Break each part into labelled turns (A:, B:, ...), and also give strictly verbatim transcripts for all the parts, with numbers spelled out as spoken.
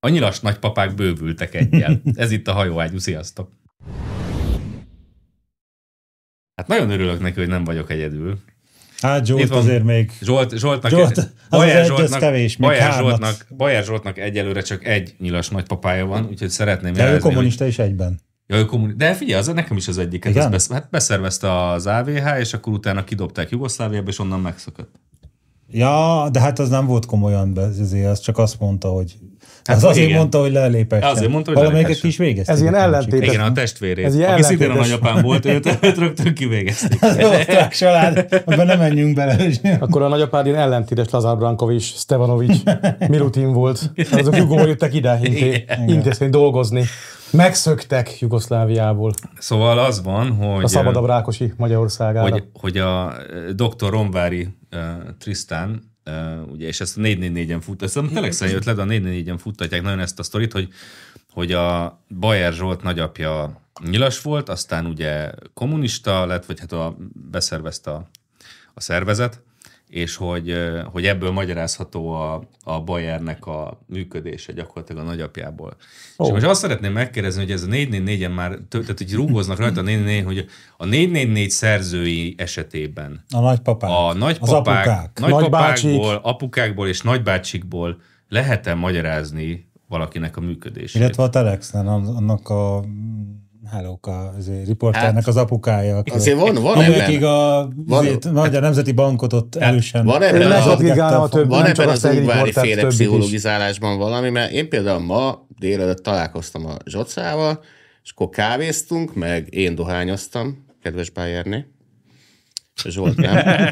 A: A nyilas nagypapák bővültek egyel. Ez itt a hajóágyú, sziasztok! Hát nagyon örülök neki, hogy nem vagyok egyedül.
B: Hát Zsolt azért még...
A: Zsolt, Zsoltnak...
B: Zsolt,
A: Bajer,
B: az
A: Zsoltnak,
B: kevés,
A: Bajer, Zsoltnak, Bajer Zsoltnak egyelőre csak egy nyilas nagypapája van, úgyhogy szeretném
B: jelezni, de ő kommunista hogy... is egyben.
A: Ja, ő kommuni... De figyelj, az nekem is az egyik. Hát, besz... hát beszervezte az á vé há, és akkor utána kidobták Jugoszláviába, és onnan megszakadt.
B: Ja, de hát az nem volt komolyan, azért az csak azt mondta, hogy... Hát az azért igen. mondta, hogy lelepessen.
A: Azért mondta, hogy
B: valamelyiket is végezték.
C: Ez ilyen ellentétes.
A: Igen, a testvérét. Aki szintén a nagyapám volt, őt, őt rögtön kivégezték.
B: Az osztrák család, abban nem menjünk bele.
C: Akkor a nagyapád ilyen ellentétes Lazar Brankovics, Stevanovics, Milutin volt. Azok jugóval jöttek ide intézkedni, dolgozni. Megszöktek Jugoszláviából.
A: Szóval az van, hogy...
C: A szabadabb Rákosi Magyarországára.
A: Hogy, hogy a doktor Romvári uh, Trisztán, Uh, ugye, és ezt a négy négy négyen fut, ezt tényleg szerint jött le, de a négy négy négyen futtatják nagyon ezt a sztorit, hogy, hogy a Bajer Zsolt nagyapja nyilas volt, aztán ugye kommunista lett, vagy hát a, beszervezte a, a szervezet, és hogy, hogy ebből magyarázható a, a Bajernek a működése gyakorlatilag a nagyapjából. Oh. És most azt szeretném megkérdezni, hogy ez a négy négy négyen már, tehát hogy rúgóznak rajta a négy négy négy, hogy a négy négy négy szerzői esetében
B: a nagypapák,
A: a nagypapák, az apukák, nagypapákból, apukákból és nagybácsikból lehet-e magyarázni valakinek a működését?
B: Illetve a Telexen annak a hálók a riporternek hát, az apukája.
D: Azért van, van ebben.
B: A, azért, van, a Nemzeti Bankot ott hát, erősen...
D: Van ebben, a, a több, van ebben az ungvári féle pszichologizálásban valami, mert én például ma délelőtt találkoztam a Zsocával, és akkor kávéztunk, meg én dohányoztam, kedves Bayerné. Zsolt nem.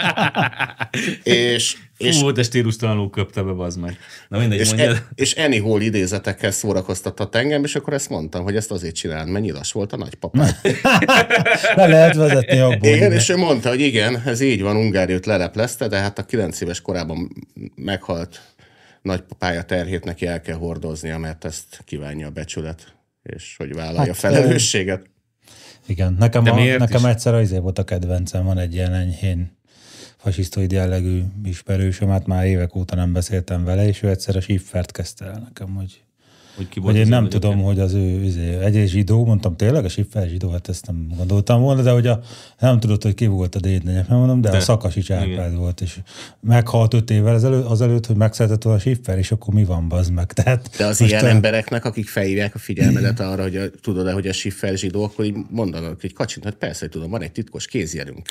D: és, és,
A: Fú, de stílustalanul köpte be, bazd meg. Na mindegy,
D: és,
A: mondja.
D: E, és anyhol idézetekkel szórakoztatott engem, és akkor ezt mondtam, hogy ezt azért csinálni, mert nyilas volt a nagypapám.
B: Le lehet vezetni abból.
D: Igen, igen, és ő mondta, hogy igen, ez így van, Ungáriót leleplezte, de hát a kilenc éves korában meghalt nagypapája terhét neki el kell hordoznia, mert ezt kívánja a becsület, és hogy vállalja hát, felelősséget.
B: Igen, nekem, a, nekem egyszer azért volt a kedvencem, van egy ilyen enyhén fasisztoid jellegű ismerősöm, hát már évek óta nem beszéltem vele, és ő egyszer a Schiffert kezdte el nekem, hogy, hogy, ki hogy én nem tudom, egyébként? Hogy az ő egy zsidó, mondtam tényleg a Schiffer zsidó, hát ezt nem gondoltam volna, de hogy a, nem tudod, hogy ki volt a dédnegyek, nem mondom, de, de a Szakasics Árpád volt, és meghalt öt évvel azelőtt, azelőtt, hogy megszületett volna a Schiffer, és akkor mi van, bazd meg. Tehát
D: de az ilyen te... embereknek, akik felhívják a figyelmedet arra, hogy a, tudod-e, hogy a Schiffer zsidó, akkor így mondanak, hogy kacsint, hogy persze, hogy tudom, van egy titkos kézjelünk.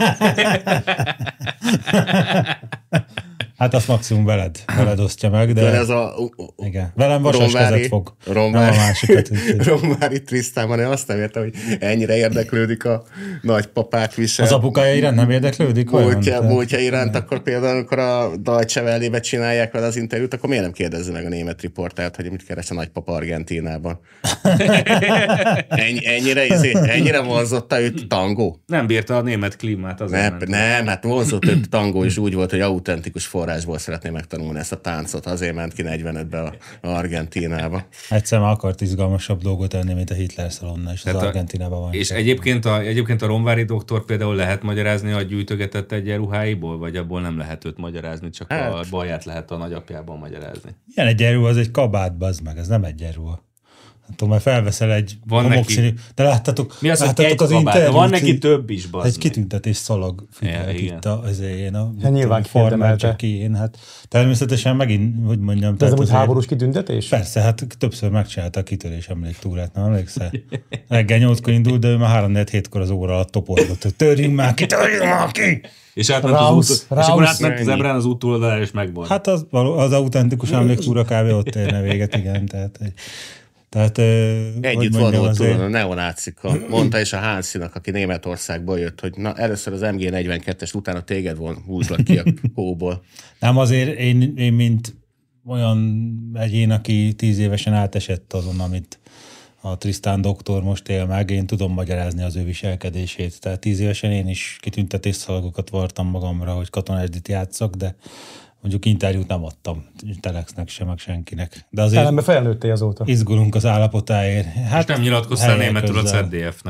B: Hát azt maximum veled, veled osztja meg, de...
D: de ez a,
B: igen. Velem vasas kezet fog.
D: Romvári, nem a másikat. Romvári Trisztánban, én azt nem értem, hogy ennyire érdeklődik a nagypapák visel.
B: Az apukája iránt nem érdeklődik?
D: Múltja, múltja iránt, akkor például, amikor a Deutsche Welle-be csinálják vele az interjút, akkor miért nem kérdezzi meg a német riportert, hogy mit keres a nagypapa Argentínában? Ennyi, ennyire, ennyire vonzotta őt tangó?
A: Nem bírta a német klímát.
D: Nem, nem, hát vonzott őt tangó, és úgy volt, hogy autentikus forrásból szeretné megtanulni ezt a táncot, azért ment ki negyvenötbe a, a Argentínába.
B: Egyszer már akart izgalmasabb dolgot tenni, mint a Hitler szalonna, és tehát az Argentínában van.
A: És egyébként a, egyébként a Romvári doktor például lehet magyarázni a gyűjtögetett egyenruháiból, vagy abból nem lehet őt magyarázni, csak hát. A baját lehet a nagyapjában magyarázni.
B: Ilyen egyenruha, az egy kabát, bazd meg, ez nem egyenruha. Tudom, mert felveszel egy homokszínű, de láttatok,
A: mi az,
B: láttatok az
A: interjút. Van neki több is, bazd
B: egy kitüntetés szalag figyelek
A: ja,
B: itt az én a
C: hát nyilván
B: farmer én, hát természetesen megint, hogy mondjam.
C: De ez nem úgy háborús kitüntetés?
B: Persze, hát többször megcsinálta a kitörés emléktúrát, nem emlékszel? Reggel nyolckor indult, de ő már három négy hétkor az óra alatt toporgott, hogy törjünk már ki, törjünk már ki!
A: És átment az, út, és akkor átment az Ebrán az úttúlodalá, és megvolt.
B: Hát az, az autentikus emléktúra kb. Ott érne véget, igen, tehát... Tehát,
D: együtt vonult tudod a neonácikkal. Mondta is a Hansinak, aki Németországból jött, hogy na, először az em gé negyvenkettest, utána téged von húzlak ki a hóból.
B: Nem, azért én, én mint olyan egyén, aki tíz évesen átesett azon, amit a Trisztán doktor most él meg, én tudom magyarázni az ő viselkedését. Tehát tíz évesen én is kitüntetésszalagokat vartam magamra, hogy katonásdit játszak, de mondjuk interjút nem adtam Telexnek sem, meg senkinek. De azért
C: felnőttél azóta.
B: Izgulunk az állapotáért.
A: Hát és nem nyilatkoztál németül a cé dé ef-nek.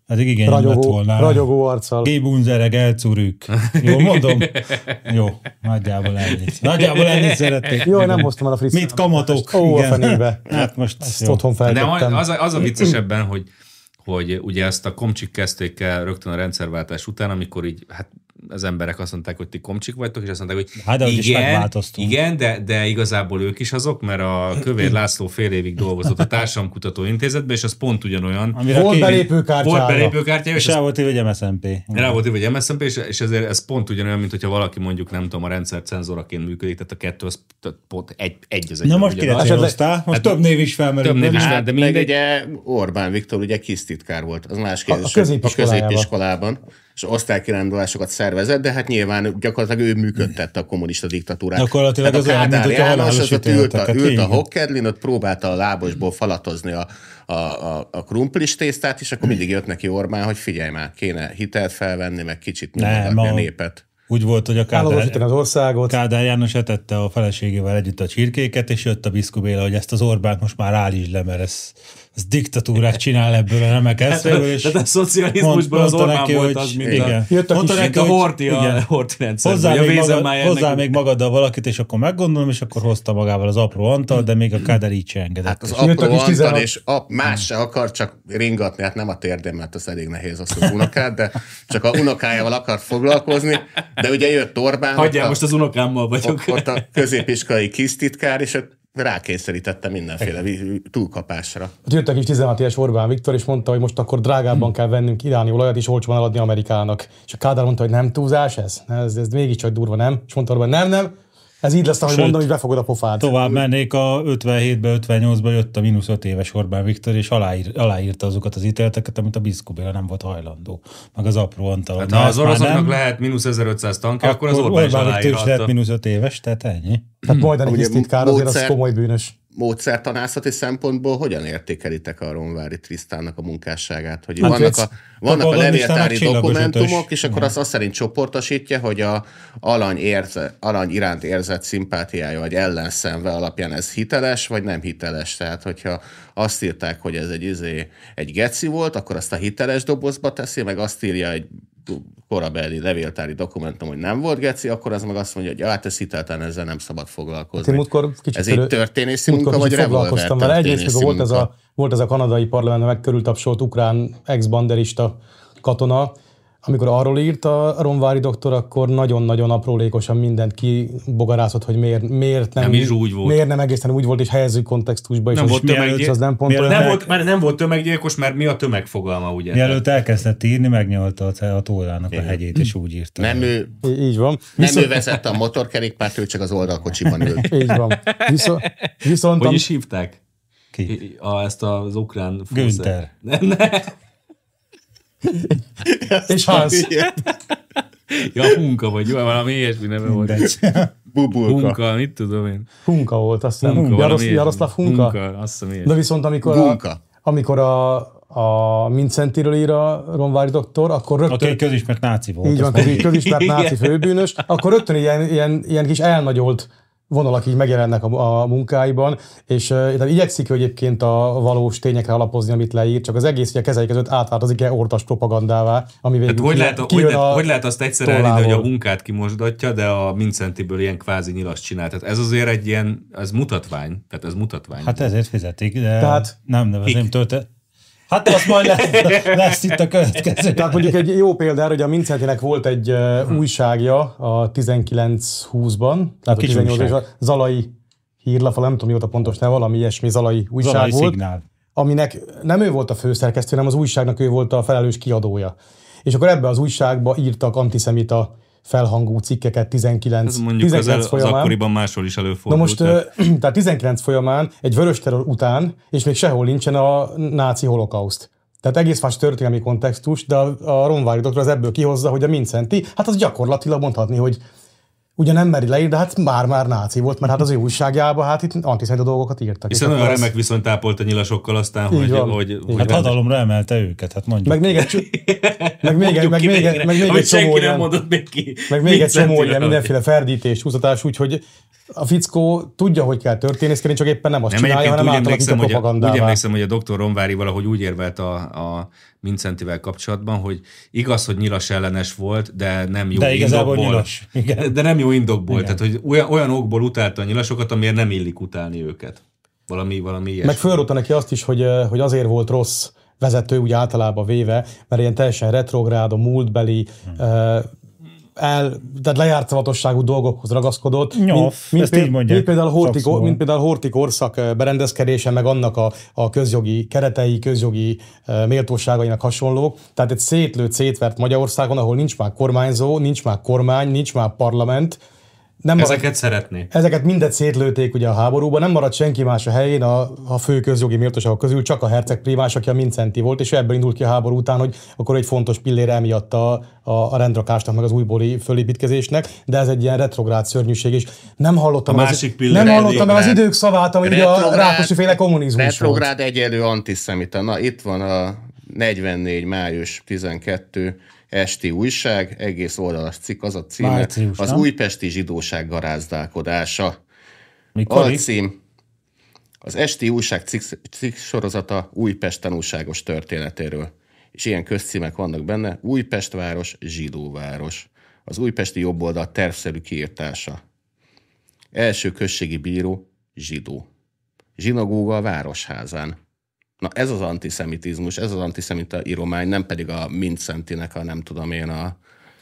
B: Eddig igény lett volna.
C: Ragyogó arccal.
B: Gébunzereg elcurük. Jó, mondom? Jó, nagyjából ennyit. Nagyjából ennyit szeretnék.
C: Jó, nem hoztam el a friss.
B: Mit kamatok?
C: Ó, a fenébe.
B: Hát most
C: ezt otthon feltettem.
A: De az a, az a vicces ebben, hogy, hogy ugye ezt a komcsik kezdték el rögtön a rendszerváltás után, amikor így, hát az emberek azt mondták, hogy ti komcsik vagytok, és azt mondták, hogy
B: hát,
A: igen, igen de, de igazából ők is azok, mert a Kövér László fél évig dolgozott a Társadalomkutató Intézetben, és az pont ugyanolyan.
C: Volt belépőkártyája.
A: Volt belépőkártyája.
B: És rá volt írva, hogy em es zé em pé.
A: Rá volt írva, hogy em es zé em pé, és, és ezért ez pont ugyanolyan, mint hogyha valaki mondjuk, nem tudom, a rendszer cenzoraként működik, tehát a kettő az pont egy, egy az egy.
B: Na most kire céloztál? Most több név is felmerül.
A: Több név is fel, de mindegy.
D: Ugye Orbán Viktor ugye kisztitkár volt, az más kérdés. A középiskolában. És osztálykirándulásokat szervezett, de hát nyilván gyakorlatilag ő működtette a kommunista diktatúrát.
B: Gyakorlatilag az olyan, mint hogyha halálos
D: ítélteket. Ült a Hockedlin, ott próbálta a lábosból falatozni a, a, a, a krumplis tésztát, és akkor mindig jött neki Orbán, hogy figyelj már, kéne hitelt felvenni, meg kicsit nyomogatni a népet.
B: Úgy volt, hogy a Kádár,
C: az országot.
B: Kádár János etette a feleségével együtt a csirkéket, és jött a Biszku Béla, hogy ezt az Orbánt most már állítsd le, mert ez, ez diktatúrát csinál ebből a remek eszéből. És
E: tehát a szocializmusból az Orbán neki, volt az, mint
B: igen.
E: a, jött a, kis, neki, a Horti, a Horti rendszerben.
B: Hozzá, még, magad, hozzá még magaddal valakit, és akkor meggondolom, és akkor hozta magával az apró Antal, de még a Kádár így se engedett.
D: Hát az apró Antal, tizenhat... és ap, más se akar csak ringatni, hát nem a térdén, mert az elég nehéz az az unokát, de csak a unokájával akar foglalkozni, de ugye jött Orbán.
E: Hagyjál, most az unokámmal vagyok.
D: Ott a középiskolai kisztitkár, és rákényszerítette mindenféle túlkapásra.
C: Jött a kis tizenhat éves Orbán Viktor, és mondta, hogy most akkor drágábban kell vennünk iráni olajat, és olcsóban eladni Amerikának. És a Kádár mondta, hogy nem túlzás ez? Ez, ez mégiscsak durva, nem? És mondta Orbán, nem, nem, ez így lesz, ahogy mondom, hogy befogod a pofád.
B: Tovább mennék, a ötvenhétbe, ötvennyolcba jött a mínusz öt éves Orbán Viktor, és aláír, aláírta azokat az ítéleteket, amit a Biszku Béla nem volt hajlandó. Meg az apró Antal.
A: Hát ha az oroszoknak lehet mínusz ezerötszáz tankja, akkor, akkor az Orbán is aláírhatta. Orbán
B: lehet mínusz öt éves, tehát ennyi.
C: Tehát majdani hisztitkár, azért az komoly bűnös.
D: Módszertanászati szempontból hogyan értékelitek a Ronvári Trisztánnak a munkásságát? Hogy hát vannak a, vannak a levéltári dokumentumok, és akkor azt, azt szerint csoportosítja, hogy a alany, érze, alany iránt érzett szimpátiája, vagy ellenszenve alapján ez hiteles, vagy nem hiteles. Tehát, hogyha azt írták, hogy ez egy, izé, egy geci volt, akkor azt a hiteles dobozba teszi, meg azt írja egy korabeli levéltári dokumentum, hogy nem volt geci, akkor az meg azt mondja, hogy hát ez hiteltelen, ezzel nem szabad foglalkozni.
C: Hát
D: ez egy történészi munka, vagy revolver történészi
C: volt ez, a, volt ez a kanadai parlamentben megkörültapsolt ukrán ex-banderista katona, amikor arról írt a Ronvári doktor, akkor nagyon-nagyon aprólékosan mindent kibogarászott, hogy miért, miért nem,
A: nem is úgy volt.
C: Miért nem egészen úgy volt, és helyezzük kontextusba. És
A: nem, volt
C: tömeggyilkos, az nem, pont
A: nem, volt, már nem volt tömeggyilkos, mert mi a tömegfogalma, ugye?
B: Mielőtt elkezdett írni, megnyolta a Tórának a hegyét, és úgy írta.
D: Nem ő,
C: így van.
D: Nem Viszont... ő vezette a motorkerékpárt, ő csak az oldalkocsiban ült.
C: Így van. Viszont, viszont
E: hogy is hívták?
B: Ki?
E: A, ezt az ukrán...
B: Günther.
E: Nem, nem.
C: És Hans.
A: Ja, Hunka vagy, jó, valami ilyesmi neve volt.
D: Bubulka.
A: Hunka, mit tudom én.
C: Hunka volt, azt hiszem.
A: Hunka,
C: Jarosz, Jaroszláv Hunka?
A: Hunka, azt hiszem ilyesmi.
C: De viszont amikor
D: Hunka.
C: a, amikor a, a Mincentiről ír a Ronvári doktor, akkor rögtön...
B: Aki közismert náci volt.
C: Így van, közismert náci főbűnös, akkor rögtön ilyen, ilyen, ilyen kis elnagyolt vonalak így megjelennek a, a munkáiban, és uh, igyekszik egyébként a valós tényekre alapozni, amit leír, csak az egész ugye a kezei között átváltozik egy ortas propagandává, ami végül
A: hát hogy, lehet, hogy, lehet, hogy lehet azt egyszer elérni, hogy a munkát kimosdatja, de a Mincentiből ilyen kvázi nyilas csinál. Tehát ez azért egy ilyen, ez mutatvány. Tehát ez mutatvány.
B: Hát ezért fizetik, de
C: Tehát,
B: nem nevezném töltet. Hát azt majd lesz, lesz itt a következő.
C: Tehát mondjuk egy jó példára, hogy a Mincentinek volt egy uh, újságja a tizenkilenc húszban, tehát a tizennyolcban, a Zalai hírlap, nem tudom, mi volt a pontos neve, valami ilyesmi Zalai újság
B: Zalai
C: volt,
B: Szignál.
C: Aminek nem ő volt a főszerkesztő, hanem az újságnak ő volt a felelős kiadója. És akkor ebbe az újságba írtak antiszemita felhangú cikkeket tizenkilenc,
A: ez mondjuk
C: tizenkilenc
A: az,
C: folyamán.
A: Az akkoriban máshol is előfordult.
C: Na most, tehát tizenkilenc folyamán, egy vörös terror után, és még sehol nincsen a náci holokauszt. Tehát egész más történelmi kontextus, de a, a Ronvári doktor az ebből kihozza, hogy a Mincenti, hát az gyakorlatilag mondhatni, hogy ugye nem meri leír, de hát már-már náci volt, mert hát az ő újságjában hát itt antiszemita dolgokat írtak.
A: Hiszen olyan remek az... viszont tápolt a nyilasokkal aztán, hogy... hogy, hogy
B: hát hatalomra emelte őket, hát mondjuk.
C: Meg még egy, meg még egy, meg még, meg még egy csomó olyan,
A: mondott még ki.
C: meg még egy csomó olyan mindenféle ferdítés, húzatás, úgyhogy a fickó tudja, hogy kell történészkedni, csak éppen nem azt nem csinálja, hanem átalakítja propagandává.
A: Úgy emlékszem, hogy a doktor Ronvári valahogy úgy érvelt a, a Mincentivel kapcsolatban, hogy igaz, hogy nyilas ellenes volt, de nem jó
B: de
A: indokból.
B: Nyilas.
A: De nem jó indokból. Igen. Tehát, hogy olyan, olyan okból utálta a nyilasokat, amiért nem illik utálni őket. Valami, valami ilyesmi.
C: Meg fölrótta neki azt is, hogy, hogy azért volt rossz vezető, úgy általában véve, mert ilyen teljesen retrográd, a múltbeli, hmm. el, tehát lejártalatosságú dolgokhoz ragaszkodott.
B: Nyof, mint, mint,
C: mint, mint, például Horthy, mint például Horthy korszak berendezkedése, meg annak a, a közjogi keretei, közjogi méltóságainak hasonlók. Tehát egy szétlőtt, szétvert Magyarországon, ahol nincs már kormányzó, nincs már kormány, nincs már parlament.
A: Nem ezeket marad, szeretné.
C: Ezeket mindet szétlőtték ugye a háborúban, nem maradt senki más a helyén a, a fő közjogi méltóságok közül, csak a herceg primás, aki a Mincenti volt, és ebből indult ki a háború után, hogy akkor egy fontos pillér emiatt a, a, a rendrakásnak, meg az újbóli fölépítkezésnek, de ez egy ilyen retrográd szörnyűség, és nem hallottam, az, nem hallottam el az idők szavát, ami ugye a Rákosi féle kommunizmus
D: retrográd volt. Egyenlő antiszemita. Na itt van a negyvennégy május tizenkettő esti újság, egész oldalas cikk, az a címe, Március, az nem? Újpesti zsidóság garázdálkodása.
B: Mikor?
D: Alcím, az esti újság cikk, cikk sorozata Újpest tanúságos történetéről. És ilyen közcímek vannak benne, Újpest város, zsidóváros. Az újpesti jobboldal tervszerű kiírtása. Első községi bíró, zsidó. Zsinagóga a városházán. Na ez az antiszemitizmus, ez az antiszemita íromány, nem pedig a Mincentinek a nem tudom én a,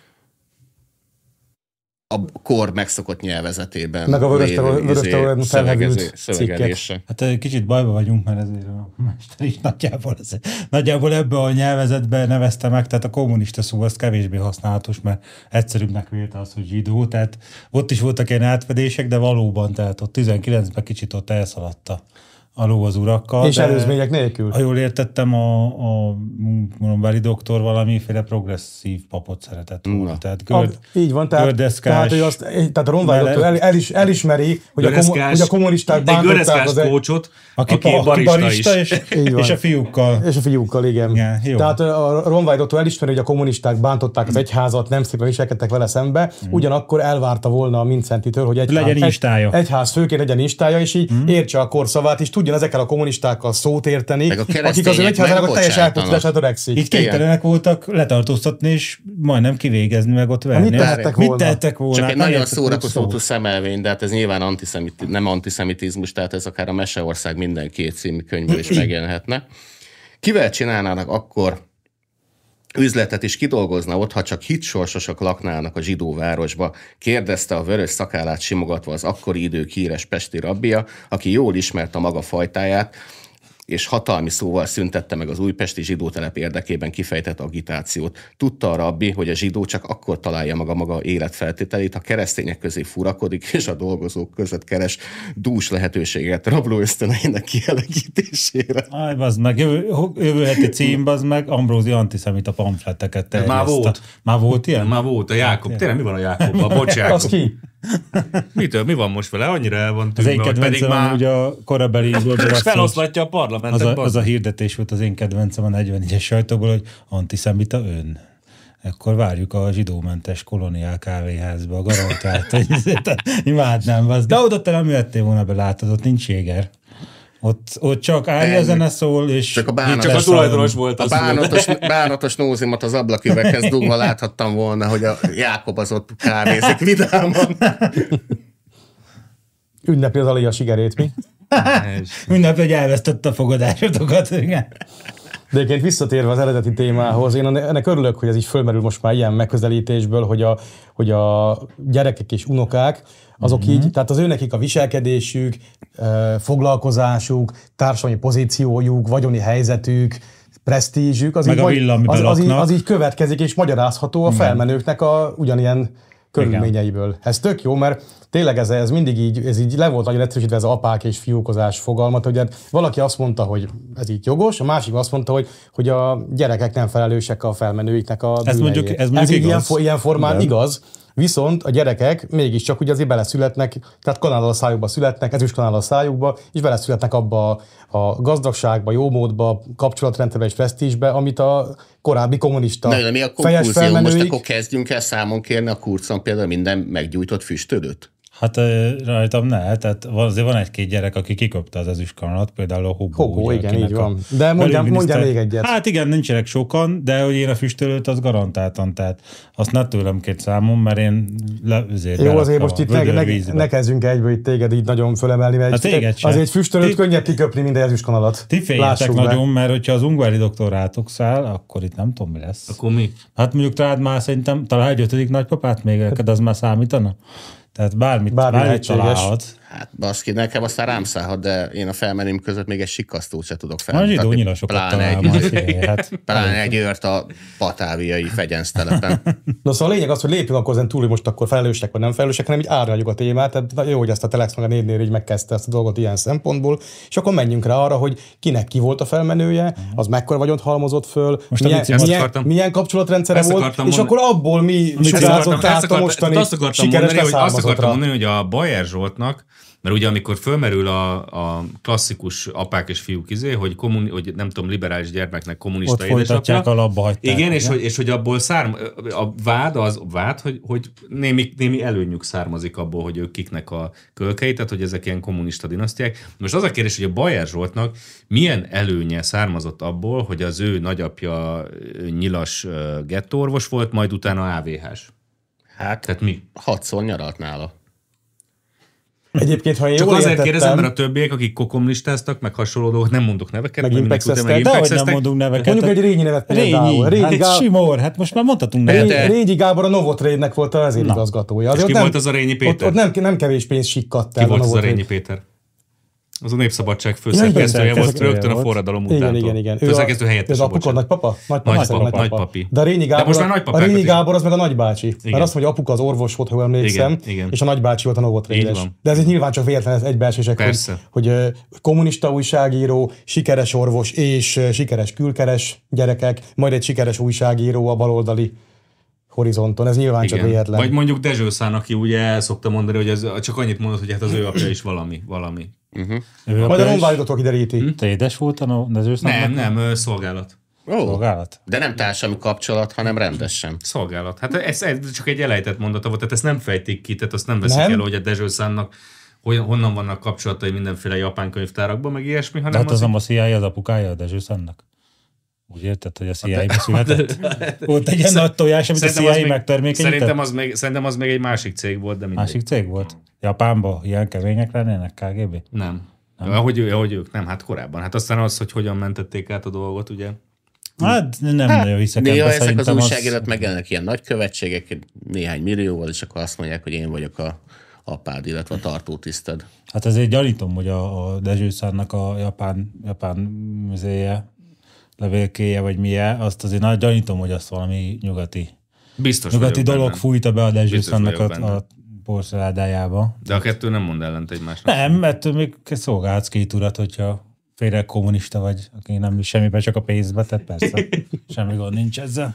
D: a kor megszokott nyelvezetében.
C: Meg a vörös felhevült
D: szövegelése.
B: Hát kicsit bajba vagyunk, mert ezért a mester is nagyjából, ez, nagyjából ebbe a nyelvezetbe nevezte meg, tehát a kommunista szó az kevésbé használatos, mert egyszerűbbnek vélte az, hogy zsidó, tehát ott is voltak ilyen átfedések, de valóban, tehát ott tizenkilencben kicsit ott elszaladta a ló az urakkal.
C: És előzmények nélkül.
B: Ha jól értettem, a, a Ronvári doktor valamiféle progresszív papot szeretett volna. Tehát görd,
C: a, így van, tehát, tehát, hogy azt, tehát a Ronvári doktor el, el is, elismeri, hogy a, komo, hogy a kommunisták bántották az...
A: Kócsot,
B: aki, aki, aki barista, barista is. És, és a fiúkkal.
C: És a fiúkkal, igen. igen tehát a Ronvári doktor elismeri, hogy a kommunisták bántották az egyházat, nem szépen viselkedtek vele szembe, mm. ugyanakkor elvárta volna a Mincentitől, hogy egy
B: legyen
C: egy, egyház főként legyen instája, és így mm. értse a korszavát, és tudjon ezekkel a kommunistákkal szót érteni, akik az egyházának a teljes elpusztítását törekszik.
B: Így kénytelenek voltak letartóztatni, és majdnem kivégezni, meg ott verni.
C: Mit tehettek
B: volna? Mit tehettek volna?
D: Csak egy nagyon szórakoztató szemelvény, de hát ez nyilván antiszemit, nem antiszemitizmus, tehát ez akár a Meseország minden két című könyvből is megjelenhetne. Kivel csinálnának akkor üzletet is kidolgozna ott, ha csak hitsorsosok laknának a zsidó városba, kérdezte a vörös szakállát simogatva az akkori idők híres pesti rabbia, aki jól ismerte a maga fajtáját, és hatalmi szóval szüntette meg az újpesti zsidótelep érdekében kifejtett agitációt. Tudta a rabbi, hogy a zsidó csak akkor találja maga maga életfeltételét, ha keresztények közé furakodik, és a dolgozók között keres dús lehetőséget rabló ösztöneinek kielégítésére.
B: Aj, bazd meg, jövő, jövő heti cím, bazd meg, Ambrózi antiszemita pamfleteket terjeszt.
A: Már volt.
B: Már volt ilyen?
A: Már volt, a Jákob. Tényleg mi van a Jákobban? Bocs, Jákob.
C: Az ki?
A: Mitől? Mi van most vele? Annyira el van
B: tűnve, az én kedvencem már... ugye a korabeli...
A: És feloszlatja a parlamentet.
B: Az a, az a hirdetés volt az én kedvencem a negyvennégyes sajtóból, hogy antiszemita ön. Akkor várjuk a zsidómentes koloniál kávéházba a garantált. Imádnám. De oda te nem jöttél volna be, látod, ott nincs jéger. Ott, ott csak Ária zene szól, és
D: csak a, bánatos,
A: csak a tulajdonos volt.
D: A bánatos, bánatos nózimat az ablaküveghez dugva láthattam volna, hogy a Jákob az ott kávézik vidáman.
C: Ünnepli az Alia sigerét, mi?
B: Ünnepli, hogy elvesztette a fogadásotokat. Igen.
C: De egyébként visszatérve az eredeti témához, én ennek örülök, hogy ez így fölmerül most már ilyen megközelítésből, hogy a, hogy a gyerekek és unokák, azok mm-hmm. így, tehát az őnekik a viselkedésük, foglalkozásuk, társadalmi pozíciójuk, vagyoni helyzetük, presztízsük, az, így,
B: a
C: az, az, így, az így következik és magyarázható a felmenőknek a ugyanilyen körülményeiből. Igen. Ez tök jó, mert tényleg ez, ez mindig így, ez így le volt nagyon egyszerűsítve ez az apák és fiúkozás fogalmat, hogy valaki azt mondta, hogy ez így jogos, a másik azt mondta, hogy, hogy a gyerekek nem felelősek a felmenőiknek a
B: ez mondjuk, ez mondjuk
C: ez így
B: igaz.
C: Ilyen, ilyen formán de. Igaz, viszont a gyerekek mégiscsak ugye azért beleszületnek, tehát kanállal a szájukba születnek, ezüst kanállal a szájukba, és beleszületnek abba a gazdagságba, jómódba, kapcsolatrendszerbe és presztízsbe, amit a korábbi kommunista
D: Na, mi a
C: fejes felmenőik...
D: Most akkor kezdjünk el számon kérni a kurcon például minden meggyújtott füstölőt?
B: Hát rajtam ne, tehát azért van egy-két gyerek, aki kiköpte az ezüstkanalat, például a Hobó.
C: Hobó, ugye, igen, így van. De mondjam, mondjam még egyet.
B: Hát igen, nincsenek sokan, de hogy én a füstölőt, az garantáltan, tehát azt ne tőlem két számom, mert én le, azért
C: jó, azért most itt ne, ne, ne kezdjünk egyből itt téged így nagyon fölemelni, mert hát egy, azért füstölőt ti, könnyebb kiköpni, mint egy ezüstkanalat.
B: Ti féljetek nagyon, mert hogyha az ungvári doktor rátok száll, akkor itt nem tudom, mi lesz.
E: Akkor mi?
B: Hát mondjuk rád már szerintem talán egy ötödik nagypapát még, neked az már számítana? Tehát bármit,
C: Bármi
B: bármit találhat.
D: Hát baszki, nekem aztán rám szállhat, de én a felmenőm között még egy sikkasztót se tudok felmutatni.
B: A zsidó nyilasokat
D: pláne egy, hát, pláne egy őrt a patáviai fegyensztelepen.
C: No, szóval a lényeg az, hogy lépjünk akkor ezen túl, hogy most akkor felelősek vagy nem felelősek, hanem így árnyaljuk a témát. Tehát jó, hogy ezt a Telex meg a négy négy így megkezdte ezt a dolgot ilyen szempontból, és akkor menjünk rá arra, hogy kinek ki volt a felmenője, az mekkora vagyont halmozott föl, most milyen, milyen, milyen kapcsolatrendszere volt, és akkor abból mi sugárzott át a mostani sikeres leszármazottra.
A: Hogy a Bajer Zsoltnak, mert ugye amikor fölmerül a, a klasszikus apák és fiúk izé, hogy, kommuni, hogy nem tudom, liberális gyermeknek kommunista édesapja.
B: A labba hagyták.
A: Igen, és hogy, és hogy abból szárm, a vád az vád, hogy, hogy némi, némi előnyük származik abból, hogy ők kiknek a kölkei, tehát hogy ezek ilyen kommunista dinasztiák. Most az a kérdés, hogy a Bajer Zsoltnak milyen előnye származott abból, hogy az ő nagyapja nyilas gettóorvos volt, majd utána á vé hás.
D: Hát,
A: tehát mi?
D: Hatszor nyaralt nála.
C: Egyébként, ha én
A: csak
C: jól
A: azért
C: értettem,
A: kérdezem, mert a többiek, akik kokomlistáztak, meg hasonló dolgok, nem mondok neveket.
C: Meg impexeztek.
B: De hogy nem mondunk neveket.
C: Mondjuk egy Rényi nevet
B: például. Rényi, hát Gá... Simor, hát most már mondhatunk neveket.
C: Rényi Gábor a Novotrade-nek volt a vezérigazgatója.
A: És ki volt az a Rényi Péter?
C: Ott, ott nem, nem kevés pénz sikkadt
A: el. Ki volt az a Rényi Péter? Az a Népszabadság főszerkesztője volt rögtön a forradalom után.
C: Igen, igen, igen.
A: Főszerkesztő helyettes.
C: Ez apuka, nagypapa?
A: Nagypapi.
C: De a Rényi Gábor, a Rényi Gábor az meg a nagybácsi. Mert azt mondja, apuka az orvos volt, ha jól emlékszem, és a nagybácsi volt a Novotrade-es. De ez így nyilván csak véletlen egybeesések, hogy, hogy kommunista újságíró, sikeres orvos és sikeres külkeres gyerekek, majd egy sikeres újságíró a baloldali horizonton, ez nyilván igen. Csak véletlen.
A: Vagy mondjuk Dezső Szán, aki ugye el szokta mondani, hogy ez, csak annyit mondott, hogy hát az ő apja is valami. valami.
C: Uh-huh. Majd a Ronvári kideríti.
B: Hm? Te édes volt a Dezső Szánnak?
A: Nem, nem, szolgálat.
D: Oh. Szolgálat? De nem társadalmi kapcsolat, hanem rendesen.
A: Szolgálat. Hát ez, ez csak egy elejtett mondata volt, tehát ezt nem fejtik ki, tehát azt nem veszik nem? el, hogy a Dezső Szánnak honnan vannak kapcsolatai mindenféle japán könyvtárakban, meg ilyesmi, hanem
B: de hát az, az nem a C I A az apukája a Dezső Szánnak? Úgy érted, hogy a C I A-ba született? Volt egy ilyen nagy tojás, amit a C I A megtermékenyített?
A: Szerintem az, még, szerintem az még egy másik cég volt, de mindegy.
B: Másik cég volt? Japánban ilyen kemények lennének, K G B?
A: Nem. nem. Ahogy, ahogy ők, nem, hát korábban. Hát aztán az, hogy hogyan mentették át a dolgot, ugye?
B: Hát nem hát, nagyon hiszek
D: ebbe. Néha ezek az újságírat az... megjelennek ilyen nagykövetségek, néhány millióval, és akkor azt mondják, hogy én vagyok a apád, illetve a tartótiszted.
B: Hát ezért gyanítom, hogy a, a Dezső Szánnak a japán, japán műzéje, levélkéje, vagy milyen, azt azért nagy gyanítom, hogy azt valami nyugati,
A: Biztos
B: nyugati dolog benne. Fújta be a Dezső Szánnak a, a porceládájába.
A: De a kettő nem mond ellent egymásnak.
B: Nem, mert még szolgálhatsz két urat, hogyha félre kommunista vagy, aki nem is semmiben, csak a pénzbe, tehát persze, semmi gond nincs ezzel.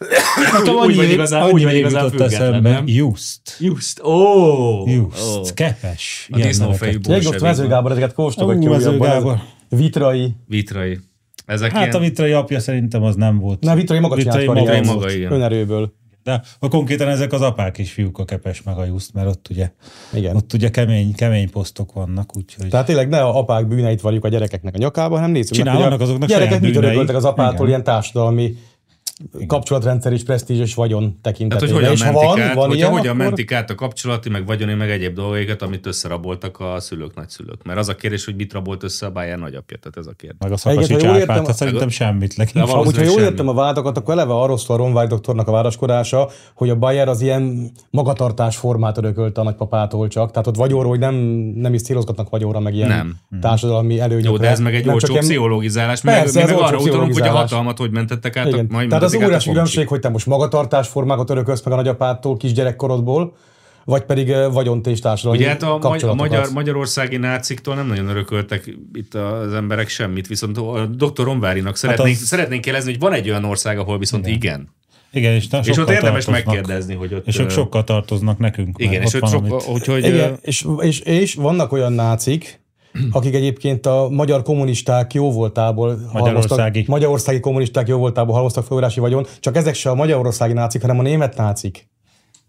E: Nekem annyi úgy igazán, úgy igazán független, nem?
B: Just.
E: Just, ó! Oh.
B: Just, oh. Kepes.
A: A disznófejű
C: bolsevikum. Vező Gábor ezeket kóstogatja.
B: Vező Gábor.
C: Vitrai.
A: Vitrai.
B: Ezek hát ilyen... a Vitrai apja szerintem az nem volt.
C: Na, Vitrai maga csinált karriert
A: maga, igen.
C: Önerőből.
B: De a konkrétan ezek az apák és fiúk, a Kepes meg a Just, mert ott ugye, igen. Ott ugye kemény, kemény posztok vannak, úgyhogy...
C: Tehát tényleg ne a apák bűneit varjuk a gyerekeknek a nyakába, hanem nézzük meg, hogy a
B: azoknak
C: gyerekek mit örököltek az apától, igen. Ilyen társadalmi igen. kapcsolatrendszer és presztízs és vagyon tekintetében.
A: Hát, hogy hogyan,
C: és
A: mentik,
C: ha van,
A: át,
C: van
A: hogyha
C: ilyen,
A: hogyan
C: akkor...
A: mentik át a kapcsolati, meg vagyoni, meg egyéb dolgaikat, amit összeraboltak a szülők, nagyszülők. Mert az a kérdés, hogy mit rabolt össze a Bajer nagyapja, tehát ez a kérdés.
B: Meg a Szakasi Csárpát, tehát szerintem semmit leginkább.
C: Hogyha jól értem a vádakat, akkor eleve arról szól a Ronvári doktornak a vádaskodása, hogy a Bajer az ilyen magatartás formát örökölte a nagypapától csak. Tehát ott vagyonról, hogy nem, nem is célozgatnak vagyonra, meg ilyen nem. Társadalmi előnyökre.
A: Jó, de ez meg egy olcsó pszichológizálás. Mi meg arra utalunk, hogy a hatalmat hogy mentettek át.
C: Tehát az óriási különbség, hogy te most magatartásformákat örökölsz meg a nagyapától kisgyerekkorodból, vagy pedig vagyont és társadalmi
A: ugye hát a,
C: kapcsolatokat.
A: a magyar, magyarországi náciktól nem nagyon örököltek itt az emberek semmit, viszont a doktor Ronvárinak szeretnénk, hát az... szeretnénk kérdezni, hogy van egy olyan ország, ahol viszont igen. igen.
B: Igen, és,
A: és ott érdemes megkérdezni, hogy ott...
B: És ők sokkal tartoznak nekünk.
A: Igen, és, ott sokkal, úgyhogy...
C: Igen, és, és, és vannak olyan nácik, akik egyébként a magyar kommunisták jóvoltából
B: Magyarországi.
C: Magyarországi kommunisták jóvoltából halmoztak forrási vagyon, csak ezek se a magyarországi nácik, hanem a német nácik.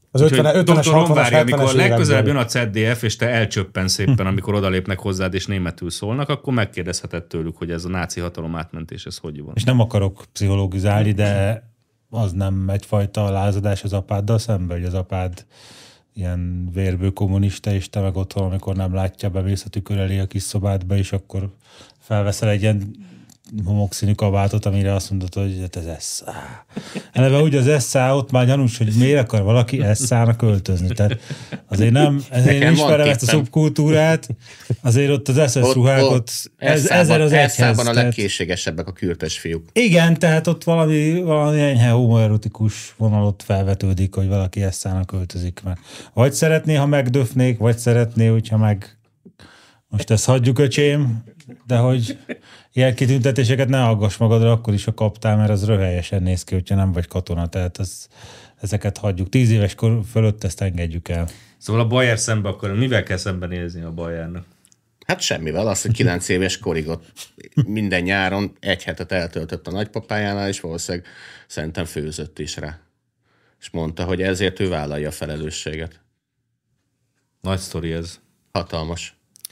C: Az ötvenes, hatvanas,
A: amikor legközelebb jön a cé dé ef, és te elcsöppen szépen, amikor odalépnek hozzád, és németül szólnak, akkor megkérdezheted tőlük, hogy ez a náci hatalom átmentés, ez hogy van.
B: És nem akarok pszichológizálni, de az nem egyfajta lázadás az apáddal szemben, hogy az apád ilyen vérbő kommunista, és te meg otthon, amikor nem látja, bemész a tükör elé a kis szobádba, és akkor felveszel egy ilyen homokszínű kabátot, amire azt mondod, hogy hát ez es á. Eleve úgy az es á ott már gyanús, hogy miért akar valaki es á-nak költözni. Tehát azért nem, ezért én ismerem ezt a szubkultúrát, azért ott az es es ruhákat
D: ez, ezer az egyhez. Eszában a legkészségesebbek a kürtös fiúk.
B: Igen, tehát ott valami, valami enyhe homoerotikus vonalot felvetődik, hogy valaki es á-nak költözik meg. Vagy szeretné, ha megdöfnék, vagy szeretné, hogyha meg most ezt hagyjuk, öcsém, de hogy ilyen kitüntetéseket ne aggass magadra, akkor is, ha kaptál, mert az röhelyesen néz ki, hogyha nem vagy katona, tehát az, ezeket hagyjuk. Tíz éves kor fölött ezt engedjük el.
A: Szóval a Bayer szembe akkor mivel kell szembenézni a Bayernek?
D: Hát semmivel, az, hogy kilenc éves korig ott minden nyáron egy hetet eltöltött a nagypapájánál, és valószínűleg szerintem főzött is rá. És mondta, hogy ezért ő vállalja a felelősséget.
A: Nagy sztori ez.
D: Hatalmas.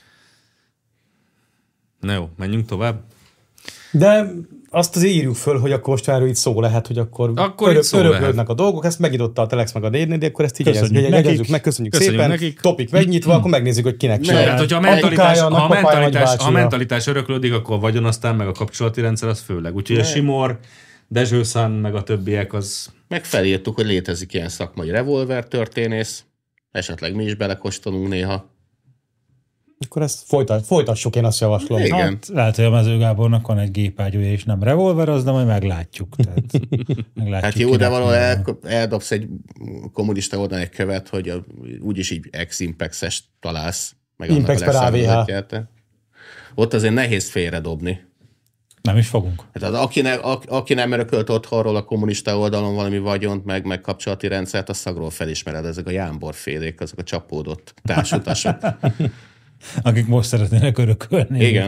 A: Na jó, menjünk tovább.
C: De azt azért írjuk föl, hogy akkor most erről itt szó lehet, hogy akkor, akkor örök, öröklődnek a dolgok, ezt megírotta a Telex meg a négy négy, de akkor ezt így jegyezzük meg, köszönjük, köszönjük szépen, nekik. Topik megnyitva, akkor megnézzük, hogy kinek
A: se. Hát, hogyha a mentalitás, ha a mentalitás, a mentalitás öröklődik, akkor vagyon aztán meg a kapcsolati rendszer, az főleg. Úgyhogy a Simor, Dezsőszán, meg a többiek az...
D: Meg felírtuk, hogy létezik ilyen szakmai revolver történész, esetleg mi is belekóstolunk néha.
C: Akkor ezt folytat, folytassuk, én azt javaslom.
D: Igen.
B: Hát, lehet, hogy a Mező Gábornak van egy gépágyúja, és nem revolver, az, de majd meglátjuk. Tehát, meglátjuk
D: hát jó, de valahol el, eldobsz egy kommunista oldalon egy követ, hogy a, úgyis így ex-impexes találsz. Meg
C: Impex per á vé há.
D: Ott azért nehéz félredobni.
B: Nem is fogunk.
D: Hát az, aki, ne, a, aki nem örökölt otthonról a kommunista oldalon valami vagyont, meg, meg kapcsolati rendszert, az szagról felismered. Ezek a jámborfélék, azok a csapódott társutasok.
B: Akik most szeretnének örökölni.
D: Igen.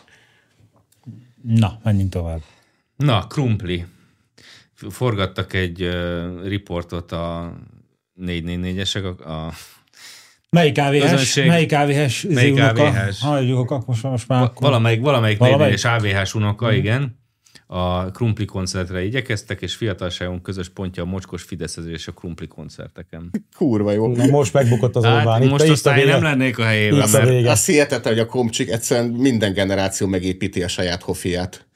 B: Na, menjünk tovább.
A: Na, krumpli. Forgattak egy uh, riportot a négy négy négyesek, a, a
B: Melyik á vé hás? Melyik á vé hás?
A: Melyik á vé hás?
B: Hagyjuk, most, most már akkor...
A: Valamelyik, valamelyik, valamelyik? négy négyes á vé hás unoka, mm. igen. A krumpli koncertre igyekeztek, és fiatalságunk közös pontja a mocskos fideszezés a krumpli koncerteken.
D: Kurva jó.
C: Na most megbukott az Orbán.
A: Hát, most aztán én nem lennék a helyében.
D: Mert azt hihetetlen, hogy a komcsik egyszerűen minden generáció megépíti a saját hofiát.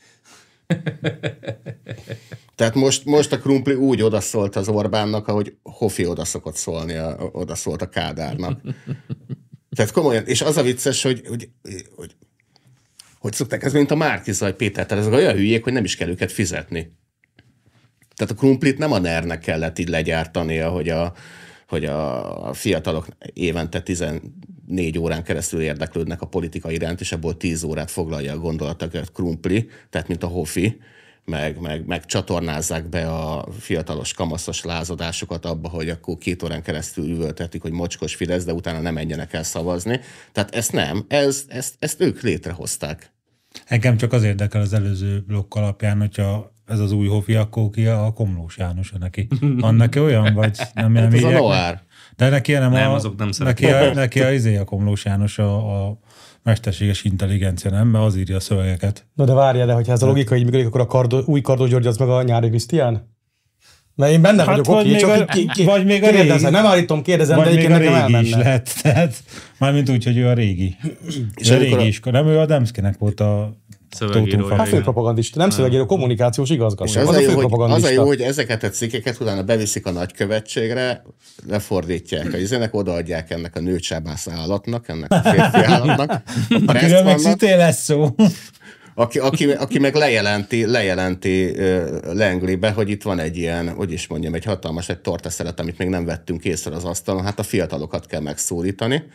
D: Tehát most, most a krumpli úgy odaszólt az Orbánnak, ahogy Hofi odaszokott szólni, a, odaszólt a Kádárnak. Tehát komolyan, és az a vicces, hogy, hogy, hogy hogy szokták, ez mint a Márki-Zay Péter, tehát ezek olyan hülyék, hogy nem is kell őket fizetni. Tehát a krumplit nem a nernek kellett így legyártania, hogy a, hogy a fiatalok évente tizennégy órán keresztül érdeklődnek a politika iránt, és abból tíz órát foglalja a gondolatokat krumpli, tehát mint a Hofi, meg, meg, meg csatornázzák be a fiatalos kamaszos lázadásokat abba, hogy akkor két órán keresztül üvöltetik, hogy mocskos Fidesz, de utána nem menjenek el szavazni. Tehát ezt nem, ez, ezt, ezt ők létrehozták.
B: Engem csak az érdekel az előző blokk alapján, hogyha ez az új Hofi, akkor ki a Komlós János neki. Van neki olyan, vagy nem? nem
D: ez a Noár.
B: De neki nem,
A: nem
B: a,
A: azok nem
B: neki a, neki a, izé a Komlós János a, a mesterséges intelligencia, nem? Mert az írja a szövegeket.
C: Na de várjál, de hogyha ez a logika így működik, akkor a Kardó, új Kardó György az meg a Nyári Krisztián? Mert én benne
B: hát
C: vagyok, oké,
B: csak
C: a, ki, ki,
B: vagy még a régi.
C: Nem állítom, kérdezem,
B: vagy
C: de
B: még
C: egyébként
B: a
C: nekem
B: régi is lehet. Tehát, mármint úgy, hogy ő a régi. És a régi is. Nem, ő a Demszkinek volt a
A: szövegíró.
C: Hát főpropagandista, nem szövegíró, kommunikációs igazgató.
D: Az, az, a jó, hogy, az a jó, hogy ezeket a cikkeket utána beviszik a nagykövetségre, lefordítják a izének, odaadják ennek a nőcsábász állatnak, ennek a férfi állatnak.
B: Akiről meg szüté lesz szó.
D: Aki, aki, aki meg lejelenti, lejelenti uh, Langleybe, hogy itt van egy ilyen, hogy is mondjam, egy hatalmas, egy tortaszelet, amit még nem vettünk észre az asztalon, hát a fiatalokat kell megszólítani,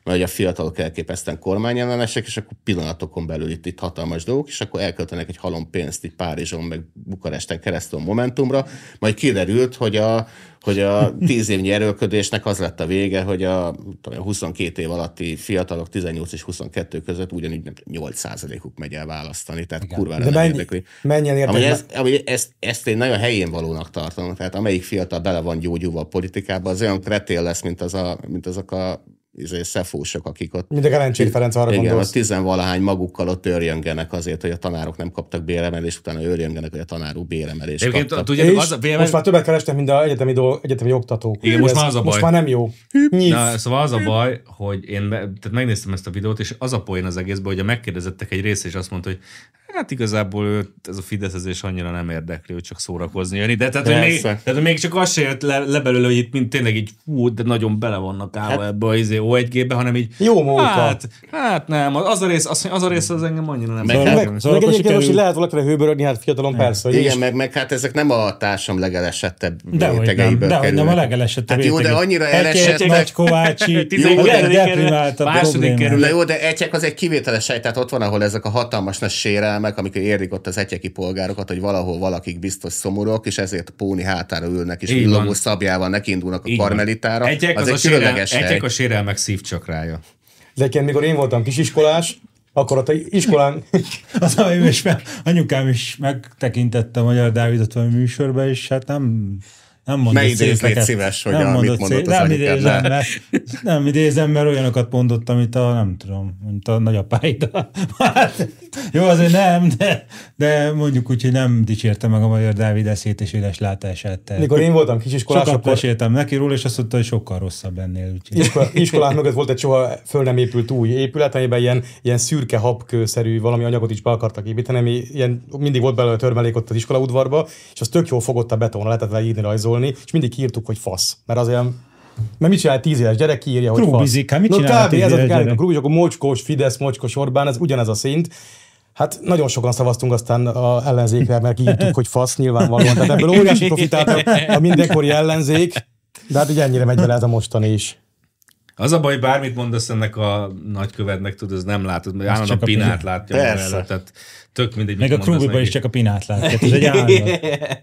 D: mert a fiatalok elképesztően kormányellenesek, és akkor pillanatokon belül itt, itt hatalmas dolgok, és akkor elköltenek egy halom pénzt itt Párizson, meg Bukaresten keresztül a Momentumra, majd kiderült, hogy a, hogy a tíz évnyi erőlködésnek az lett a vége, hogy a tudom, huszonkét év alatti fiatalok tizennyolc és huszonkettő között ugyanígy nem nyolc százalékuk megy el választani, tehát igen. kurvára nem
C: mennyi,
D: érdekli.
C: Menjen érdekli.
D: Ez, ezt, ezt én nagyon helyén valónak tartom, tehát amelyik fiatal bele van gyógyulva a politikába, az olyan kretél lesz, mint, az a, mint azok a szefósok, akik ott...
C: Mind a Gelencsér Ferenc arra
D: igen,
C: gondolsz.
D: a tizenvalahány magukkal ott őrjöngenek azért, hogy a tanárok nem kaptak béremelést, utána őrjöngenek, hogy a tanárok béremelést kaptak.
C: Tudjátok, az a béremelés... Most már többet kerestem, mint az egyetemi, do... egyetemi oktatók.
A: Igen, most már az a baj.
C: Most már nem jó.
A: Na, szóval az a baj, hogy én tehát megnéztem ezt a videót, és az a poén az egészben, hogy a megkérdezettek egy része, és azt mondta, hogy hát igazából őt ez a fideszezés annyira nem érdekli, hogy csak szórakozni jönni. De tehát, hogy még, tehát még csak az se jött le, le belőle, hogy itt mind tényleg így fú, de nagyon bele vannak állva hát, ebbe az o egy gé-be, hanem így
C: jó móka.
A: Hát, hát nem, az a rész az, az, a rész az engem annyira nem.
C: Meg, meg, meg, szóval meg egyébként most, hogy lehet valakire hőbörögni, hát fiatalon persze.
D: Igen,
C: is.
D: meg, meg hát ezek nem a társam legelesettebb
B: rétegeiből
D: kerülnek.
B: De nem a legelesettebb
D: hát jó, de annyira elesettek.
B: Nagy Kovácsi, deprimáltabb
D: problémák. Na jó, de Etyek az egy kivételes hely, tehát ott van, ahol ezek a hatalmas nagy sérelmek, amikor érik ott az etyeki polgárokat, hogy valahol valakik biztos szomorúak, és ezért a póni hátára ülnek, és villogó szabjával nekiindulnak a karmelitára.
A: Egyek az, az egy különleges hely. Egyek a sérelmek szívcsakrája.
C: De egyébként, mikor én voltam kisiskolás, akkor ott egy iskolán...
B: az, ami is meg, anyukám is megtekintette a Magyar Dávidot valami műsorba, és hát nem... Nem mondott szépeket.
D: Szíves, hogy nem a, mit mondott az
B: nem idézem, mert, nem idézem, mert olyanokat mondott, amit a, nem tudom, mint a nagyapáid. Hát, jó, azért nem, de, de mondjuk úgy, hogy nem dicsérte meg a Magyar Dávid eszét és éles látását.
C: Mikor én voltam kisiskolás,
B: sokat akkor... meséltem neki róla, és azt mondta, hogy sokkal rosszabb ennél.
C: Iskola, iskolán mögött volt egy soha föl nem épült új épület, amiben ilyen, ilyen szürke habkőszerű valami anyagot is be akartak építeni, ami ilyen, mindig volt belőle törmelék ott az iskolaudvarba, és az tök jól fogott a betonra, lehetett vele írni, rajzolni, és mindig írtuk, hogy fasz. Mert az olyan, mert mit csinál tíz éves gyerek, kiírja, hogy
B: Krubizik,
C: fasz.
B: Hát mit csinál tíz éves gyerek?
C: A Krubizik, akkor mocskos, Fidesz, mocskos Orbán, ez ugyanez a szint. Hát nagyon sokan szavaztunk aztán a ellenzékre, mert kiírtuk, hogy fasz, nyilvánvalóan. Tehát ebből óriási profitáltak a mindenkori ellenzék, de hát így ennyire megy vele ez a mostani is.
A: Az a baj, bármit mondasz ennek a nagykövetnek, tudod, ez nem látod, mert állandóan a Pinát látja.
D: Persze.
A: Tehát tök mindegy,
B: meg a Krubiban is csak a Pinát látja. Ez egy állandó.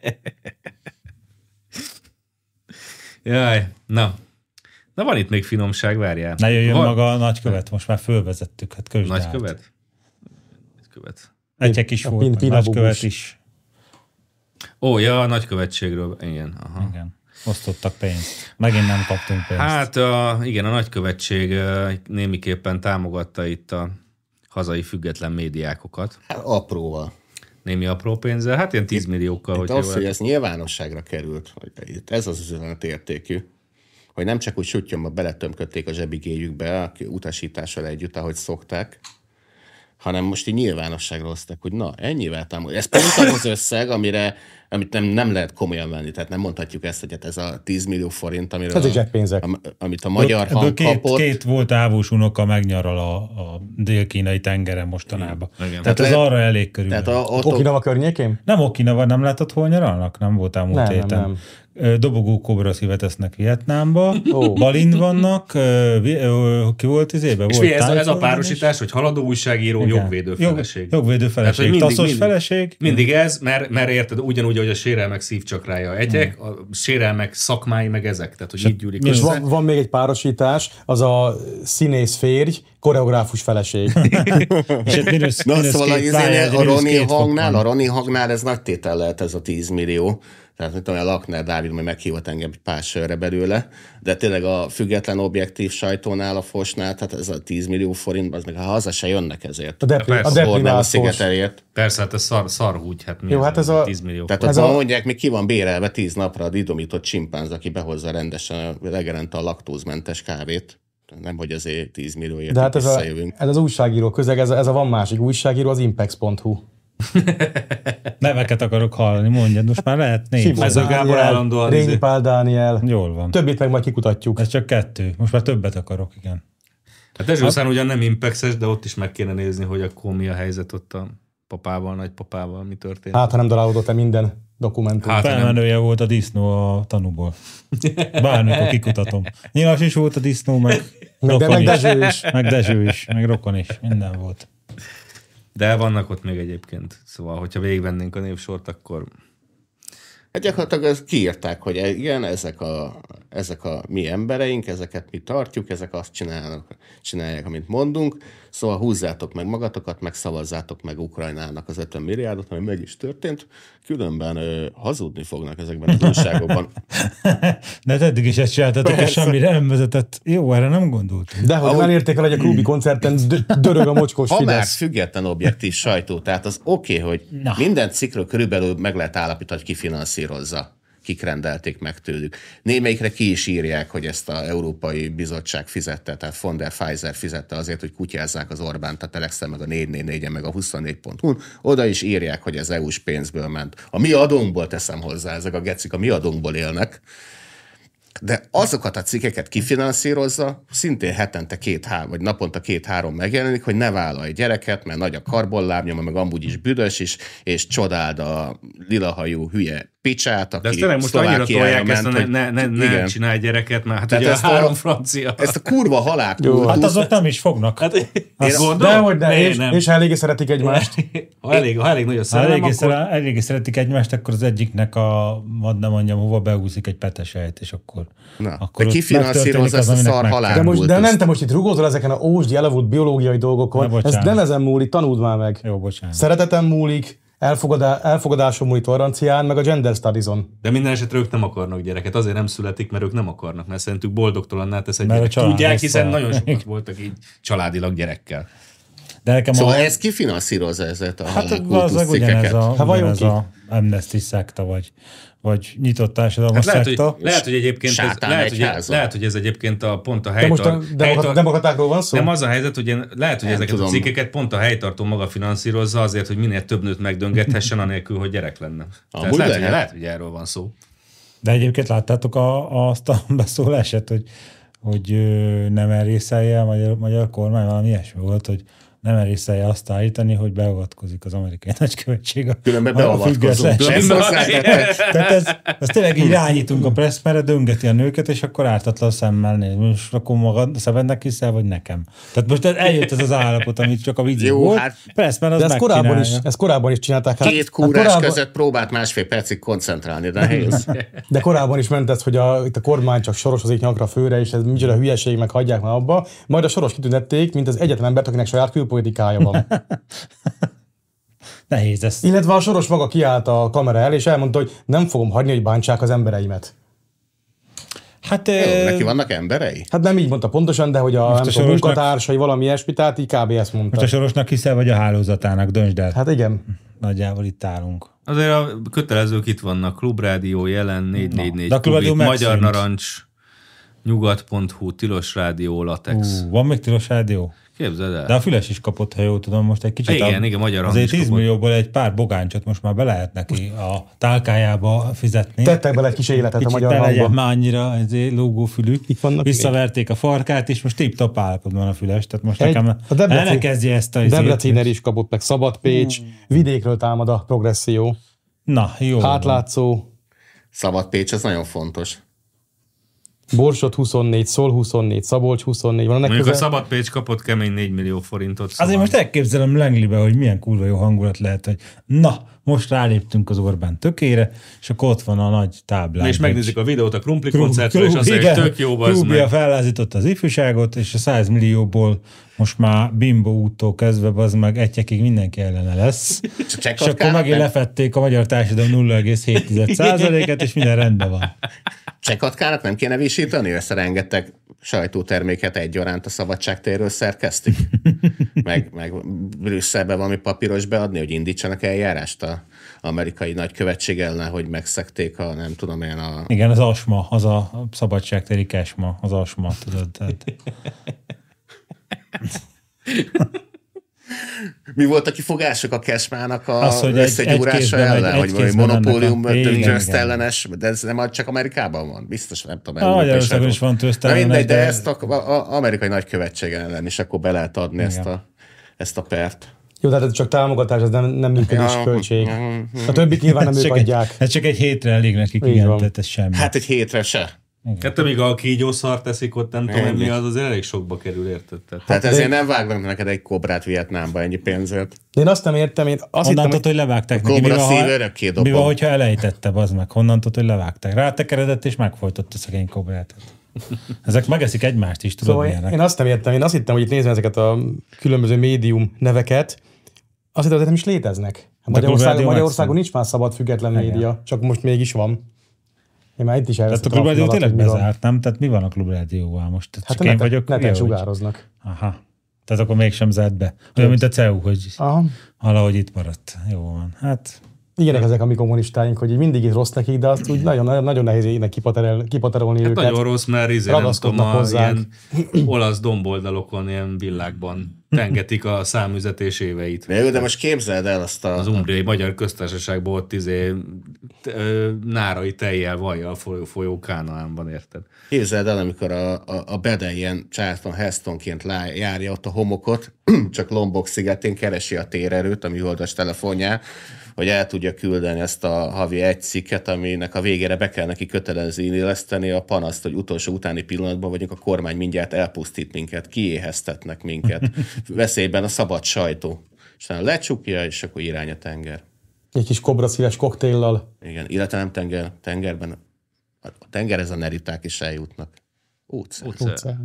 A: Jaj, na. Na van itt még finomság, várjál.
B: Ne jöjjön van... maga a nagykövet, most már fölvezettük. Hát
A: nagykövet? Nagykövet.
B: Egyek is volt, pin, nagykövet is.
A: Ó, ja, a nagykövetségről, igen. Aha.
B: Igen. Osztottak pénzt. Megint nem kaptunk pénzt.
A: Hát a, igen, a nagykövetség némiképpen támogatta itt a hazai független médiákokat.
D: Hát apróval.
A: Némi apró pénzzel, hát ilyen tíz milliókkal.
D: Itt az, hogy ez nyilvánosságra került, hogy itt ez az üzenet értékű, hogy nem csak úgy süttyömbe beletömködték a zsebigéjükbe a utasítással együtt, ahogy szokták, hanem most így nyilvánosságra hozták, hogy na, ennyivel támogatják. Ez pont az összeg, amire, amit nem, nem lehet komolyan venni, tehát nem mondhatjuk ezt, hogy ez a tíz millió forint, amiről
C: a,
D: a, amit a magyar hang
B: két,
D: kapott.
B: Két volt ávós unoka megnyaral a, a dél-kínai tengeren mostanában. Igen. Tehát ez
D: le,
B: arra elég körülbelül.
C: Tehát a, a, Okinawa környékén?
B: Nem Okinawa, nem látod, hol nyaralnak? Nem voltál múlt
C: nem,
B: héten.
C: Nem, nem.
B: Dobogó kobra szívet esznek Vietnámba, oh. Balint vannak, ki volt izébe?
A: És
B: volt
A: ez, ez a párosítás, hogy haladó újságíró, igen. Jogvédő feleség.
B: Jog, jogvédő feleség, hát, mindig, taszos mindig, feleség.
A: Mindig ez, mert, mert érted, ugyanúgy, hogy a sérelmek szívcsakrája egyek, a sérelmek szakmái meg ezek, tehát hogy így gyűlik
C: és van, van még egy párosítás, az a színész férj, koreográfus feleség.
B: És ez minus,
D: Na, minus szóval két, a, a Roni hangnál, a Roni hangnál ez nagy tétel lehet ez a tíz millió. Tehát, mint tudom, a Lakner Dávid majd meghívott engem egy pár sörre belőle, de tényleg a független objektív sajtónál, a Fosnál, tehát ez a tíz millió forint, az meg ha haza se jönnek ezért.
C: A, depri- a deprivált Fos.
A: Persze, hát ez szar, szarhúgy, hát mi
C: jó, hát ez a
A: tíz millió
D: tehát
A: forint.
D: ott mondják, még ki van bérelve tíz napra a idomított csimpánz, aki behozza rendesen reggelente a laktózmentes kávét. Nem, hogy azért tíz millióért
C: de hát ez, a, ez az újságíró közeg, ez a, ez a van másik újságíró, az impex pont hu.
B: Neveket akarok hallani, mondjad, most már lehet négy.
A: Ez a Gábor állandóan.
C: Rényi Pál Dániel.
B: Jól van.
C: Többit meg majd kikutatjuk.
B: Ez csak kettő. Most már többet akarok, igen.
A: Hát Dezsőszán ugyan nem impexes, de ott is meg kéne nézni, hogy akkor mi a helyzet ott a papával, nagypapával mi történt.
C: Hát, ha nem darálódott-e minden dokumentum.
B: Hát, felmenője nem... volt a disznó a tanúból. Bármikor kikutatom. Nyilas is volt a disznó, meg
C: Rokon meg Dezső is.
B: Meg Dezső is, meg Rokon is. Minden volt.
A: De vannak ott még egyébként. Szóval, hogyha végigvennénk a névsort, akkor...
D: Hát gyakorlatilag ezt kiírták, hogy igen, ezek a, ezek a mi embereink, ezeket mi tartjuk, ezek azt csinálnak, csinálják, amit mondunk, szóval húzzátok meg magatokat, meg szavazzátok meg Ukrajnának az ötven milliárdot, ami meg is történt, különben ö, hazudni fognak ezekben az újságokban.
B: De eddig is ezt csináltatok, és semmire nem vezetett. Jó, erre nem gondoltunk.
C: De hogy elérték el, hogy a klubi koncerten d- dörög a mocskos
D: Fidesz. Ha
C: Fidesz.
D: már független objektív sajtó, tehát az oké, okay, hogy Na. minden cikkről körülbelül meg lehet állapítani, hogy ki finanszírozza, kik rendelték meg tőlük. Némelyikre ki is írják, hogy ezt az Európai Bizottság fizette, tehát von der Pfizer fizette azért, hogy kutyázzák az Orbánt, a Telexen, meg a négy négy négyen, meg a huszonnégy pont hu-n. Oda is írják, hogy ez é u-s pénzből ment. A mi adónkból teszem hozzá, ezek a gecik a mi adónkból élnek. De azokat a cikkeket kifinanszírozza, szintén hetente két-három, vagy naponta két-három megjelenik, hogy ne vállalj gyereket, mert nagy a karbonlábnyoma, meg amúgy is büdös is, és csodáld a lilahajú hülye picsát, aki
A: de ezt tényleg most annyira tolják ezt, hogy ne, ne, ne, ne csinálj gyereket, mert hát ugye a három a, francia.
D: Ezt a kurva halálkultúrt.
B: Hát azok nem is fognak. Hát,
C: én gondolom, de, hogy ne, és, és eléggé szeretik egymást.
A: Ha elég, ha elég nagy a szerelem,
B: eléggé,
A: akkor...
B: szere, eléggé szeretik egymást, akkor az egyiknek a, vad nem mondjam, hova beúszik egy petesejt, és akkor...
D: Na, akkor de kifinanszírozza ezt a szar halálkultuszt.
C: De, de nem te most itt rugózol ezeken a ósdi elavult biológiai dolgokon. Ez nem ezen múlik, tanuld már meg.
B: Jó, bocsánat.
C: Szeretetem múlik, elfogadá, elfogadáson múlik tolerancián, meg a gender studies-on.
A: De minden esetre ők nem akarnak gyereket, azért nem születik, mert ők nem akarnak, mert szerintük boldogtalanná tesz egy gyerek. Tudják, hiszen a... nagyon sokat voltak így családilag gyerekkel.
D: De nekem szóval a... ez kifinanszírozza ezeket a
B: hát valószínűleg ugyanez a, hát ugyanez a Amnesty szekta, vagy, vagy nyitott társadalom hát
A: lehet,
B: szekta.
A: Hogy, lehet, hogy egyébként ez, lehet, hogy, lehet, hogy ez egyébként a pont a helytar...
C: De most a helytar... demokratákról van szó?
A: Nem az a helyzet, hogy én, lehet, hogy nem ezeket tudom. A cikkeket pont a helytartó maga finanszírozza azért, hogy minél több nőt megdöngethessen, anélkül, hogy gyerek lenne. Tehát lehet, hogy, lehet, hogy erről van szó.
B: De egyébként láttátok a, azt a beszólását, hogy, hogy nem elrészelje a magyar, magyar kormány, valami ilyesmi volt, hogy nem elrészelje azt állítani, hogy beavatkozik az amerikai nagykövetség.
D: Különben beavatkozunk.
B: Tehát ez, ez tényleg így rányítunk a presszmerre, döngeti a nőket, és akkor ártatlan szemmel néz. Most akkor magad Szevednek hiszel, vagy nekem? Tehát most eljött ez az állapot, amit csak a videó volt. Hát, presszmer az
C: de ezt korábban, is, ezt korábban is csinálták.
D: Hát, Két kúrás hát korábban... között próbált másfél percig koncentrálni, de helyez.
C: De korábban is ment ez, hogy a, itt a kormány csak sorosozik nyakra főre, és ez micsoda hülyeség, meg hagyják már abba. Majd a Soros kitüntették, mint az egyetlen embert, akinek saját külpolitikája van.
B: Nehéz ez.
C: Illetve a Soros maga kiállt a kamera el, és elmondta, hogy nem fogom hagyni, hogy bántsák az embereimet.
B: Hát,
D: jó, e... neki vannak emberei?
C: Hát nem így mondta pontosan, de hogy a, a, a munkatársai valami ilyesmi, tehát így kb. Ezt mondta.
B: Most a Sorosnak hiszel, vagy a hálózatának, döntsd el.
C: Hát igen.
B: Nagyjából itt állunk.
A: Azért a kötelezők itt vannak, Klubrádió, Jelen, négy négy négy, Kubik, Magyar Narancs, nyugat pont hu, Tilos Rádió, Latex.
B: Uh, van még Tilos Rádió?
A: Képzeld el.
B: De a Füles is kapott, ha jól tudom, most egy kicsit.
A: Igen, a, igen, magyar
B: azért tíz millióból egy pár bogáncsot most már be lehet neki a tálkájába fizetni.
C: Tettek bele egy kis életet
B: kicsit
C: a magyar hangba.
B: Kicsit már annyira ezért lógófülű. Visszaverték még a farkát, és most tip-top állapotban a Füles. Tehát most egy, nekem el ne kezdje ezt a...
C: Debreciner is kapott, meg Szabadpécs. Hmm. Vidékről támad a progresszió.
B: Na, jó.
C: Hátlátszó.
D: Szabadpécs, ez nagyon fontos.
C: Borsod huszonnégy, Szol huszonnégy, Szabolcs huszonnégy. Van
A: mondjuk közel? A Szabadpécs kapott kemény négy millió forintot.
B: Szóval. Azért most elképzelem Langlibe, hogy milyen kurva jó hangulat lehet, hogy na, most ráléptünk az Orbán tökére, és akkor ott van a nagy táblán.
A: És megnézik a videót a Krumpli koncertről, és azt mondja, hogy tök jó, bazd meg.
B: Krúbia fellázította az ifjúságot, és a száz millióból most már Bimbo úttól kezdve, bazd meg, egyekig mindenki ellene lesz. És akkor megint lefették a magyar társadalom nulla egész hét százalékát, és minden rendben van.
D: Csekatkának nem kéne visítani? Ezt rengeteg sajtóterméket egyaránt a Szabadságtérről szerkesztik? meg, meg Brüsszelbe valami papíros beadni, hogy indítsanak eljárást az amerikai nagykövetség ellen, hogy megszekték a, nem tudom én a...
B: Igen, az asma, az a szabadságtéri kesma, az asma, tudod. Tehát...
D: Mi volt a kifogások a Kesmának a az, összegyúrása ellen, egy, hogy monopólium tröszt ellenes, de ez nem csak Amerikában van? Biztos, nem tudom.
B: A Magyarországon is van tröszt ellenes.
D: Mindegy, de, de ezt a, a, a amerikai nagykövetség ellen is akkor be lehet adni ezt a, ezt a pert.
C: Jó, tehát ez csak támogatás, ez nem, nem működés ja, költség. A többit nyilván nem ők adják.
B: Ez csak egy hétre elég nekik, igen, tehát ez semmi.
D: Hát egy hétre se.
A: Hát amíg a kígyószart teszik ott, nem tudom, mi az, az elég sokba kerül, érted? Tehát
D: hát ezért nem vágnak neked egy kobrát Vietnámba ennyi pénzért.
C: De én azt nem értem, én azt
B: hittem, hogy, hogy levágták neki.
D: Kobra szív örökké dobom.
B: Mi van, hogyha elejtette, bazd meg? Honnan tudod, hogy levágták? Rátekeredett és megfojtott a szegény kobrát. Ezek megeszik egymást is, tudod,
C: szóval milyenek. Én azt nem értem, én azt hittem, hogy itt nézem ezeket a különböző médium neveket, azt hittem, hogy nem is léteznek. Magyarországon, Magyarországon nincs már szabad független média, csak most mégis van. Én már itt is
B: elvesztem. Tehát a Klubrádió tényleg bezárt, nem? Tehát mi van a Klubrádióval most? Tehát
C: hát csak én neten, vagyok, neten sugároznak.
B: Aha. Tehát akkor mégsem zárt be. Olyan, mint a cé e u, hogy aha. valahogy itt maradt. Jó van. Hát...
C: Ilyenek ezek a mi kommunistáink, hogy mindig itt rossz nekik, de azt úgy nagyon, nagyon nehéz ének kipaterolni hát őket.
A: Nagyon rossz, mert izé, nem tudom, a ilyen olasz domboldalokon, ilyen villákban tengetik a számüzetés éveit.
D: De, de most képzeld el azt a...
A: Az Umbriai Magyar Köztársaságban ott izé nárai tejjel, vajjal folyó, folyó Kánaánban, érted?
D: Képzeld el, amikor a, a, a Bede ilyen Charlton Hestonként járja ott a homokot, csak Lombok szigetén keresi a térerőt, a műholdas telefonján, hogy el tudja küldeni ezt a havi egy cikket, aminek a végére be kell neki kötelező illeszteni a panaszt, hogy utolsó utáni pillanatban vagyunk, a kormány mindjárt elpusztít minket, kiéheztetnek minket, veszélyben a szabad sajtó. És aztán lecsukja, és akkor irány a tenger.
C: Egy kis kobraszíves koktéllal.
D: Igen, illetve nem tenger, tengerben, a tengerhez a neriták is eljutnak. Óceán.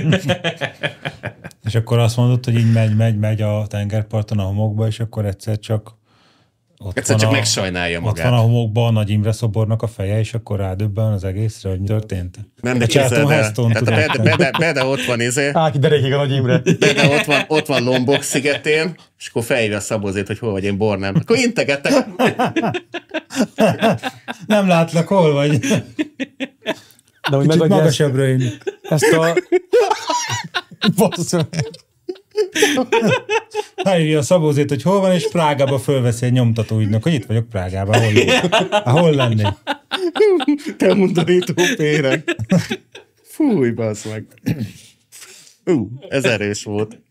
B: És akkor azt mondod, hogy így megy, megy, megy a tengerparton a homokba, és akkor egyszer csak Ott
D: Egyszer csak a, megsajnálja magát.
B: Ott van a homokban a Nagy Imre szobornak a feje, és akkor rádöbben az egészre, hogy mi történt.
D: Nem, de Charlton Heston. Hát Bede, Bede, Bede ott van, izé.
C: Á, ki derékig a Nagy Imre.
D: Bede ott van, ott van Lombok szigetén, és akkor felhívja a Szabózét, hogy hol vagy, én Bornám. Akkor integettek.
B: Nem látlak, hol vagy.
C: De hogy
B: kicsit magasabbra én.
C: Ezt a... Basszol.
B: Hívja a Szabózét, hogy hol van, és Prágába fölveszi egy nyomtatóügynök, hogy itt vagyok Prágában, hol, hol lennék.
D: Te mondanító pérek. Fúj, bassz meg. Ú, ez erős volt.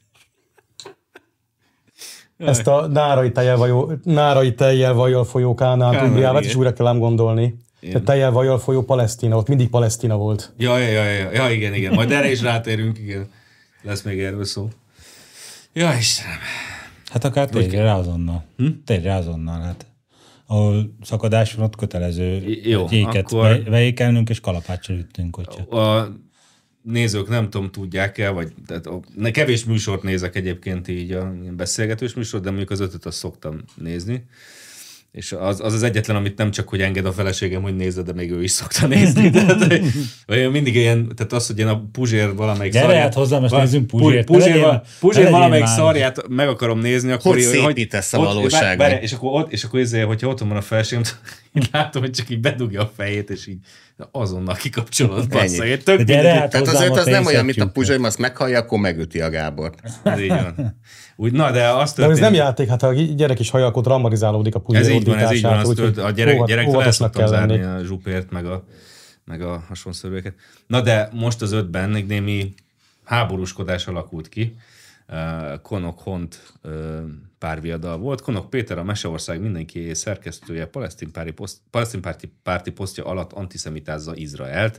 C: Ezt a nárai tejjel, vajó, nárai tejjel vajjal folyó Kánaánt Umbriávát is újra kell ám gondolni. A tejjel vajjal folyó Palesztina, ott mindig Palesztina volt.
A: Ja, ja, ja, ja, ja, igen, igen. Majd erre is rátérünk, igen. Lesz még erről szó. Ja, Istenem.
B: Hát akár térj rá azonnal. Hm? Térj rá azonnal, hát. Ahol szakadás van, ott kötelező
A: jó,
B: éket akkor... veékelnünk, és kalapáccsal üttünk. Hogyha.
A: A nézők nem tudom, tudják-e, vagy tehát a, kevés műsort nézek egyébként így, a beszélgetős műsort, de mondjuk az ötöt azt szoktam nézni. És az, az az egyetlen, amit nem csak, hogy enged a feleségem, hogy nézze, de még ő is szokta nézni. Tehát, vagy mindig ilyen, tehát az, hogy én a Puzsér valamelyik
B: Gyere
A: szarját...
B: Gyere hozzám, most nézzünk Puzsért.
A: Puzsér, val, Puzsér valamelyik szarját meg akarom nézni, akkor...
D: Hogy szépítesz a valóságban.
A: És akkor, és akkor ezért, hogyha otthon van a feleségem, így látom, hogy csak így bedugja a fejét, és így azonnal kikapcsolod.
D: Bassza, tök tehát azért az nem olyan, mint a Puzsér, azt meghallja, akkor megüti a Gábort.
A: Ez így van. Úgy, na, de azt
C: történik... De ez nem játék, hát a gyerek is hajalkot rammarizálódik a Puzsér
A: ez így van, ez így van, azt úgy, a gyerek, óvat, gyerektől el szoktam zárni a zsupért, meg a, meg a hasonszörveket. Na de most az ötben még némi háborúskodás alakult ki. Konok Hont párviadal volt. Konok Péter, a Meseország mindenki szerkesztője, palesztin párti, poszt, palesztin párti, párti posztja alatt antiszemitázza Izraelt.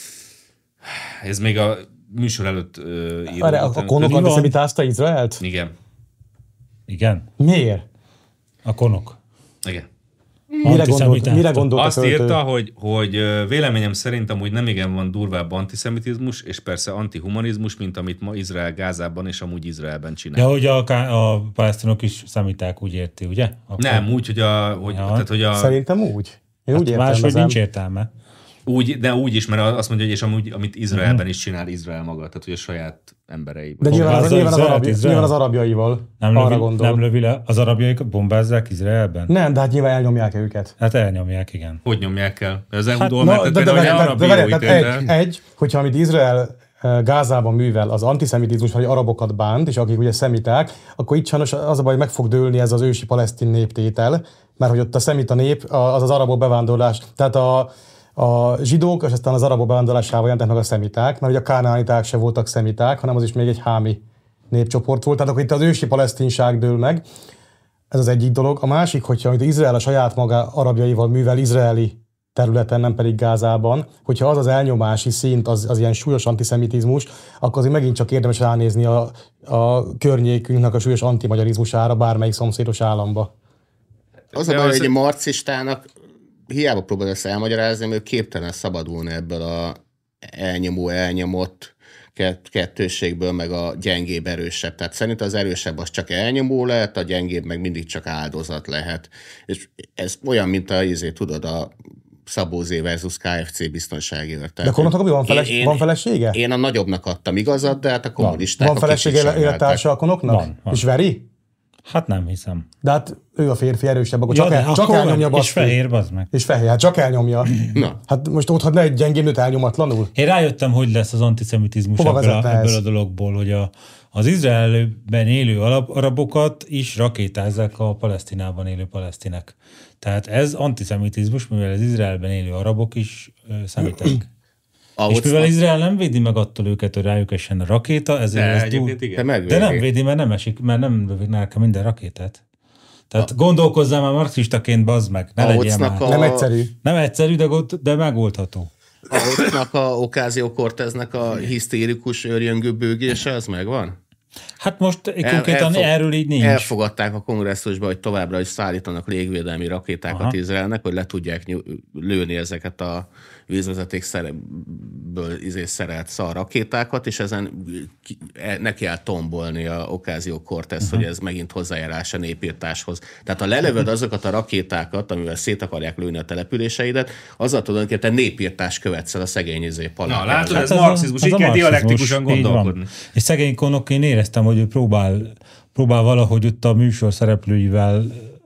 A: Ez még a műsor előtt uh, író.
C: A, a Konok antiszemitázta Izraelt?
A: Igen.
B: Igen?
C: Miért?
B: A Konok.
A: Igen.
C: Mire gondolt, mire gondolt
A: Azt írta, hogy, hogy véleményem szerint amúgy nem igen van durvább antiszemitizmus, és persze antihumanizmus, mint amit ma Izrael Gázában és amúgy Izraelben csinál.
B: Ja, hogy a, a palesztinok is szemiták, úgy érti, ugye?
A: Akkor... Nem, úgy, hogy a... Hogy,
B: ja.
A: tehát, hogy a...
C: Szerintem úgy. Én
B: hát
C: úgy
B: máshogy nincs értelme.
A: Úgy, de úgy is, mert azt mondja, hogy és amúgy, amit Izraelben uh-huh. is csinál Izrael maga, tehát hogy a saját emberei.
C: De nyilván az, nyilván, az arabja, nyilván az arabjaival
B: nem
C: arra
B: lövi,
C: gondol.
B: Nem lövi le, az arabjaikat bombázzák Izraelben?
C: Nem, de hát nyilván elnyomják őket.
B: Hát elnyomják, igen.
A: Hogy nyomják el? Az e u
B: hát,
A: dól no, mert például, hogy arab bíróit
C: egy, egy, hogyha amit Izrael Gázában művel, az antiszemitizmus, vagy arabokat bánt, és akik ugye szemiták, akkor itt sajnos az a baj, meg fog dőlni ez az ősi palesztin néptétel, mert hogy ott a szemita nép, az az arabok bevándorlás, tehát a a zsidók, és aztán az arabok bevándorlásával jelentek meg a szemiták, mert ugye a kánaániták se voltak szemiták, hanem az is még egy hámi népcsoport volt, tehát akkor itt az ősi palesztinság dől meg. Ez az egyik dolog. A másik, hogyha Izrael a saját maga arabjaival művel izraeli területen, nem pedig Gázában, hogyha az az elnyomási szint, az, az ilyen súlyos antiszemitizmus, akkor azért megint csak érdemes ránézni a, a környékünknek a súlyos antimagyarizmusára bármelyik szomszédos államba.
D: Az a baj, hogy egy marxistának hiába próbál ezt elmagyarázni, mert képtelen szabadulni ebből a elnyomó, elnyomott kettősségből, meg a gyengébb, erősebb. Tehát szerint az erősebb az csak elnyomó lehet, a gyengébb meg mindig csak áldozat lehet. És ez olyan, mint a, izé, tudod, a Szabó Zé versus ká ef cé biztonsági őr.
C: De akkor mondhatok, hogy van, feles, én, van felesége?
D: Én a nagyobbnak adtam igazat, de hát a kommunisták
C: van. Van felesége élettársa a konoknak?
B: Van, van.
C: És veri?
B: Hát nem hiszem.
C: De hát ő a férfi erősebb, akkor ja, csak, el,
B: csak
C: elnyomja.
B: És fehér, bazd meg.
C: És fehér, hát csak elnyomja. Na. Hát most ott ne egy gyengébb nőt elnyomatlanul?
B: Én rájöttem, hogy lesz az antiszemitizmus ebből a, ebből a dologból, hogy a, az Izraelben élő arabokat is rakétázzák a Palesztinában élő palesztinek. Tehát ez antiszemitizmus, mivel az Izraelben élő arabok is ö, szemitek.
D: Ahogy
B: és mivel Izrael nem védi meg attól őket, hogy rájuk essen a rakéta, ezért ez túl...
D: De,
B: de nem védi, mert nem esik, mert nem lövik neki minden rakétát. Tehát a... gondolkozzál már marxistaként, bazd meg, ne legyen már.
C: A... Nem egyszerű.
B: Nem egyszerű, de, de megoldható.
D: A Ocasio-Corteznek a hisztérikus őrjöngő bőgése, az megvan?
B: Hát most konkrétan elfog, erről így nincs.
D: Elfogadták a kongresszusba, hogy továbbra is szállítanak légvédelmi rakétákat Aha. Izraelnek, hogy le tudják lőni ezeket a vízvezeték szerepből izé szerelt szar rakétákat, és ezen neki kell tombolni a Ocasio-Cortez, uh-huh. hogy ez megint hozzájárás a népírtáshoz. Tehát ha lelövöd azokat a rakétákat, amivel szét akarják lőni a településeidet, azzal tulajdonképpen népírtás követsz el a szegény izé palánál.
A: Na látod, ez, ez marxizmus, így kell dialektikusan gondolkodni.
B: És szegény konok, én éreztem, hogy ő próbál, próbál valahogy ott a műsor szereplőivel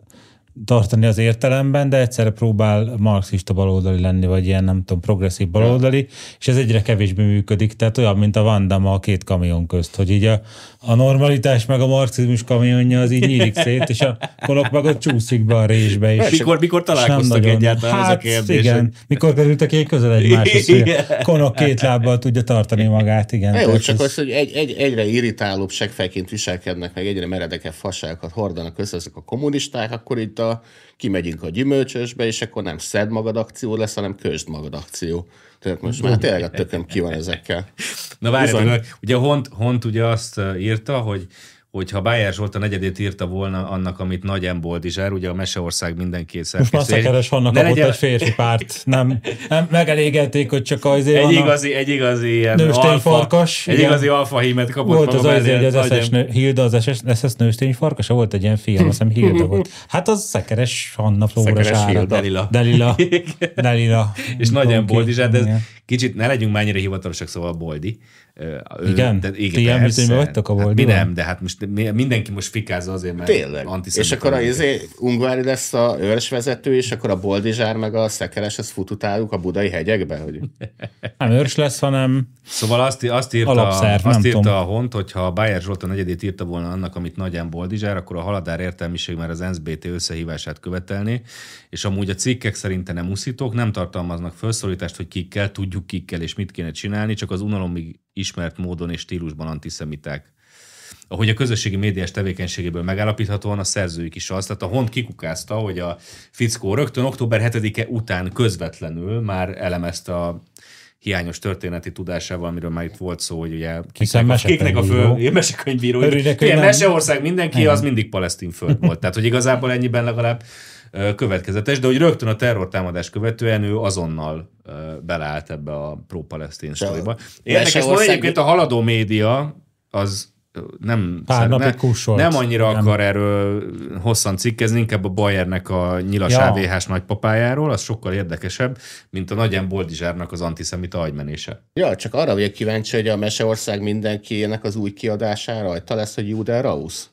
B: tartani az értelemben, de egyszerre próbál marxista baloldali lenni, vagy ilyen, nem tudom, progresszív baloldali, és ez egyre kevésbé működik, tehát olyan, mint a Van Damme a két kamion közt, hogy így a, a normalitás meg a marxizmus kamionja az így nyílik szét, és a konok meg ott csúszik be a résbe. És
A: mikor, mikor találkoztak egyáltalán
B: hát,
A: ez a kérdés?
B: Igen, mikor kerültek ilyen közel egymáshoz, hogy a konok két lábbal tudja tartani magát, igen.
D: Jó, csak az, hogy egy, egy, egyre irritálóbb seggfejként viselkednek, meg egyre meredekebb fasságokat hordanak össze ezek a kommunisták, akkor itt a, kimegyünk a gyümölcsösbe, és akkor nem szedd magad akció lesz, hanem közd magad akció. Tehát most már tényleg a tököm ki van ezekkel.
A: Na várjátok, ugye Hont, Hont ugye azt írta, hogy hogyha Bájer Zsolt a negyedét írta volna annak, amit Nagy M. Boldizsár, ugye a Meseország mindenki
B: szerkesztő. Most már Szekeres Hanna kapott legyen... egy férfi párt. Nem, nem megelégelték, hogy csak azért
A: egy igazi, egy igazi ilyen
B: nőstényfarkas.
A: Egy igazi alfahímet kapott.
B: Volt az az, hogy az es es nő, Hilda az es es nőstényfarkasa, volt egy ilyen film, azt hiszem Hilda volt. Hát az Szekeres Hanna Flóra Sára.
A: Delila.
B: Delila. Delila.
A: És Nagy M. Boldizsár, de ez kicsit ne legyünk már ennyire hivatalosak, szóval Boldi.
B: Igen?
A: De, igen,
B: ti említőnyben vagytok a Boldiban?
A: Hát mi nem, de hát most mindenki most fikázza azért, mert
D: tényleg. És akkor a izé, Ungvári lesz a őrsvezető, és akkor a Boldizsár meg a Szekeres, ezt fut utáljuk a budai hegyekbe? Hogy...
B: Nem őrs lesz, hanem
A: szóval azt, azt írta, alapszerv, azt írta a Hont, hogyha Bájer Zsolt a negyedét írta volna annak, amit Nagy M. Boldizsár, akkor a haladár értelmiség már az en es zé bé té összehívását követelné, és amúgy a cikkek szerinte nem uszítók, nem tartalmaznak felszólítást, hogy kikkel, tudjuk kikkel és mit kéne csinálni, csak az unalomig ismert módon és stílusban antiszemiták. Ahogy a közösségi médiás tevékenységéből megállapíthatóan a szerzőik is az, tehát a Hont kikukázta, hogy a fickó rögtön október hetedike után közvetlenül már elemezte a hiányos történeti tudásával, amiről már itt volt szó, hogy ugye kiknek a, kiknek a föld, mesekönyvíró. Ilyen Meseország mindenki, nem. Az mindig palesztin föld volt. Tehát, hogy igazából ennyiben legalább következetes, de hogy rögtön a terrortámadás követően ő azonnal beleállt ebbe a pro-palesztin sztoriba. Érdekes, hogy egyébként a haladó média az nem,
B: ne,
A: nem annyira nem. akar erről hosszan cikkezni, inkább a Bayernek a nyilas ja. á vé hás nagypapájáról, az sokkal érdekesebb, mint a Nagy M. Boldizsárnak az antiszemita agymenése.
D: Ja, csak arra vagyok kíváncsi, hogy a Meseország mindenkinek az új kiadására rajta lesz, hogy Juden Rausz.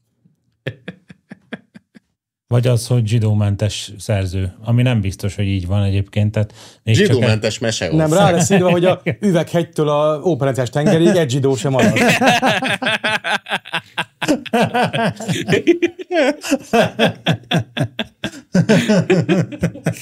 B: Vagy az, hogy zsidómentes szerző, ami nem biztos, hogy így van egyébként. Tehát
D: zsidómentes Meseország.
C: Nem, rá lesz írva, hogy a Üveghegytől a óperenciás tengerig egy zsidó sem marad.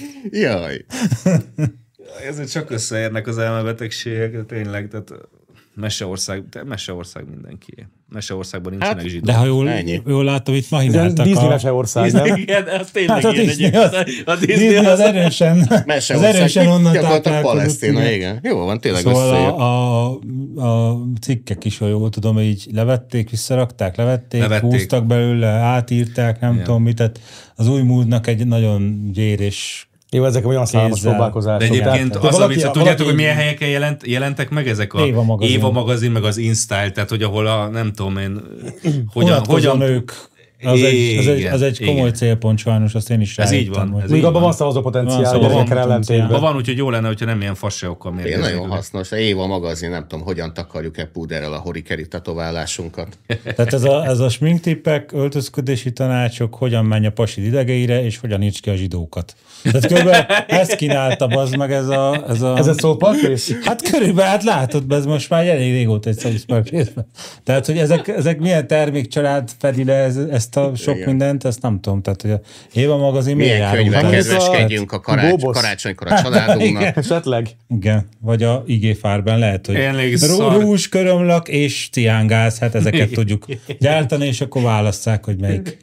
D: Jaj.
A: Ezért csak összeérnek az elmebetegségek, tényleg. Tehát... Meseország, de Meseország mindenki. Meseországban nincsenek hát, zsidók.
B: De ha jól, jól látom, itt mahináltak
C: Disney a... Meseország, nem?
A: Igen, az tényleg
B: hát a Disney az, a Disney az, az erősen, az erősen onnan
D: táplálkozott. Palesztina, igen. Jó van, tényleg
B: szóval a, a, a cikkek is, ha jól tudom, így levették, visszarakták, levették, levették. húztak belőle, átírták, nem igen. tudom mit. Tehát az új múltnak egy nagyon gyérés.
C: Jó, ezek olyan számos próbálkozások.
A: De egyébként az a vicc, tudjátok, hogy milyen helyeken jelent, jelentek meg ezek a Éva magazin, Éva magazin meg az InStyle, tehát hogy ahol a, nem tudom én, hogyan... hogyan
B: ők. Az egy, az egy, az egy komoly igen. célpont sajnos, azt én is
A: rájöttem. Ez így van.
C: Még abban van szavazó potenciál, hogy ezekkel ellentétben.
A: Van, úgyhogy jó lenne, hogyha nem ilyen fasseokkal mérgezik.
D: Nagyon hasznos. Éva magazin, nem tudom, hogyan takarjuk-e púderrel a horikeri tetoválásunkat.
B: Tehát ez a, ez a sminktippek, öltözködési tanácsok, hogyan menj a pasid idegeire, és hogyan írts ki a zsidókat. Tehát körülbelül ezt kínálta, bazd meg ez a... Ez a,
C: ez a szóparkrész?
B: Hát körülbelül, hát látod, ez most már elég régóta egy szóparkrészben. Tehát, hogy ezek, ezek milyen termékcsalád fedi le ez, ezt a sok igen. mindent, ezt nem tudom. Tehát, hogy a Éva magazin miért járunk?
D: Milyen könyvek kedveskedjünk a karács, karácsonykor a családunknak.
C: Esetleg.
B: Igen, vagy a I G Farben lehet, hogy rúzs, körömlak és ciángáz, hát ezeket tudjuk gyártani, és akkor válasszák, hogy melyik.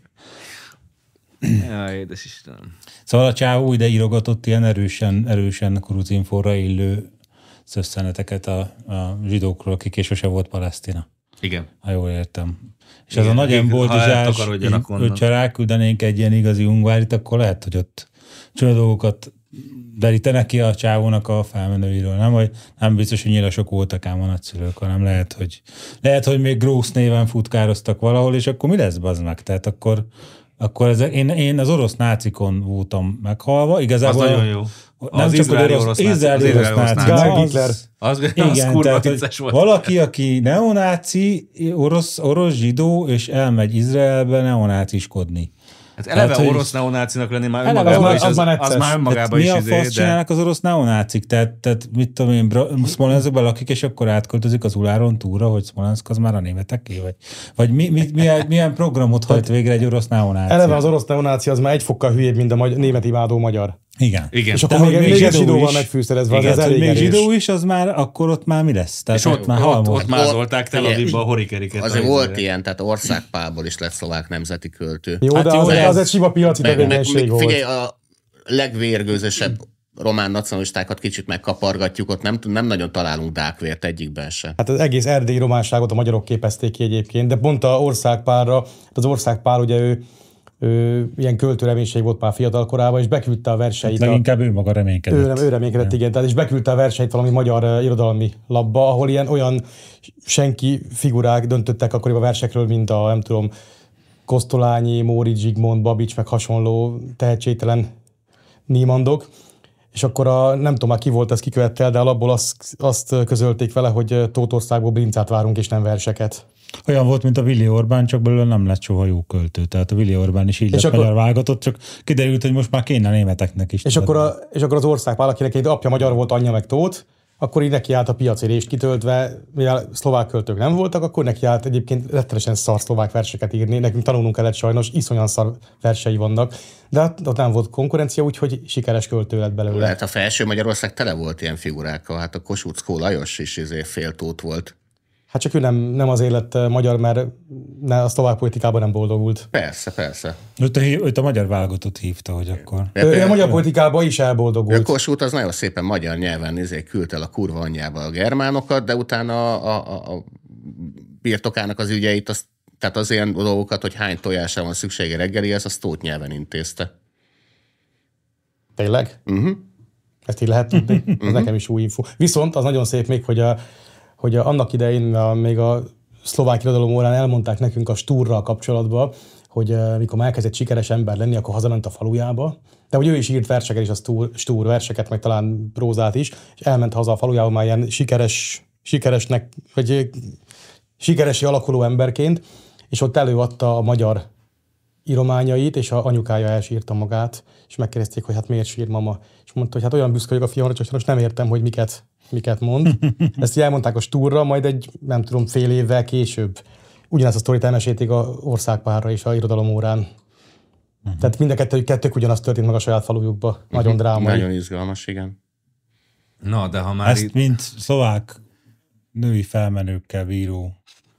A: Jaj, édes Istenem.
B: Szóval a csávó ide írogatott ilyen erősen, erősen kurucinforra illő szösszeneteket a, a zsidókról, akik és sose volt Palesztina.
A: Igen.
B: Ha jól értem. És igen, az a nagy emboldizás, hogyha ráküldenénk egy ilyen igazi ungvárit, akkor lehet, hogy ott csomó dolgokat derítenek ki a csávónak a felmenőiről. Nem, hogy nem biztos, hogy nyilasok voltak ám a nagyszülők, hanem lehet, hogy, lehet, hogy még Grósz néven futkároztak valahol, és akkor mi lesz, bazd meg? Tehát akkor Akkor ez, én, én az orosz nácikon voltam meghalva. Igazából
A: az nagyon jó.
B: Nem az csak izraeli orosz, orosz náci. Izraeli orosz náci.
A: Az, az, az, igen, az kurva vicces volt.
B: Valaki, aki neonáci, orosz, orosz zsidó, és elmegy Izraelbe neonáciskodni.
A: Hát eleve tehát, orosz neonácinak lenni már önmagában is, az, az, az már önmagában is izé.
B: Mi a fasz csinálnak az orosz neonácik? Tehát, tehát mit tudom én, Szmolenszkban lakik, és akkor átköltözik az Uláron túlra, hogy Szmolenszk az már a németeké? Vagy, vagy mi, mi, milyen, milyen programot hajt végre egy orosz neonáci?
C: Eleve az orosz neonáci az már egy fokkal hülyébb, mint a magy- német imádó magyar.
B: Igen.
A: Igen.
C: És akkor még, még egy zsidóval megfűszerezve, az, az elég
B: még zsidó is, az már, akkor ott már mi lesz? Tehát
A: és ott, ott már ott, ott mázolták Tel Avivba a horikeriket.
D: Azért volt ilyen, tehát országpából is lett szlovák nemzeti költő.
C: Jó, hát de jó, az, az egy sima piaci tevékenység volt.
D: Figyelj, a legvérgőzösebb román nacionalistákat kicsit megkapargatjuk, ott nem, nem nagyon találunk dákvért egyikben se.
C: Hát az egész erdélyi románságot a magyarok képezték ki egyébként, de pont a országpárra, az országpár ugye ő Ő, ilyen költőreménység volt már fiatal korában, és beküldte a verseit.
B: Hát leginkább ő maga reménykedett.
C: Ő, ő reménykedett, ja. igen. Tehát és beküldte a verseit valami magyar uh, irodalmi labba, ahol ilyen olyan senki figurák döntöttek akkoriban a versekről, mint a, nem tudom, Kosztolányi, Móricz Zsigmond, Babics, meg hasonló tehetségtelen nímandok. És akkor a, nem tudom már ki volt, ez kikövettel, de alapból azt, azt közölték vele, hogy Tótországból brincát várunk, és nem verseket.
B: Olyan volt, mint a Willy Orbán, csak belőle nem lett soha jó költő. Tehát a Willy Orbán is így és lett akkor, magyar válogatott, csak kiderült, hogy most már kéne németeknek is.
C: És akkor, a, és akkor az országpál, akinek egy apja magyar volt, anyja meg Tóth, akkor így neki állt a piacérést kitöltve, mivel szlovák költők nem voltak, akkor neki állt egyébként rettenesen szar szlovák verseket írni. Nekünk tanulnunk kellett sajnos, iszonyan szar versei vannak. De ott nem volt konkurencia, úgyhogy sikeres költő lett belőle.
D: Hát a felső Magyarország tele volt ilyen figurákkal. Hát a Kossuth Lajos is izé fél Tóth volt.
C: Hát csak ő nem, nem az élet magyar, mert a szlovák politikában nem boldogult.
D: Persze, persze.
B: Őt a, őt a magyar válogatott hívta, hogy akkor...
C: Ő, ő a magyar politikában is elboldogult.
D: A Kossuth az nagyon szépen magyar nyelven izé küldte el a kurva anyjába a germánokat, de utána a, a, a birtokának az ügyeit, az, tehát az ilyen dolgokat, hogy hány tojásra van szüksége reggelihez, azt Tóth nyelven intézte.
C: Tényleg?
D: Uh-huh.
C: Ezt így lehet tudni? Ez uh-huh. nekem is új info. Viszont az nagyon szép még, hogy a hogy annak idején a, még a szlovák irodalom órán elmondták nekünk a Stúrral kapcsolatban, hogy uh, mikor már elkezdett sikeres ember lenni, akkor hazament a falujába. De hogy ő is írt verseket is, a Stúr, Stúr verseket, meg talán prózát is, és elment haza a falujába már ilyen sikeres, sikeresnek, vagy sikeresi alakuló emberként, és ott előadta a magyar írományait, és a anyukája elsírta magát, és megkérdezték, hogy hát miért sír mama. És mondta, hogy hát olyan büszke vagyok a fiamra, csak most nem értem, hogy miket miket mond. Ezt így elmondták a Stúrra, majd egy, nem tudom, fél évvel később ugyanezt a sztorit elmesélték a országpárra és a irodalom órán. Uh-huh. Tehát mind a kettő, kettők ugyanazt történt meg a saját falujukba. Uh-huh. Nagyon drámai.
D: Nagyon izgalmas, igen.
A: Na, de ha már
B: ezt
A: itt...
B: mint szlovák női felmenőkkel bíró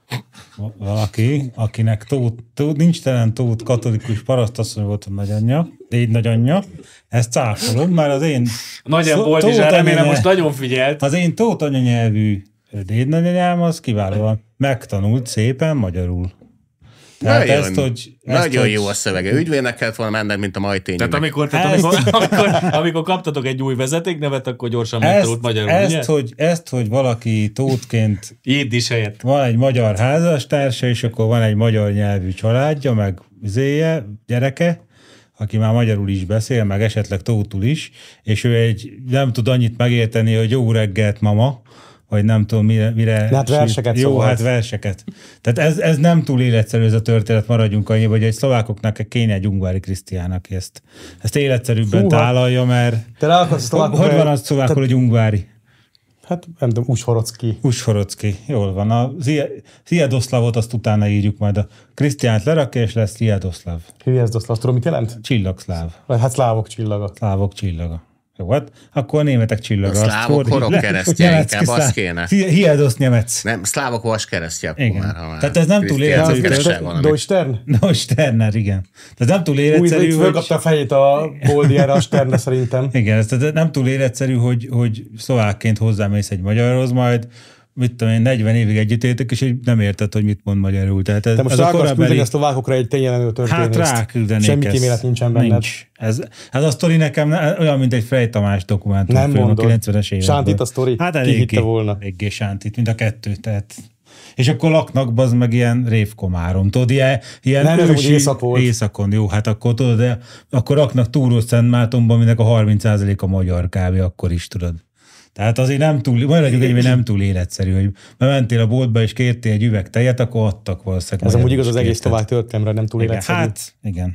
B: valaki, akinek Tóth, Tóth, nincs telen Tóth katolikus parasztasszony volt a nagyanyja, így nagyanyja, ezt cáfolom, mert az én...
E: Nagyon volt, és remélem most nagyon figyelt.
B: Az én Tóth anyanyelvű dédnagyanyám az kiválóan megtanult szépen magyarul.
D: Tehát nagyon, ezt, hogy, ezt, nagyon hogy... jó a szövege. Ügyvédnek kellett volna menned, mint a majtényinek.
E: Tehát, amikor, tehát amikor, amikor, amikor kaptatok egy új vezetéknevet, akkor gyorsan megtanult magyarul,
B: ezt, ugye? Hogy, ezt, hogy valaki Tóthként
E: Jéddis helyett.
B: Van egy magyar házastársa, és akkor van egy magyar nyelvű családja, meg zéje, gyereke, aki már magyarul is beszél, meg esetleg Tóthul is, és ő egy nem tud annyit megérteni, hogy jó reggelt, mama, vagy nem tudom, mire... mire
C: hát verseket
B: Jó,
C: szóval.
B: hát verseket. Tehát ez, ez nem túl életszerű ez a történet, maradjunk annyi, hogy egy szlovákoknak kéne egy Ungvári Krisztián, aki ezt, ezt életszerűbben Fúha. tálalja, mert...
C: Te ráakadsz
B: szlovákok... Hogy van az szlovákul, hogy Ungvári?
C: Hát nem tudom, Ushorocki.
B: Ushorocki, jól van. A Sziadoszlavot azt utána írjuk majd. A Krisztiánt lerakja, és lesz Sziadoszlav.
C: Sziadoszlav, tudom, mit jelent?
B: Csillagszláv.
C: Hát szlávok csillaga.
B: Szlávok csillaga. Jó, hát akkor a németek csillaga.
D: A szlávok horog keresztje, inkább az kéne.
B: Hiedosz nyemec.
D: Nem, szlávok vas keresztje, akkor már, ha már.
B: Tehát ez nem túl életszerű.
C: Deutsch-Stern?
B: Deutsch-Sterner, igen. Tehát nem túl életszerű,
C: hogy... Úgy fölkapta a fejét a Boldiára a Sterne szerintem.
B: Igen, tehát nem túl életszerű, hogy, hogy szlovákként hozzámész egy magyarhoz, majd mit tudom én, negyven évig együtt éltek, és nem érted, hogy mit mond magyarul. Tehát ez,
C: Te most rá akarsz küldeni a szlovákokra egy tényjelenő történést.
B: Hát ráküldenék.
C: Semmi kímélet nincsen benned.
B: Nincs. Ez, ez a sztori nekem olyan, mint egy Frey Tamás dokumentum.
C: Nem mondod.
B: A kilencvenes évekből.
C: Sántit a sztori?
B: Hát
C: eléggé, ki hitte volna?
B: Eléggé Sántit, mind a kettő. Tehát. És akkor laknak, bazd meg ilyen révkomáron. Tudod, ilyen, ilyen
C: nem, ősi észak volt.
B: Északon, jó, hát akkor tudod, de akkor laknak Túró-Szentmártonban, aminek a harminc százalék a magyar kávé, akkor is tudod. Tehát azért nem túl, majd legyünk egy, nem túl életszerű, hogy mentél a boltba és kértél egy üveg tejet, akkor adtak valószínűleg.
C: Ez amúgy igaz az egész tovább történelemre, nem túl
B: igen,
C: életszerű.
B: Hát, igen.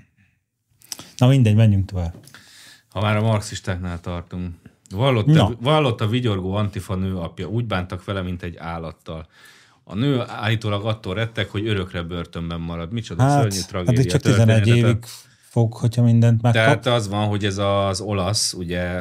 B: Na mindegy, menjünk tovább.
A: Ha már a marxistáknál tartunk. Vallott, a, vallott a vigyorgó Antifa nő apja. Úgy bántak vele, mint egy állattal. A nő állítólag attól rettek, hogy örökre börtönben marad. Micsoda hát, szörnyű tragédia.
B: Hát csak tizenegy évig fog, hogyha mindent megkap.
A: Tehát az van, hogy ez az olasz, ugye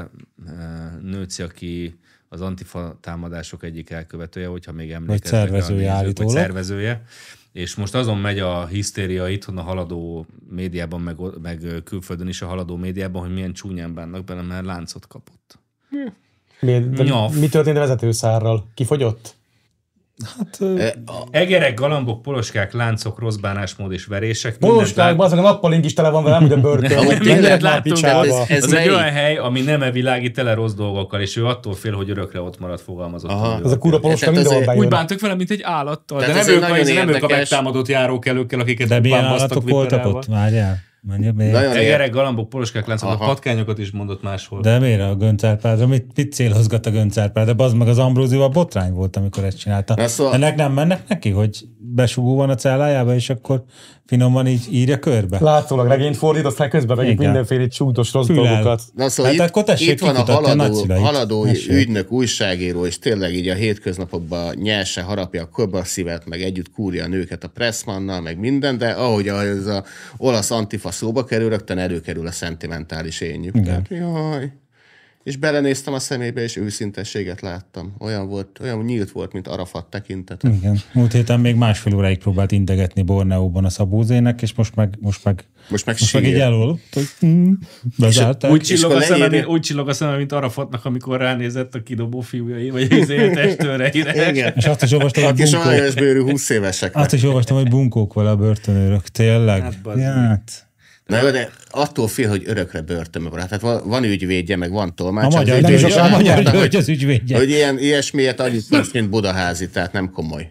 A: nőci, aki az Antifa támadások egyik elkövetője, hogyha még emlékeznek.
B: Vagy szervezője állítólag.
A: Vagy szervezője. És most azon megy a hisztéria itthon a haladó médiában, meg, meg külföldön is a haladó médiában, hogy milyen csúnyán bánnak bele, mert láncot kapott.
C: Mi, mi történt a vezetőszárral? Kifogyott?
B: Hát,
A: egerek, galambok, poloskák, láncok, rossz bánásmód és verések.
C: Poloskák, azon a nappalink is tele van velem, de börtön.
A: Mindent láttunk, ez, ez az egy olyan hely, ami nem evilági, tele rossz dolgokkal, és ő attól fél, hogy örökre ott marad, fogalmazott.
C: Ez a kurva poloska mindenhol bejön.
E: Úgy bántak vele, mint egy állattal. De nem ők, nem ők a megtámadott járókelőkkel, akiket
B: de milyen állatok voltak ott? Várjál.
A: Egerek, galambok, poloskák, láncok, a patkányokat is mondott máshol.
B: De miért a Göncz Árpádra? Mit, mit célhozgat a Göncz Árpád? De bazd meg az Ambrózióval botrány volt, amikor ezt csinálta. Szóval... Ennek nem mennek neki, hogy besugó van a cellájába, és akkor finoman így írja körbe?
C: Látszólag regényt fordít, aztán közben megint mindenféle csúdos rossz dolgokat.
D: Na szóval hát itt, akkor tessék, itt van a haladó, haladó ügynök, újságíró, és tényleg így a hétköznapokban nyelse, harapja a kobaszívet, meg együtt kúrja a nőket a Pressmannal, meg minden, de ahogy az a olasz antifa szóba kerül, rögtön előkerül a szentimentális énjük. Tehát, jaj. És belenéztem a szemébe, és őszintességet láttam. Olyan volt, olyan nyílt volt, mint Arafat tekintete.
B: Igen. Múlt héten még másfél óráig próbált integetni Borneóban a Szabózének, és most meg, most meg,
D: most meg,
B: most meg így elolott, hogy mm, bezárták.
A: Úgy csillog, a szemem, úgy csillog a szemem, mint Arafatnak, amikor ránézett a kidobó fiújai, vagy az éltestőreire.
D: Igen.
B: És azt is olvastam, hogy
D: bunkók. Aki sajnos bőrű húsz évesek.
B: Azt is olvastam, hogy bunkók vele a börtönőrök. Tényleg? Hát,
D: hát. Na, de attól fél, hogy örökre börtönbe van. Tehát van ügyvédje, meg van tolmács.
B: A magyar győgy az, a magyar győgy az ügyvédje.
D: Hogy ilyen, ilyesmilyet annyit lesz, mint Budaházi, tehát nem komoly.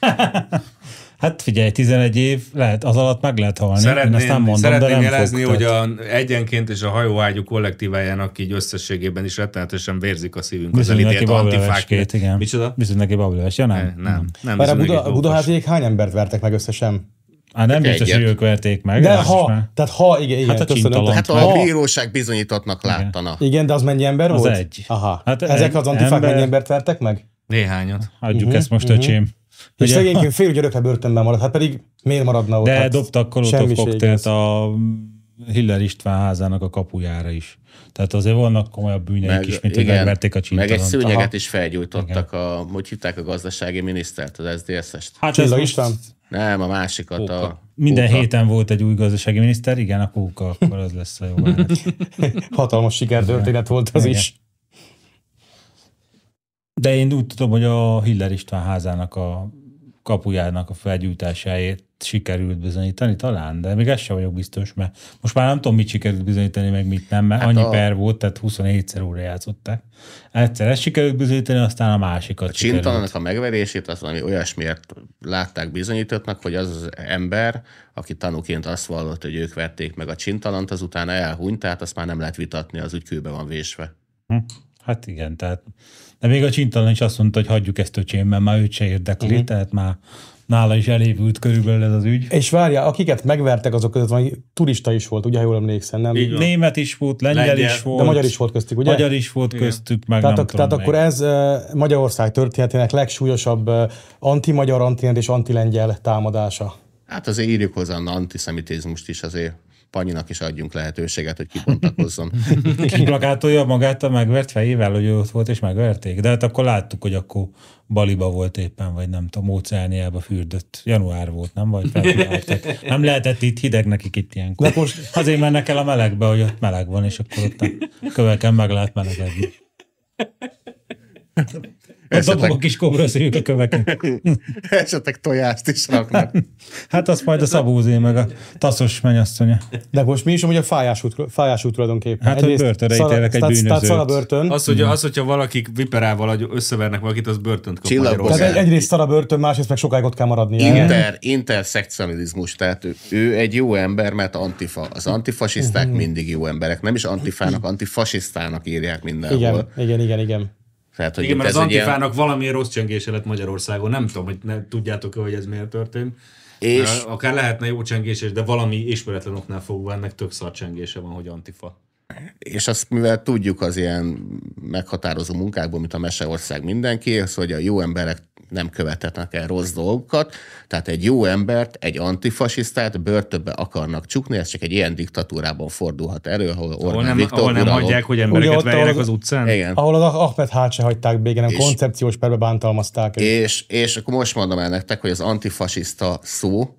B: Hát figyelj, tizenegy év, lehet, az alatt meg lehet halni.
A: Szeretném,
B: Én ezt nem mondom,
A: szeretném
B: de nem
A: jelezni,
B: fog,
A: hogy a, egyenként és a hajóágyú kollektívájának így összességében is rettenetesen vérzik a szívünk az elítélt antifákét.
B: Igen.
A: Micsoda?
B: Bizony neki bableves, ja nem?
A: Nem. nem, nem
C: Mert a Buda, Budaháziék hány embert vertek meg összesen?
B: Hát nem biztos, hogy ők verték meg.
C: De ha, tehát ha, igen, igen.
B: Hát a,
D: hát a bíróság bizonyítottnak láttana.
C: Igen, de az mennyi ember
B: az
C: volt?
B: egy.
C: Aha. Hát ezek az antifák ember... mennyi embert vertek meg?
A: Néhányat.
B: Adjuk uh-huh, ezt most, uh-huh. öcsém.
C: És szegényként fél, hogy örökre börtönben marad. Hát pedig miért maradna ott?
B: De
C: hát
B: dobtak kolotov koktélt a Hiller István házának a kapujára is. Tehát azért vannak komolyabb bűneik is, mint igen, hogy megverték a Csintalant.
D: Meg egy szőnyeget Aha. is felgyújtottak, a, hogy hívták a gazdasági minisztert, az es dé es-est.
C: Hát Csilla István?
D: Nem, a másikat. Póka. A
B: Minden Póka. Héten volt egy új gazdasági miniszter, igen, a Póka, akkor az lesz a jó.
C: Hatalmas sikertörténet volt az igen. is.
B: De én úgy tudom, hogy a Hiller István házának a kapujának a felgyújtásáért sikerült bizonyítani talán, de még ezt sem vagyok biztos, mert most már nem tudom, mit sikerült bizonyítani, meg mit nem, mert hát annyi a... per volt, tehát huszonhétszer óra játszották. Egyszer ezt sikerült bizonyítani, aztán a másikat
D: a
B: sikerült. A
D: Csintalannak a megverését az valami olyasmiért látták bizonyítottnak, hogy az az ember, aki tanúként azt vallott, hogy ők vették meg a Csintalant, azután elhunyt, tehát azt már nem lehet vitatni, az úgy kőbe van vésve.
B: Hm. Hát igen, tehát de még a Csintalan is azt mondta, hogy hagyjuk ezt öcsém, mert már őt se érdekli, uh-huh. tehát már nála is elévült körülbelül ez az ügy.
C: És várjál, akiket megvertek, azok között van, turista is volt, ugye, jól emlékszem, nem?
B: Német is volt, lengyel, lengyel is volt.
C: De magyar is volt köztük, ugye?
B: Magyar is volt igen. köztük, meg
C: tehát
B: nem
C: a, Tehát akkor ez Magyarország történetének legsúlyosabb anti-magyar, anti és anti-lengyel támadása.
D: Hát azért írjuk hozzá az antiszemitizmust is, azért Panyinak is adjunk lehetőséget, hogy kibontakozzon.
B: Kiplakátolja magát a megvert fejével, hogy ő ott volt és megverték. De hát akkor láttuk, hogy akkor Baliba volt éppen, vagy nem tudom, Óceániába fürdött. Január volt, nem? Vagy felpiláltak. Nem lehetett itt hideg nekik itt ilyenkor. De most azért mennek el a melegbe, hogy ott meleg van, és akkor ott a köveken meg lehet melegedni. A dobogok kis kobraszőjük a köveken.
D: Esetleg tojást is raknak.
B: Hát az majd a Szabózé, meg a taszos mennyasszonya.
C: De most mi is amúgy a fájás út, fájás út tulajdonképpen.
B: Hát, hogy börtönre ítélek egy bűnözőt. Tehát
C: szarabörtön.
A: Az, hogy, az, hogyha valakik viperával összevernek valakit, az börtönt kap
C: Magyarországon. Tehát egyrészt szarabörtön, másrészt meg sokáig ott kell maradni.
D: Inter, interszekcionalizmus, tehát ő, ő egy jó ember, mert antifa. Az antifasiszták uh-huh. mindig jó emberek. Nem is antifának, antifasisztának írják mindenhol.
C: Igen, igen, igen, igen.
A: Tehát, hogy igen, mert az antifának ilyen... valami rossz csengése lett Magyarországon. Nem tudom, hogy ne, tudjátok, hogy ez miért történt. És... Akár lehetne jó csengéses, de valami ismeretlen oknál fogva ennek tök szar csengése van, hogy antifa.
D: És azt, mivel tudjuk az ilyen meghatározó munkákból, mint a Meseország mindenki, az, hogy a jó emberek nem követhetnek el rossz dolgokat, tehát egy jó embert, egy antifasisztát börtönbe akarnak csukni, ez csak egy ilyen diktatúrában fordulhat elő, ahol Orbán ahol nem,
A: Viktor ahol nem uralom, hagyják, hogy embereket verjenek az, az utcán.
C: Igen. Ahol az Ahmed hát se hagyták bége, nem koncepciós perbe bántalmazták.
D: És, és akkor most mondom el nektek, hogy az antifasiszta szó,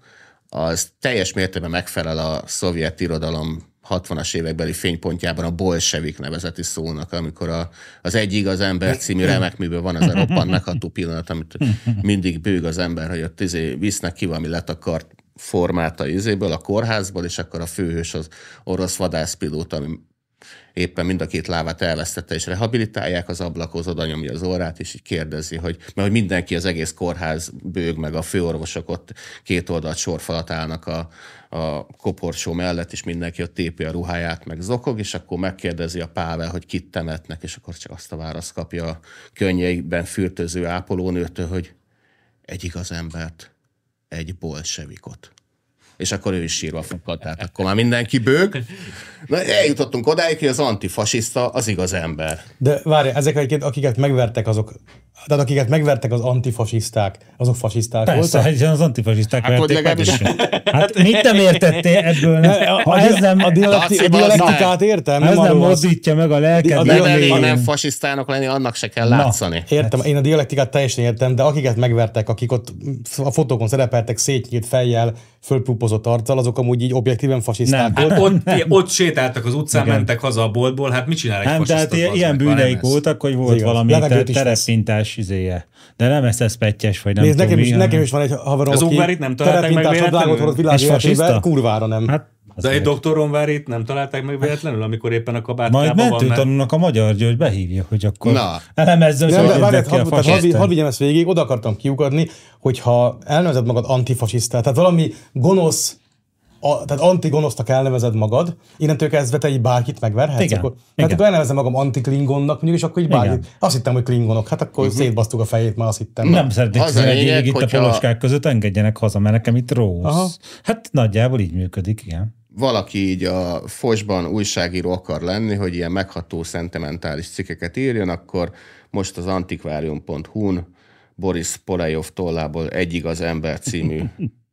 D: az teljes mértékben megfelel a szovjet irodalom hatvanas évekbeli fénypontjában a bolsevik nevezeti szónak, amikor a, az Egy igaz ember című remek műből van az a roppant megható pillanat, amit mindig bőg az ember, hogy ott izé visznek ki valami letakart formát a izéből, a kórházból, és akkor a főhős az orosz vadászpilóta, ami éppen mind a két lábát elvesztette, és rehabilitálják, az ablakhoz oda nyomja az orrát, és így kérdezi, hogy, mert hogy mindenki, az egész kórház bőg, meg a főorvosok ott két oldalt sorfalat állnak a, a koporsó mellett, és mindenki ott tépi a ruháját, meg zokog, és akkor megkérdezi a Pável, hogy kit temetnek, és akkor csak azt a választ kapja a könnyeiben fürtöző ápolónőtől, hogy egy igaz embert, egy bolsevikot. És akkor ő is sírva fukadt, tehát akkor már mindenki bőg. Na, eljutottunk odáig, hogy az antifasiszta az igaz ember.
C: De várj, ezek, akiket, akiket megvertek, azok, tehát akiket megvertek az antifasiszták, azok fasiszták
B: Persze,
C: voltak?
B: Persze, az antifasiszták
D: hát,
B: verték meg is. Hát mit nem értettél ebből? Nem? Ha
C: a,
B: ez nem,
C: a, dialekti, a dialektikát értem?
B: Ez nem, nem mozdítja meg a lelked.
D: Nem elég, ha nem fasisztának lenni, annak se kell látszani.
C: Értem, én a dialektikát teljesen értem, de akiket megvertek, akik ott a fotókon szerepeltek szétnyílt fejjel, fölpúpozott arccal, azok amúgy így objektíven fasiszták
A: voltak. Ott, ott sétáltak az utcán, igen. mentek haza a boltból, hát mit csinál egy
B: nem,
A: fasiszta?
B: Tehát ilyen bűneik voltak, hogy volt valami terepintás izéje. De nem ez pettyes, vagy nem
C: Nézd,
B: tudom
C: nekem
B: mi.
C: Is, nekem is van egy haverom,
A: az Ungvárit nem találták meg véletlenül?
C: És fasiszta? Kurvára nem. Hát,
A: de egy doktor Ungvárit nem találták meg véletlenül, amikor éppen a kabátkában
B: van? Majd mentőtanulnak a magyar György behívja, hogy akkor elemezze, hogy hogy
C: érdek ki a fasisztát. Hadd vigyem ezt végig, oda akartam kiukadni, hogyha elnevezed magad antifasisztát, tehát valami gonosz, a, tehát antigonosznak elnevezed magad, innentől kezdve te így bárkit megverhetsz.
B: Igen.
C: Akkor, mert akkor elnevezem magam antiklingonnak, mondjuk, és akkor így bárkit. Azt hittem, hogy klingonok. Hát akkor uh-huh. szétbasztuk a fejét, már azt hittem.
B: Nem szeretnék születni itt a poloskák között, engedjenek haza, mert nekem itt rossz. Aha. Hát nagyjából így működik, igen.
D: Valaki így a Fosban újságíró akar lenni, hogy ilyen megható, szentimentális cikkeket írjon, akkor most az antikvárium pont hu-n Boris Polejov tollából Egy igaz ember című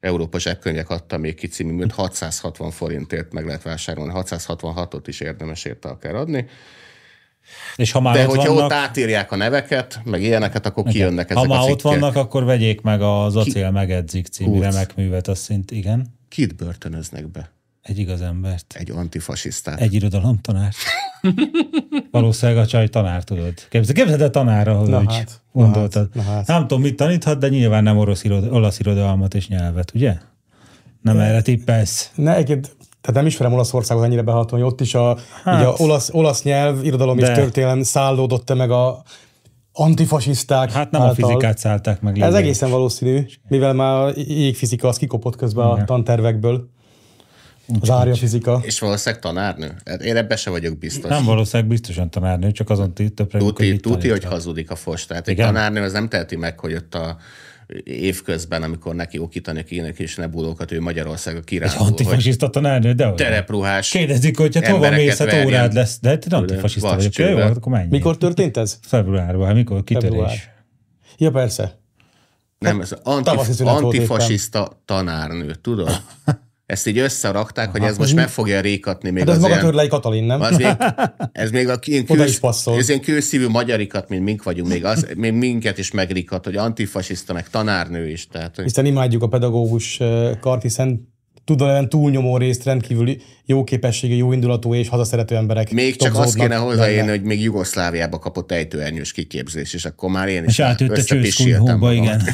D: Európa zsebkönyvek adta még ki című, mint hatszázhatvan forintért meg lehet vásárolni, hatszázhatvanhatot is érdemes érte kell adni.
B: És ha már
D: De
B: ott
D: hogyha
B: vannak,
D: ott átírják a neveket, meg ilyeneket, akkor
B: igen.
D: kijönnek ezek
B: ha
D: a
B: már
D: cikkek.
B: ott vannak, akkor vegyék meg az Acél
D: Ki...
B: megedzik című
D: Húsz.
B: remek művet, azt szint, igen.
D: Kit börtönöznek be?
B: Egy igaz embert.
D: Egy antifasisztát.
B: Egy irodalomtanárt. Valószínűleg a csaj tanár, tudod. Képzeld, képzeld a tanára, hogy
C: Na
B: úgy
C: hát,
B: gondoltad.
C: na hát, na hát.
B: Nem tudom, mit taníthat, de nyilván nem orosz irod, olasz irodalmat és nyelvet, ugye? Nem erre tippelsz.
C: Ne, egyébként, tehát nem ismerem Olaszországot ennyire behatóan, hogy ott is a,
B: Hát.
C: így a olasz, olasz nyelv, irodalom
B: De.
C: és történelem szállódott meg a antifasiszták
B: Hát nem
C: által.
B: a fizikát szállták meg.
C: Ez
B: lényeg.
C: egészen valószínű, mivel már a jégfizika az kikopott közben a tantervekből. Az árjafizika.
D: És valószínűleg tanárnő? Én ebben se vagyok biztos.
B: Nem valószínűleg biztosan tanárnő, csak azon többre,
D: Tuti, tuti, hogy hazudik a fos. Tehát egy
B: Igen.
D: tanárnő az nem teheti meg, hogy ott a évközben, amikor neki okítani kéne és nebulókat, ő Magyarországra
B: Egy
D: kirándul, hogy
B: antifasiszta tanárnő, de olyan.
D: terepruhás
B: Kérdezik, hogy hát hova
D: embereket
B: mész, hát
D: verjen.
B: órád lesz. De hát antifasiszta vagyok. Jó,
D: vascsővel.
B: akkor menjél.
C: Mikor történt ez?
B: Februárban, hát mikor kitörés.
C: Február. Ja, persze.
D: Nem, ez
C: tavaszi
D: antif-
C: szünet volt
D: antifasiszta tanárnő, tudod? Ezt így összerakták, hogy ez most meg fogja rékatni még
C: Hát ez
D: az
C: maga
D: ilyen,
C: Törlei Katalin, nem?
D: az még, ez még a ilyen,
C: Oda
D: kősz,
C: is passzol.
D: ez ilyen kőszívű magyarikat, mint mink vagyunk, még, az, még minket is megrikat, hogy antifasiszta, meg tanárnő is. Tehát, hogy
C: Hiszen imádjuk a pedagógus eh, kart, hiszen tudom, túlnyomó részt rendkívül jó képességű, jó indulatú és hazaszerető emberek
D: még csak azt
C: tobzódnak
D: kéne hozzáérni,
C: benne.
D: hogy még Jugoszláviába kapott ejtőernyős kiképzés, és akkor már én is
B: És átjött a
D: összepisíltem
B: csőszkunyhóba,
D: magam.
B: igen.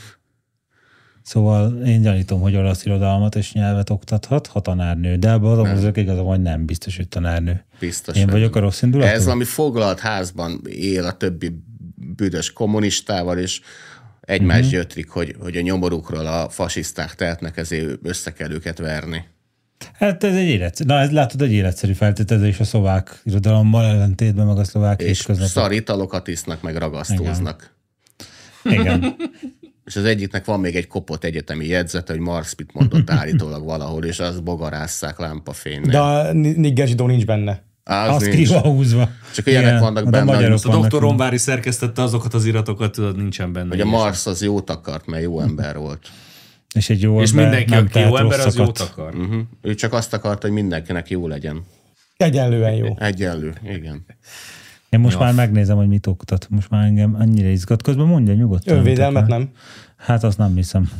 B: Szóval én gyanítom, hogy olasz irodalmat és nyelvet oktathat, ha tanárnő. De abban az azok igazam, hogy nem biztos, hogy tanárnő.
D: Biztos.
B: Én
D: hogy
B: vagyok a rossz indulatú?
D: Ez valami foglalt házban él a többi büdös kommunistával, és egymást
B: Mhm.
D: uh-huh. gyötrik, hogy, hogy a nyomorukról a fasiszták tehetnek, ezért össze kell őket verni.
B: Hát ez egy életszerű, na ez látod egy életszerű feltételezés a szlovák irodalommal ellentétben, meg a szlovák
D: És
B: hétköznapok.
D: szar italokat isznak, meg ragasztóznak.
B: Igen.
D: És az egyiknek van még egy kopott egyetemi jegyzete, hogy Marx mit mondott állítólag valahol, és azt bogarásszák lámpafénynél.
C: De a nigger zsidó nincs benne.
D: Az
B: Azt
D: nincs.
B: ki van húzva.
D: Csak ilyenek
B: Igen,
D: vannak
B: de
D: benne,
B: magyarok
D: hogy-
E: A
B: vannak.
E: doktor Romvári szerkesztette azokat az iratokat, tudod, nincsen benne.
D: hogy a
E: ilyesmi.
D: Marx az jót akart, mert jó ember volt.
B: És egy jó
E: És
B: ember
E: mindenki,
B: nem
E: aki
B: tehet
E: jó ember, az
B: rosszakat.
E: jót akar.
D: Uh-huh. Ő csak azt akarta, hogy mindenkinek jó legyen.
C: Egyenlően jó.
D: Egyenlő, igen.
B: Én most
E: Ja.
B: már megnézem, hogy mit oktat. Most már engem annyira izgat. Közben mondja nyugodtan.
C: Önvédelmet
B: Tehát,
C: nem.
B: Hát azt nem hiszem.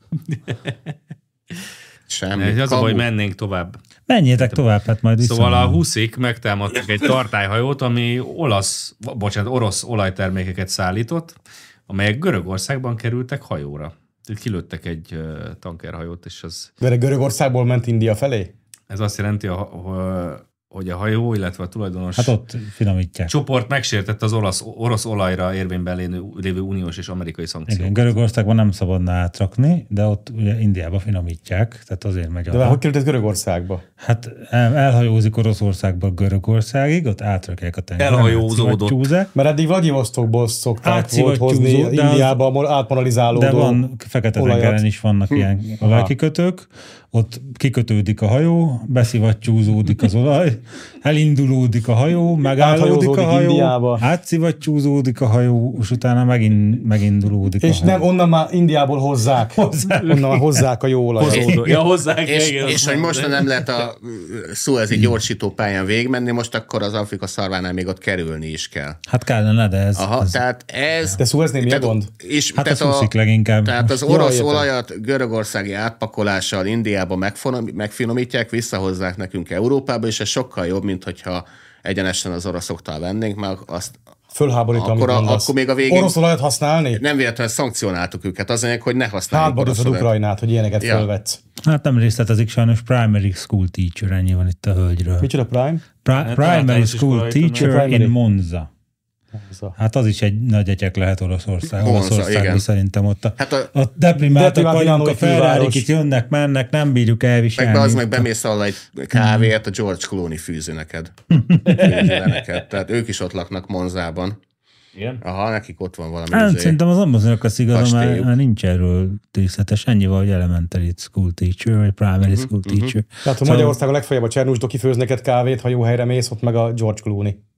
D: Semmi.
E: Ez az a
D: Kamu.
E: baj, mennénk tovább.
B: Menjétek tovább, hát majd vissza.
E: Szóval a huszik megtámadtak egy tartályhajót, ami olasz, bocsánat, orosz olajtermékeket szállított, amelyek Görögországban kerültek hajóra. Kilőttek egy ö, tankerhajót, és az,
C: De Görögországból ment India felé?
E: ez azt jelenti, a- a- hogy a hajó, illetve a tulajdonos
B: Hát ott finomítják.
E: csoport megsértette az olasz, orosz olajra érvényben lévő, lévő uniós és amerikai
B: Igen,
E: szankciókat.
B: Görögországban nem szabadna átrakni, de ott ugye Indiába finomítják, tehát azért megy
C: De
B: oda.
C: hogy került ez Görögországba?
B: Hát el, elhajózik Oroszországból Görögországig, ott átrakják a tengeren.
E: Elhajózódott.
B: átszivacskúzzák,
C: Mert eddig Vladivostokból szokták volt
B: Átszivattyúzó,
C: hozni
B: de az-
C: Indiába átmoralizálódó
B: De van Fekete-tengeren
C: olajat.
B: is vannak ilyen olajkikötők, ott kikötődik a hajó, beszivattyúzódik az olaj, elindulódik a hajó, megállódik a
C: Áthajózódik
B: hajó,
C: Indiába.
B: átszivattyúzódik a hajó, és utána megint megindulódik
C: És
B: a hajó.
C: nem, onnan már Indiából hozzák.
B: Hozzák.
C: Onnan már hozzák a jó olajat.
E: Hozódó. Ja, hozzák.
D: És,
E: igen,
D: és hogy most nem lehet a Szuezi gyorsító pályán végigmenni, most akkor az Afrika szarvánál még ott kerülni is kell.
B: Hát kellene, de ez...
D: Aha,
B: ez
D: tehát ez...
C: De Sueznél mi a
D: tehát-
C: gond?
D: És,
B: hát ez
D: tehát,
B: úszik
D: a,
B: leginkább.
D: tehát az
C: Ja,
D: orosz
C: értem.
D: olajat görögországi átpakolással Indiába megfonom- megfinomítják, visszahozzák nekünk Európába, és ez sokkal jobb, mint hogyha egyenesen az oroszoktól vennénk, mert azt
C: Fölháborító, amit
D: akkor, a,
C: mondasz.
D: akkor még a végén
C: Orosz olajat használni?
D: nem véletlenül szankcionáltuk őket, az anyag, hogy ne használjuk
C: Hátba
D: orosz
C: döszöd
D: olajat.
C: Ukrajnát, hogy ilyeneket
D: Ja.
C: fölvetsz.
B: Hát nem részletezik sajnos primary school teacher, ennyi van itt a hölgyről.
C: Micsoda Prime?
B: Pri- primary
E: általános
B: school
E: iskolai
B: teacher
C: tanár.
B: in Monza.
C: Az a-
B: Hát az is egy nagy egyek lehet Oroszország.
D: Monza,
B: Olaszországban
D: igen.
B: szerintem ott a,
D: Hát a-
B: a deprimáltak
C: Deprimált
B: vagyunk, a
C: milánói
B: Ferrari
C: főváros.
B: itt jönnek, mennek, nem bírjuk elviselni.
D: Meg be az meg bemész alá egy kávért, a George Clooney fűzi neked. Fűzi le neked. Tehát ők is ott laknak Monzában.
E: Igen.
D: Aha, nekik ott van valami.
B: Hát,
D: izé.
B: szerintem az amazonok az igazam, mert,
D: Kastélyuk.
B: mert nincs erről részletes. Ennyi van, hogy elementary school teacher, vagy primary school teacher.
C: Tehát, ha
B: Szóval-
C: Magyarországon legfeljebb a Csernus doki főz neked kávét, ha jó helyre mész, ott meg a George Clooney.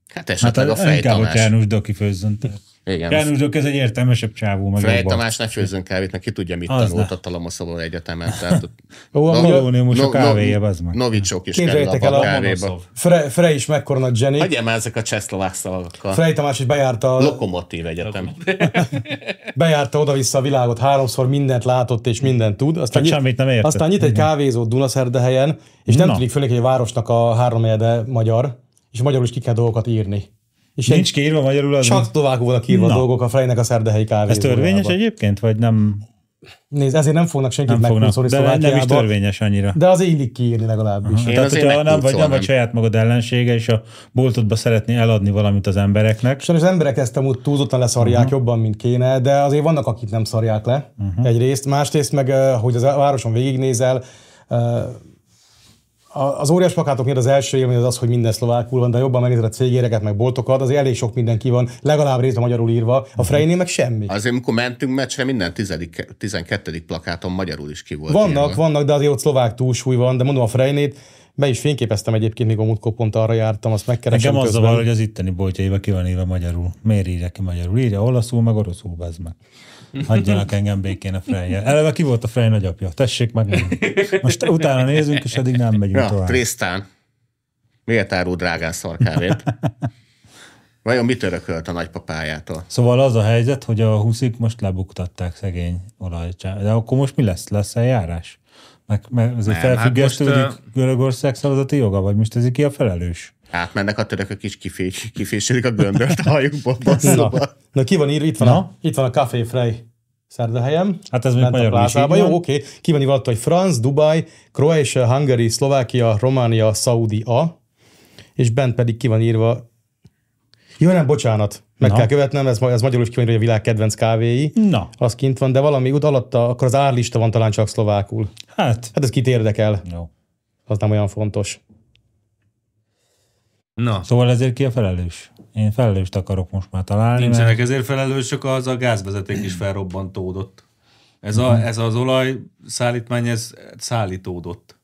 D: Hát esetleg hát a Frey Tamás.
B: Inkább a János Doki főzzön.
D: Igen.
B: János Doki ez egy értelmesebb csávó.
D: Frey Tamás ne főzzön kávét, mert ki tudja, mit az tanult ne. A Talamaszobor Egyetemen. Tehát,
B: Ó, a Milóniumos a kávéja, az meg.
D: Novicsok is kerül a kávéba.
C: Frey is mekkora nagy Jenny.
D: Hagyjál már ezek a csehszlovák szavakkal.
C: Frey Tamás is bejárta...
D: Lokomotív egyetem.
C: Bejárta oda-vissza a világot, háromszor mindent látott és mindent tud. Aztán
B: Csak semmit nem értett.
C: Aztán nyit egy kávézót Dunaszerdahelyen, és nem tudik fölé, hogy a városnak a háromnegyede magyar, és magyarul is ki kell dolgokat írni. És
B: nincs kiírva magyarul az?
C: Csak szlovákul vannak írva a dolgok a Freynek a szerdahelyi kávézójában.
B: Ez törvényes egyébként, vagy nem?
C: Nézd, ezért nem fognak senkit megpuszolni Szlovákiába.
B: Nem is törvényes annyira.
C: De azért illik kiírni legalábbis.
B: Tehát, hogyha nem vagy, nem vagy saját magad ellensége, és a boltodba szeretné eladni valamit az embereknek.
C: Sajnos az emberek ezt amúgy túlzottan leszarják uh-huh. jobban, mint kéne, de azért vannak, akik nem szarják le uh-huh. egyrészt. Másrészt meg, hogy az városon végignézel, az óriás plakátok miatt az első élmény az az, hogy minden szlovákul van, de jobban megnézed a cégéreket, meg boltokat, azért elég sok mindenki van, legalább részben magyarul írva. A Freynél meg semmi.
D: Azért, amikor mentünk meccsre, minden tizedik, tizenkettedik plakáton magyarul is ki volt.
C: Vannak, írva. vannak, de azért ott szlovák túlsúly van, de mondom a Freynét, be is fényképeztem egyébként, mikor múltkor pont arra jártam, azt megkeresem.
B: Nekem az zavar, hogy az itteni boltjaiba ki van írva magyarul. Miért írja ki magyarul? Írja olaszul, meg oroszul, bazd meg. Hagyjanak engem békén a Frey-jel. Eleve ki volt a Frey nagyapja? Tessék meg. Most utána nézünk, és eddig nem megyünk
D: ja,
B: tovább.
D: Tristan. Miért árul drágán szarkávét? Vajon mit örökölt a nagypapájától?
B: Szóval az a helyzet, hogy a huszik most lebuktatták szegény olajcsát. De akkor most mi lesz? Lesz eljárás? Meg, meg azért felfüggesztődik hát most, Görögország szavazati joga? Vagy most ez ki a felelős?
D: Átmennek a törökök is, kifés, kiféselik a göndört a hajukból.
C: Na, na ki van írva? Itt van, a, itt van a Café Frey Szerdahelyem.
B: Hát ez még magyarul is így
C: jó, oké. Okay. Ki van írva, hogy France, Dubai, Croatia, Hungary, Szlovákia, Románia, Szaúdia, és bent pedig ki van írva, jó, nem, bocsánat, meg Na. kell követnem, ez, ez magyarul is ki van írva, a világ kedvenc kávéi.
B: Na.
C: Az kint van, de valami út alatta, akkor az árlista van talán csak szlovákul.
B: Hát.
C: Hát ez kit érdekel.
B: Jó.
C: Az nem olyan fontos.
B: Na. Szóval ezért ki a felelős? Én felelőst akarok most már találni.
E: Nincsenek mert... ezért felelősök, az a gázvezeték is felrobbantódott. Ez, a, ez az olajszállítmány, ez szállítódott.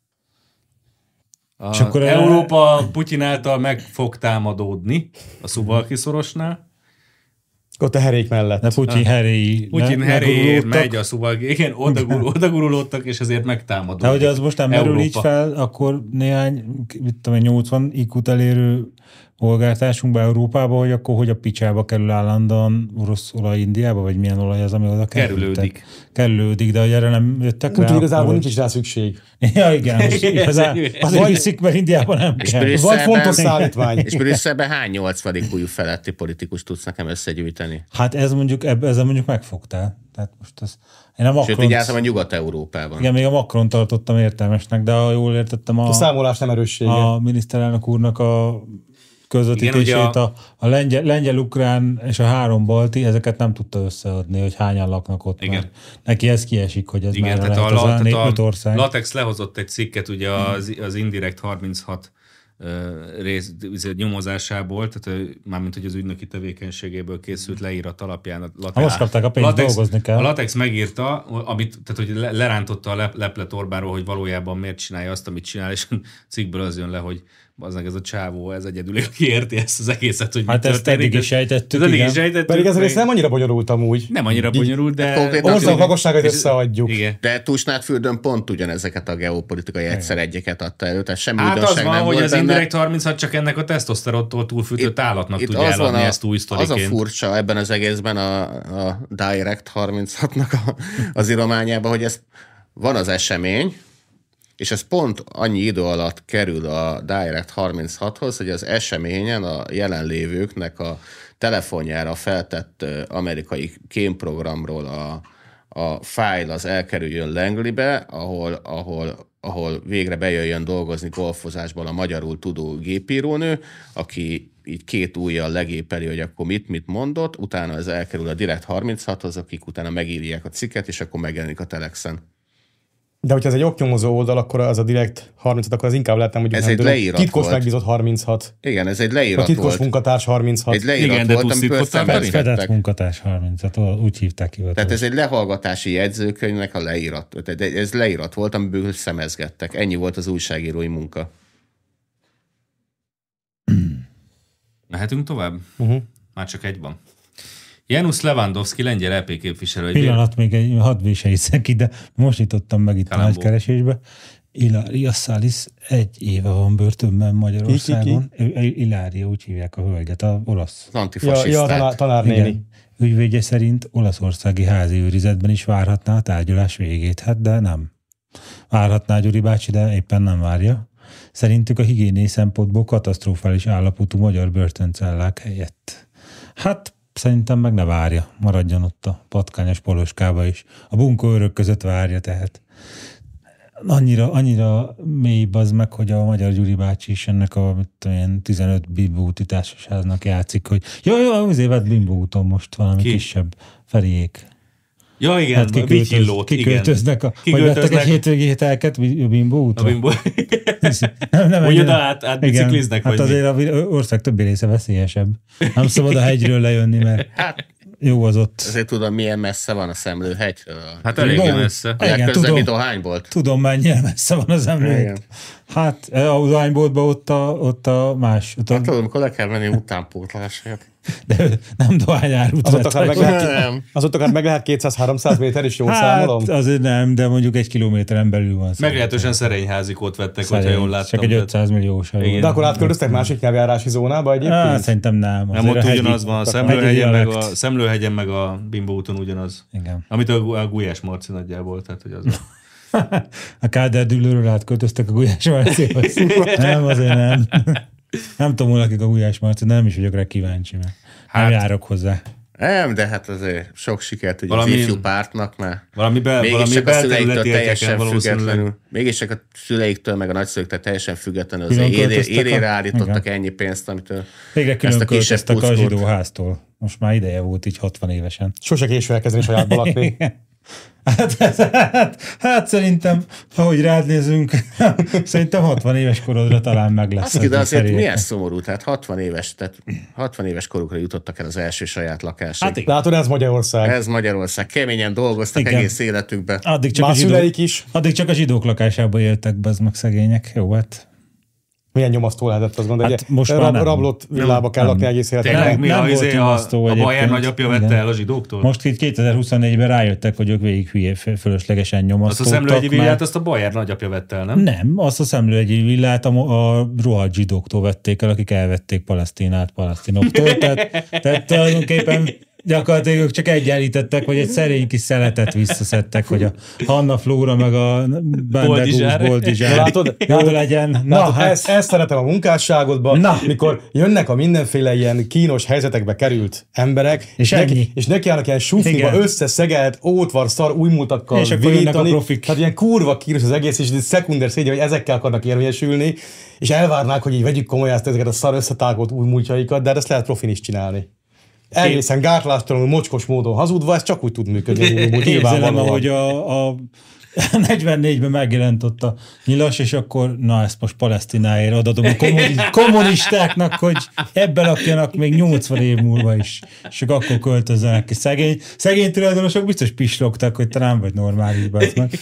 E: A és akkor Európa el... Putyin által meg fog támadódni a Suwałki szorosnál.
C: Ott a herék mellett.
B: De Putyin heréi.
E: Putyin heréért megy a Suwałki. Igen, odagurulódtak, és ezért megtámadódtak.
B: De hogy az most nem merül így fel, akkor néhány, mit tudom, nyolcvan í kút elérő polgártársunkba Európába, hogy akkor hogy a picsába kerül állandóan orosz olaj Indiába, vagy milyen olaj az, ami oda
E: kerülődik.
B: Kerülődik, de hogy erre nem jöttek rá.
C: Úgyhogy igazából nincs is rá szükség.
B: Ja, igen. Azért viszik, mert Indiában nem kell.
C: Vagy fontos szállítmány.
D: És Brüsszelben hány nyolcvadik új feletti politikus tudsz nekem összegyűjteni?
B: Hát ez mondjuk, ezzel mondjuk megfogtál. Tehát most ez, én a Macron...
D: Sőt, így álltam a Nyugat-Európában.
B: Igen, még a Macron tartottam értelmesnek, de ha jól értettem a...
C: A számolás nem erőssége.
B: A miniszterelnök úrnak a közvetítését, igen, a, a, a lengyel, lengyel-ukrán és a három balti, ezeket nem tudta összeadni, hogy hányan laknak ott. Igen. Neki ez kiesik, hogy ez
E: igen,
B: már
E: lehet
B: a, az
E: a,
B: a öt ország.
E: Latex lehozott egy cikket ugye az, az Indirekt harminchat uh, rész nyomozásából, tehát mármint, hogy az ügynöki tevékenységéből készült leírat alapján. A Latex,
B: most kapták a pénzt, Latex, dolgozni kell.
E: A Latex megírta, amit, tehát hogy lerántotta a lep, leplet Orbánról, hogy valójában miért csinálja azt, amit csinál, és a cikkből az jön le, hogy aznak ez a csávó, ez egyedül, aki érti ezt az egészet, hogy
B: hát ezt eddig is sejtettük,
E: eddig is sejtettük.
C: Pedig ez rész nem annyira bonyolult amúgy.
E: Nem annyira bonyolult, de...
C: Ország lakosságot összeadjuk.
D: Igen. De Tusnádfürdőn pont ugyanezeket a geopolitikai egyszer egyeket adta elő, tehát semmi
E: hát
D: újdonság
E: nem
D: volt. Hát
E: az van, hogy az
D: benne.
E: Indirekt harminchat csak ennek a tesztoszterottól túlfűtött állatnak tudja eladni
D: a,
E: ezt új sztoriként.
D: Az a furcsa ebben az egészben a, a Direct harminchatnak a, az írományában, hogy ez van az esemény, és ez pont annyi idő alatt kerül a Direct harminchathoz, hogy az eseményen a jelenlévőknek a telefonjára feltett amerikai kémprogramról a, a fájl az elkerüljön Langleybe, ahol, ahol, ahol végre bejöjjön dolgozni golfozásból a magyarul tudó gépírónő, aki így két ujjal legépeli, hogy akkor mit-mit mondott, utána ez elkerül a Direct harminchathoz, akik utána megírják a cikket, és akkor megjelenik a Telexen.
C: De hogyha ez egy oknyomozó oldal, akkor az a Direct harminchat, akkor az inkább lehetne, hogy
D: ez egy leírat
C: titkos
D: volt.
C: Megbízott harminchat.
D: Igen, ez egy leírat
C: a titkos
D: volt.
C: munkatárs harminchat.
D: Egy leírat igen, volt, amiből
B: fedett munkatárs harminchat, úgy hívták ki.
D: Tehát ez egy lehallgatási jegyzőkönyvnek a leírat. Tehát ez leírat volt, amiből szemezgettek. Ennyi volt az újságírói munka.
A: Mehetünk tovább?
C: Uh-huh.
A: Már csak egy van. Janusz Lewandowski, lengyel é pé képviselő.
B: Pillanat, még egy hadd viseljészek ide. Most nyitottam meg itt Kalambó. A nagykeresésbe. Ilaria Salis egy éve van börtönben Magyarországon. Ki, ki, ki? Ilaria, úgy hívják a hölgyet, a olasz.
D: Az antifasisztát.
C: Ja, ja tanárnéni.
B: Ügyvédje szerint olaszországi házi őrizetben is várhatná a tárgyalás végét. Hát de nem. Várhatná Gyuri bácsi, de éppen nem várja. Szerintük a higiéniai szempontból katasztrofális állapotú magyar börtöncellák helyett. Hát szerintem meg ne várja, maradjon ott a patkányos poloskába is. A bunkó őrök között várja tehát. Annyira, annyira mély az meg, hogy a magyar Gyuri bácsi is ennek a tudom, tizenöt Bimbo úti társasháznak játszik, hogy jaj, jaj, azért vett Bimbo úton most valami Ki? kisebb Feriék.
A: Ja, igen, hát
B: kiköltöz, kiköltöznek, a, vagy vettek egy hétvégi hételket a Bimbo útra.
A: A Bimbo.
B: nem, nem
A: úgy oda át, átbicikliznek,
B: hát azért az ország többi része veszélyesebb. Nem szabad a hegyről lejönni, mert hát, jó az ott.
D: Azért tudom, milyen messze van a Szemlőhegyről.
A: Hát eléggé messze.
D: A legközelebbi dohánybolt.
B: Tudom, mennyire messze van az Szemlőhegy. Hát a dohányboltban ott a, ott a más. Ott a...
D: Hát tudom, amikor le kell menni utánpótlásért.
B: De nem dohányárút.
C: Az ott akár meg lehet, az ott akár meg lehet kétszáz-háromszáz méter is, jól hát, számolom?
B: Azért nem, de mondjuk egy kilométeren belül van.
A: Meglehetősen szerényházikót vettek, Szerény, hogyha jól láttam.
B: Csak egy ötszáz milliós.
C: De akkor átköltöztek másik nyelvjárási zónába egyébként?
B: Á, szerintem nem.
A: Nem, ott ugyanaz van, a Szemlőhegyen meg a, Szemlőhegyen meg a Bimbo úton ugyanaz.
B: Igen.
A: Amit a, a Gulyás Marci nagyjából, tehát hogy az a...
B: a Kádár dűlőről átköltöztek a Gulyás Marcihoz. Nem, azért nem. Nem tudom, akik a Gulyás Marci, nem is vagyok rá kíváncsi, mert hát, nem járok hozzá.
D: Nem, de hát azért sok sikert ugye valami, az ifjú pártnak, mert
A: valami be,
D: mégis
A: valami
D: csak a szüleiktől teljesen
A: függetlenül.
D: Mégis csak a szüleiktől, meg a nagyszülőktől teljesen függetlenül azért érére állítottak ennyi pénzt, amitől
B: végre külön költöztek a zsidóháztól. Most már ideje volt így hatvan évesen.
C: Sose késő elkezdeni sajátba lakni.
B: Hát, hát, hát szerintem, ahogy rád nézünk, szerintem hatvan éves korodra talán meg lesz.
D: Azt de azért szerint. Milyen szomorú, tehát hatvan éves, tehát hatvan éves korukra jutottak el az első saját lakásig.
C: Hát látod, ez Magyarország.
D: Ez Magyarország. Keményen dolgoztak igen. egész életükben.
B: Addig csak,
C: Már
B: a zsidók,
C: szüleik is.
B: addig csak a zsidók lakásában éltek be, az meg szegények. Jó, hát...
C: Milyen nyomasztó lehetett, azt gondolni.
B: Hát most
C: rab, rablott villába kell lakni egész életben.
A: Tényleg mi
B: nem
A: a,
B: volt nyomasztó
A: a, a Bayern nagyapja vette el a zsidóktól?
B: Most itt kétezer-huszonnégyben rájöttek, hogy ők végig hülye, fölöslegesen nyomasztódtak.
A: Azt a Szemlőhegyi villát, azt a Bayern nagyapja vette el, nem?
B: Nem, azt a Szemlőhegyi villát a, a rohadt zsidóktól vették el, akik elvették Palesztinát palesztinoktól. tehát, tehát tulajdonképpen gyakorlatilag ők csak egyenlítettek, hogy egy szerény kis szeletet visszaszedtek, hogy a Hanna Flóra meg a Bandegúz Boldizsár
C: látod,
B: jó legyen. Na,
C: látod,
B: hát...
C: ezt, ezt szeretem a munkásságodban, Na. mikor jönnek a mindenféle ilyen kínos helyzetekbe került emberek, és, neki, és nekiállnak ilyen sufiba összeszegelt, ótvar, szar, újmúltakkal vérítani. Tehát ilyen kurva kínos az egész, és szekunder szégyen, hogy ezekkel akarnak érvényesülni, és elvárnák, hogy így vegyük komolyan ezt, ezeket a szar összetágolt újmúltjaikat, de ezt lehet profin is csinálni. Egészen gátlástalanul, mocskos módon hazudva, ez csak úgy tud működni.
B: Képzelem, ahogy a, a negyvennégyben megjelent ott a nyilas, és akkor na ezt most Palesztináért adadom a kommunistáknak, hogy ebben lakjanak még nyolcvan év múlva is, és akkor költözzenek ki. Szegény, szegény tulajdonosok biztos pislogtak, hogy te nem vagy normális, meg.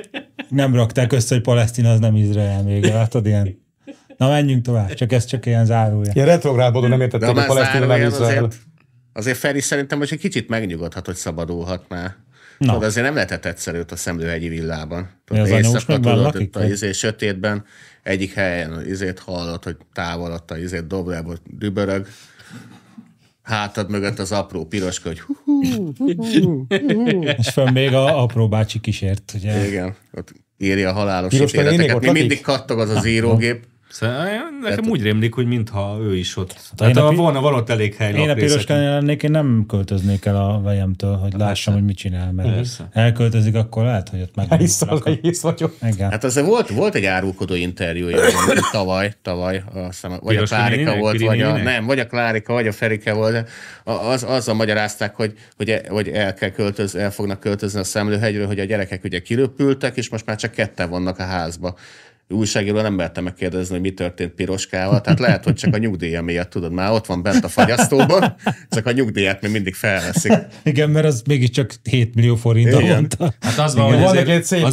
B: Nem rakták össze, hogy Palesztina az nem Izrael még, látod ilyen. Na menjünk tovább, csak ez csak ilyen zárója.
C: Ilyen retrográd módon nem értették, hogy Palesztina nem Izrael.
D: Azért Feri szerintem most egy kicsit megnyugodhat, hogy szabadulhat már. Tudod, azért nem lehetett egyszerű ott a Szemlőhegyi villában. Tudod, éjszaka tudod, itt a izé, sötétben egyik helyen izét hallott, hogy távol ott a izét dobrából dübörög. Hátad mögött az apró piroska, hogy
B: és fönn még a apró bácsi kísért, ugye?
D: Igen, ott írja a halálos ítéleteket. Mi mindig kattog az az írógép.
A: Nekem úgy rémlik, hogy mintha ő is ott. Tehát ha volna valott elég hely.
B: Én a piroskán lennék, én nem költöznék el a vejemtől, hogy lássam, Persze. hogy mit csinál. Mert Persze. elköltözik, akkor lehet, hogy ott meg.
C: Hisz vagyok.
D: Hát azért volt, volt egy árulkodó interjúja tavaly, tavaly, aztán, vagy a Klárika volt, vagy a, nem, vagy a Klárika, vagy a Ferike volt. Az, azzal magyarázták, hogy, hogy, hogy el, kell költözni, el fognak költözni a Szemlőhegyről, hogy a gyerekek ugye kiröpültek, és most már csak ketten vannak a házba. Újságíró nem mertem megkérdezni, hogy mi történt Piroskával, tehát lehet, hogy csak a nyugdíja miatt, tudod, már ott van bent a fagyasztóban, csak a nyugdíjat még mindig felveszik.
B: Igen, mert az mégiscsak hét millió forint havonta.
A: Hát az van, hogy azért, azért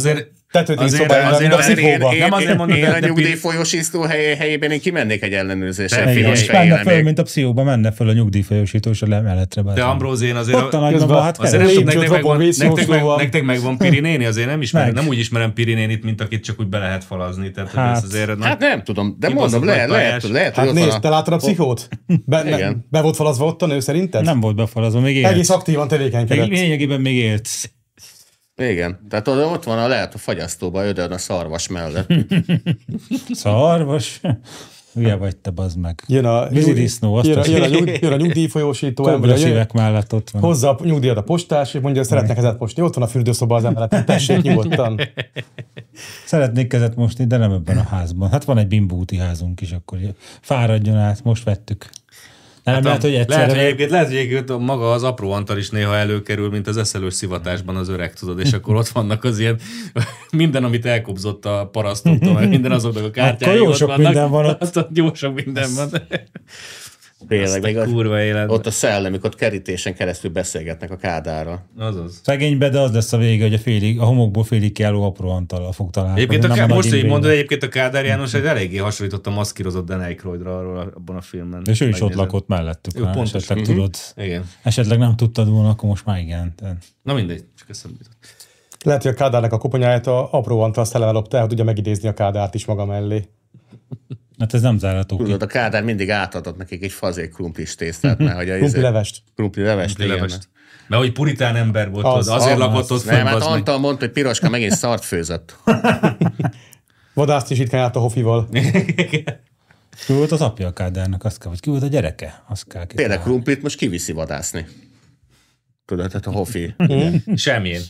C: tetődik szobájában,
D: azért, azért én, én,
E: nem azért mondom,
D: én, én a nyugdíjfolyósító hely, helyében én kimennék egy ellenőrzésre.
B: És menne föl, mint a pszichóba, menne föl a nyugdíjfolyósító, és a lemeletre.
E: De Ambróz, én azért...
B: Ott a nagymama, hát
E: azért nem nektek megvan, nektek, meg, nektek megvan Pirinéni, azért nem ismerem, nem úgy ismerem Pirinénit, mint akit csak úgy be lehet falazni. Tehát,
D: hát, azért, hát nem tudom, de mondom, lehet, lehet, lehet.
C: Hát nézd, te láttad a pszichót? Be volt falazva ottan ő szerinted?
B: Nem volt befalazva, még élt.
C: Egész aktívan tevékenykedett.
B: Lényegében még élt.
D: Igen, tehát ott van a lehet a fagyasztóban, ödön a szarvas mellett.
B: Szarvas? Hülye vagy te, bazd meg.
C: Jön a,
B: vízidisznó, azt
C: jön, a, jön, a nyug, jön a nyugdíjfolyósító
B: ember. Sívek mellett ott van.
C: Hozza a nyugdíjat a postás, és mondja, hogy szeretnék kezet mosni. Ott van a fürdőszoba az emeleten, tessék nyugodtan.
B: Szeretnék kezet mosni, de nem ebben a házban. Hát van egy bimbóti házunk is, akkor fáradjon át, most vettük. Nem, hát lehet, hogy egyszerre...
E: Lehet, hogy egyébként, lehet, hogy egyébként maga az apró Antal is néha előkerül, mint az eszelős szivatásban az öreg, tudod, és akkor ott vannak az ilyen, minden, amit elkobzott a parasztoktól, meg minden azoknak a kártyái
B: jó sok
E: vannak.
B: Minden van ott.
E: Azt jó sok minden van.
D: Tényleg, még
E: kurva életben.
D: Ott a szellemük, ott kerítésen keresztül beszélgetnek a Kádárral.
E: Azaz.
B: Szegénybe, de az lesz a vége, hogy a, félig, a homokból félig kiálló apró Antallal fog találkozni.
E: Egyébként a, a most így mondod, egyébként a Kádár János egy eléggé hasonlított a maszkírozott Dan Aykroydra arról abban a filmben.
B: És ő is ott lakott mellettük.
E: Jó, pontos.
B: Esetleg
E: uh-huh.
B: tudod.
E: Igen.
B: Esetleg nem tudtad volna, akkor most már igen.
E: Na mindegy, csak eszembe jutott.
C: Lehet, hogy a Kádárnak a koponyáját a apró Antal szelleme lopta, hogy tudja megidézni a Kádárt is maga mellé.
B: Hát ez nem zárható ki.
D: Tudod, a Kádár mindig átadott nekik egy fazék krumplis tésztát, mert hogy a
C: krumpli levest.
D: Krumpli levest,
E: krumpli levest. Mert hogy puritán ember volt, az, azért
D: az,
E: lakott ott
D: föl. Nem, hát Antal mondta, hogy Piroska megint szart főzött.
C: Vadászt is itt át a Hofival.
B: Ki volt az apja a Kádárnak, azt kell, vagy ki volt a gyereke? Azt kell
D: tényleg krumplit most kiviszi vadászni. Tudod, tehát a Hofi.
E: Semmilyen.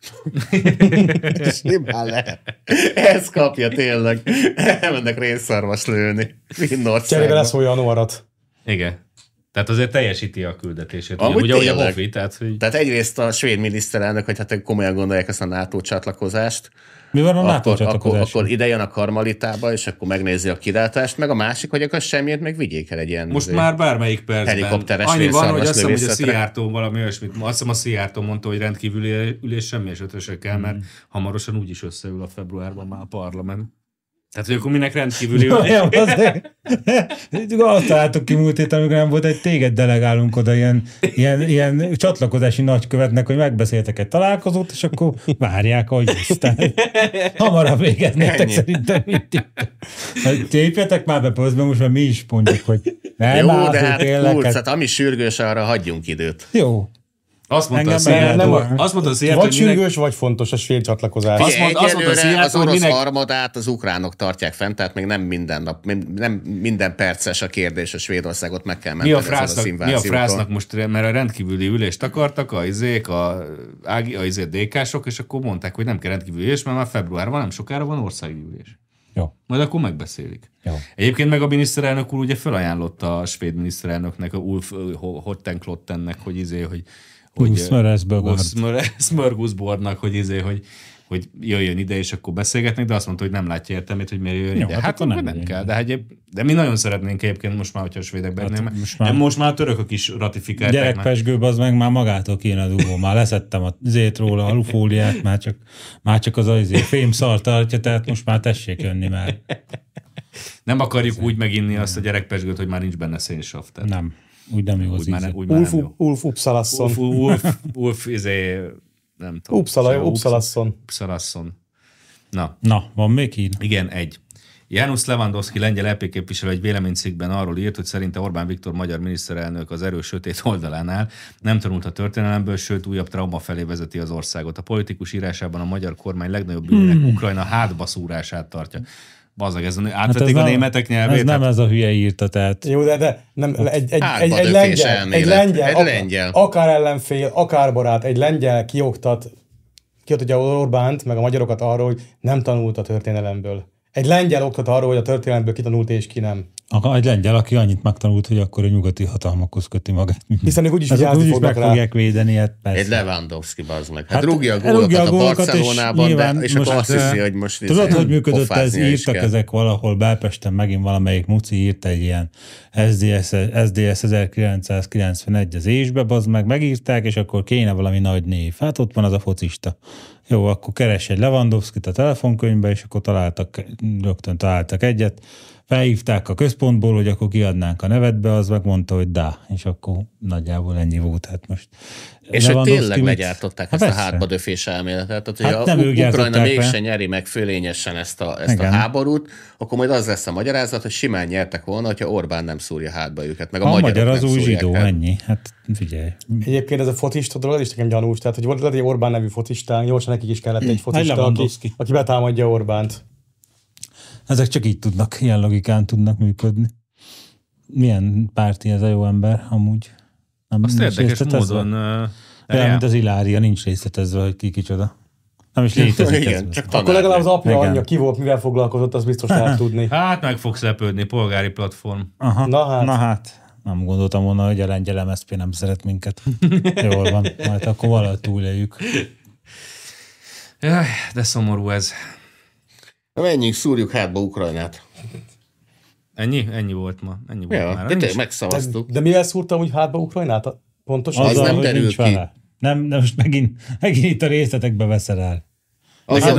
D: Simán lehet. Ez kapja tényleg. Elmennek rénszarvas lőni.
C: Cserébe leszólja a noarat.
E: Igen. Tehát azért teljesíti a küldetését. Amúgy ugye, ugye a Hofi, tehát, hogy...
D: tehát egyrészt a svéd miniszterelnök, hogy hát komolyan gondolják ezt a NATO csatlakozást.
B: Mi van a
D: akkor,
B: NATO csatlakozás?
D: Akkor, akkor ide jön a Karmalitába, és akkor megnézi a kilátást, meg a másik, hogy akkor semmiért meg vigyék el egy ilyen...
E: Most már bármelyik percben.
D: Helikopteres
E: annyi van, hogy azt hiszem, hogy a Szijjártó valami olyasmit, azt hiszem a Szijjártó mondta, hogy rendkívüli ülés semmi esetre se kell, mert hamarosan úgyis összeül a februárban már a parlament. Tehát, hogy akkor minek rendkívüli ülés.
B: Azt találtuk ki múlt hét, amikor nem volt, egy téged delegálunk oda ilyen, ilyen, ilyen csatlakozási nagykövetnek, hogy megbeszéltek egy találkozót, és akkor várják, hogy aztán hamarabb végeznétek szerintem. Tépjetek már be pözbe, most már mi is mondjuk, hogy nem
D: jó,
B: álltunk,
D: de hát
B: éleket.
D: Kurc, hát ami sürgős, arra hagyjunk időt.
B: Jó.
E: Azt mondta a Szijjártó, azt mondta a Szijjártó,
C: vagy sürgős, vagy fontos a svéd csatlakozás.
D: Azt mondta, azt mondta a Szijjártó, az orosz minek... harmadát az ukránok tartják fent, tehát még nem minden nap, nem minden perces a kérdés, a Svédországot meg kell menteni.
E: Mi a frásznak, mi a frásznak most, mert a rendkívüli ülést akartak, a izék, a, a izé dé ká-sok, és akkor mondták, hogy nem kell rendkívüli ülés, mert már februárban, nem sokára van országgyűlés.
B: Jó.
E: Majd akkor megbeszélik.
B: Jó.
E: Egyébként meg a miniszterelnök úr ugye felajánlotta a svéd miniszterelnöknek, a Ulf Hottenklottennek, hogy izé, hogy hogy Smörgåsbordnak, hogy izé, hogy, hogy jöjjön ide, és akkor beszélgetnek, de azt mondta, hogy nem látja értelmét, hogy miért jöjjön ide. Hát, hát nem, nem kell, de, hát, de mi nagyon szeretnénk egyébként most már, hogyha a svédek bennél, hát most, már, most már a törökök is ratifikálták.
B: Gyerekpesgőbb az meg már magától kéne dugó, már leszettem a zét róla, a lufóliát, már csak, már csak az azért fémszar tartja, tehát most már tessék jönni már.
E: Nem akarjuk úgy meginni azt a gyerekpesgőt, hogy már nincs benne szénsav.
B: Nem. Úgy nem jó az íze.
C: Ulf, Ulf Uppsalasszon.
E: Ulf, Ulf, Ulf, izé, nem tudom.
C: Uppsala, Uppsalasszon.
E: Uppsalasszon. Na.
B: Na, van még hír?
E: Igen, egy. János Lewandowski lengyel é pé képviselő egy véleménycikkben arról írt, hogy szerinte Orbán Viktor magyar miniszterelnök az erő sötét oldalánál nem tanult a történelemből, sőt újabb trauma felé vezeti az országot. A politikus írásában a magyar kormány legnagyobb bűnének hmm. Ukrajna hátba szúrását tartja. Bazzag, ez átvették hát a németek nyelvét?
B: Ez nem ez a hülye írta, tehát...
C: Jó, de, de nem, egy, egy, egy, egy, lengyel, egy lengyel, egy lengyel, akár ellenfél, akár barát, egy lengyel kioktat, kioktatja Orbánt, meg a magyarokat arról, hogy nem tanult a történelemből. Egy lengyel oktat arról, hogy a történelemből kitanult és ki nem.
B: Egy lengyel, aki annyit megtanult, hogy akkor a nyugati hatalmakhoz köti magát.
C: Hiszen ők úgyis vigyázni fognak
B: meg rá. Fogják védeni, hát persze.
D: Egy Lewandowski, bazd meg. Hát, hát rúgja a gólokat a Barcelonában, és, de, és akkor azt hiszi, hogy most...
B: Tudod, hogy működött ez? Írtak ezek valahol Belpesten, megint valamelyik muci írt egy ilyen es dé es, es dé es ezerkilencszázkilencvenegy az ésbe, bazd meg, megírták, és akkor kéne valami nagy név. Hát ott van az a focista. Jó, akkor keres egy Lewandowskit a telefonkönyvbe, és akkor találtak, rögtön találtak egyet. Felhívták a központból, hogy akkor kiadnánk a nevedbe, az megmondta, hogy dá, és akkor nagyjából ennyi volt. Hát most
D: és hogy tényleg legyártották hát ezt persze. a hátbadöfés elméletet. Tehát, hogy hát ha Ukrajna mégse nyeri meg fölényesen ezt a, ezt a háborút, akkor majd az lesz a magyarázat, hogy simán nyertek volna, hogyha Orbán nem szúrja hátba őket, meg a, a magyarok
B: magyar az új zsidó, el. Ennyi. Hát figyelj.
C: Egyébként ez a fotista dolog, ez is nekem gyanús. Tehát, hogy volt egy Orbán nevű fotistán, gyorsan nekik is kellett egy fotista, aki, aki betámadja Orbánt.
B: Ezek csak így tudnak, ilyen logikán tudnak működni. Milyen párti ez a jó ember, amúgy?
E: Nem, azt érdekes módon... Uh,
B: Olyan, mint az Ilária, nincs részletezve, hogy ki kicsoda. Nem is létezik.
C: Igen, csak akkor legalább az apja, anyja ki volt, mivel foglalkozott, az biztos lehet tudni.
E: Hát meg fogsz lepődni, polgári platform.
B: Aha. Na, hát. Na hát, nem gondoltam volna, hogy a lengyel em es zé pé nem szeret minket. Jól van, majd akkor valahogy túléljük.
E: Jaj, de szomorú ez.
D: Menjünk, szúrjuk hátba Ukrajnát.
E: Ennyi? Ennyi volt ma. Ennyi volt
D: ja,
E: már.
D: De tényleg megszavaztuk.
C: De, de mivel szúrtam úgy hátba Ukrajnát? Pontosan?
D: Az, az nem derül ki. Vele.
B: Nem, de most megint, megint itt a részletekbe veszel el.
C: Hozom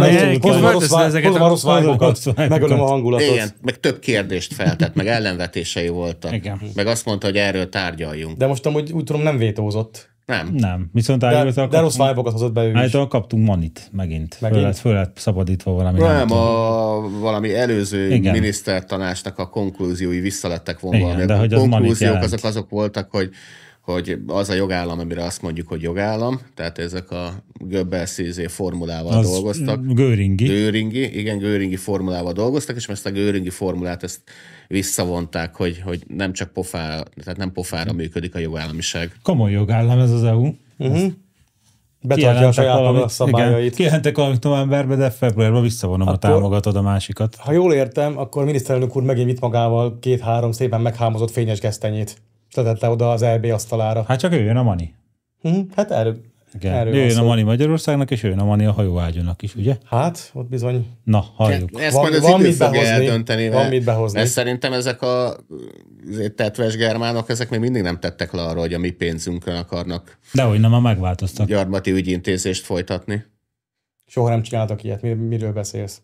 C: a rossz vágyokat, megölöm a hangulatot.
D: Igen, meg több kérdést feltett, meg ellenvetései voltak. Igen. Meg azt mondta, hogy erről tárgyaljunk.
C: De most amúgy úgy tudom nem vétózott.
D: Nem.
B: Nem. Viszont
C: de, de rossz vibe-okat hozott be ő is.
B: Általában kaptunk manit megint. megint? Föl, lett, föl lett szabadítva valami.
D: Nem, nem a valami előző igen. minisztertanácsnak a konklúziói visszalettek vonva. Igen, de a hogy az konklúziók azok azok voltak, hogy hogy az a jogállam, amire azt mondjuk, hogy jogállam, tehát ezek a Goebbels-i formulával az dolgoztak.
B: Göringi.
D: Göringi, igen, Göringi formulával dolgoztak, és ezt a Göringi formulát ezt visszavonták, hogy, hogy nem csak pofára, tehát nem pofára működik a jogállamiság.
B: Komoly jogállam ez az é u.
C: Uh-huh. Betartja a saját maga szabályait.
B: Kijelentek valamit novemberben, de februárban visszavonom akkor, a támogatod a másikat.
C: Ha jól értem, akkor miniszterelnök úr megint vitt magával két-három szépen meghámozott fényes gesztenyét. Tetett le oda az é bé asztalára.
B: Hát csak jöjjön a mani.
C: Hm, hát erről, erről
B: jöjjön a mani Magyarországnak, és jöjjön a mani a hajóágyúnak is, ugye?
C: Hát, ott bizony.
B: Na, halljuk.
D: Ezt van, majd az van idő fogja
C: behozni,
D: eldönteni,
C: van mit behozni.
D: Mert szerintem ezek a tetves germánok, ezek még mindig nem tettek le arra, hogy a mi pénzünkön akarnak.
B: Dehogy nem, már megváltoztak.
D: Gyarmati ügyintézést folytatni.
C: Soha nem csináltak ilyet. Mir- miről beszélsz?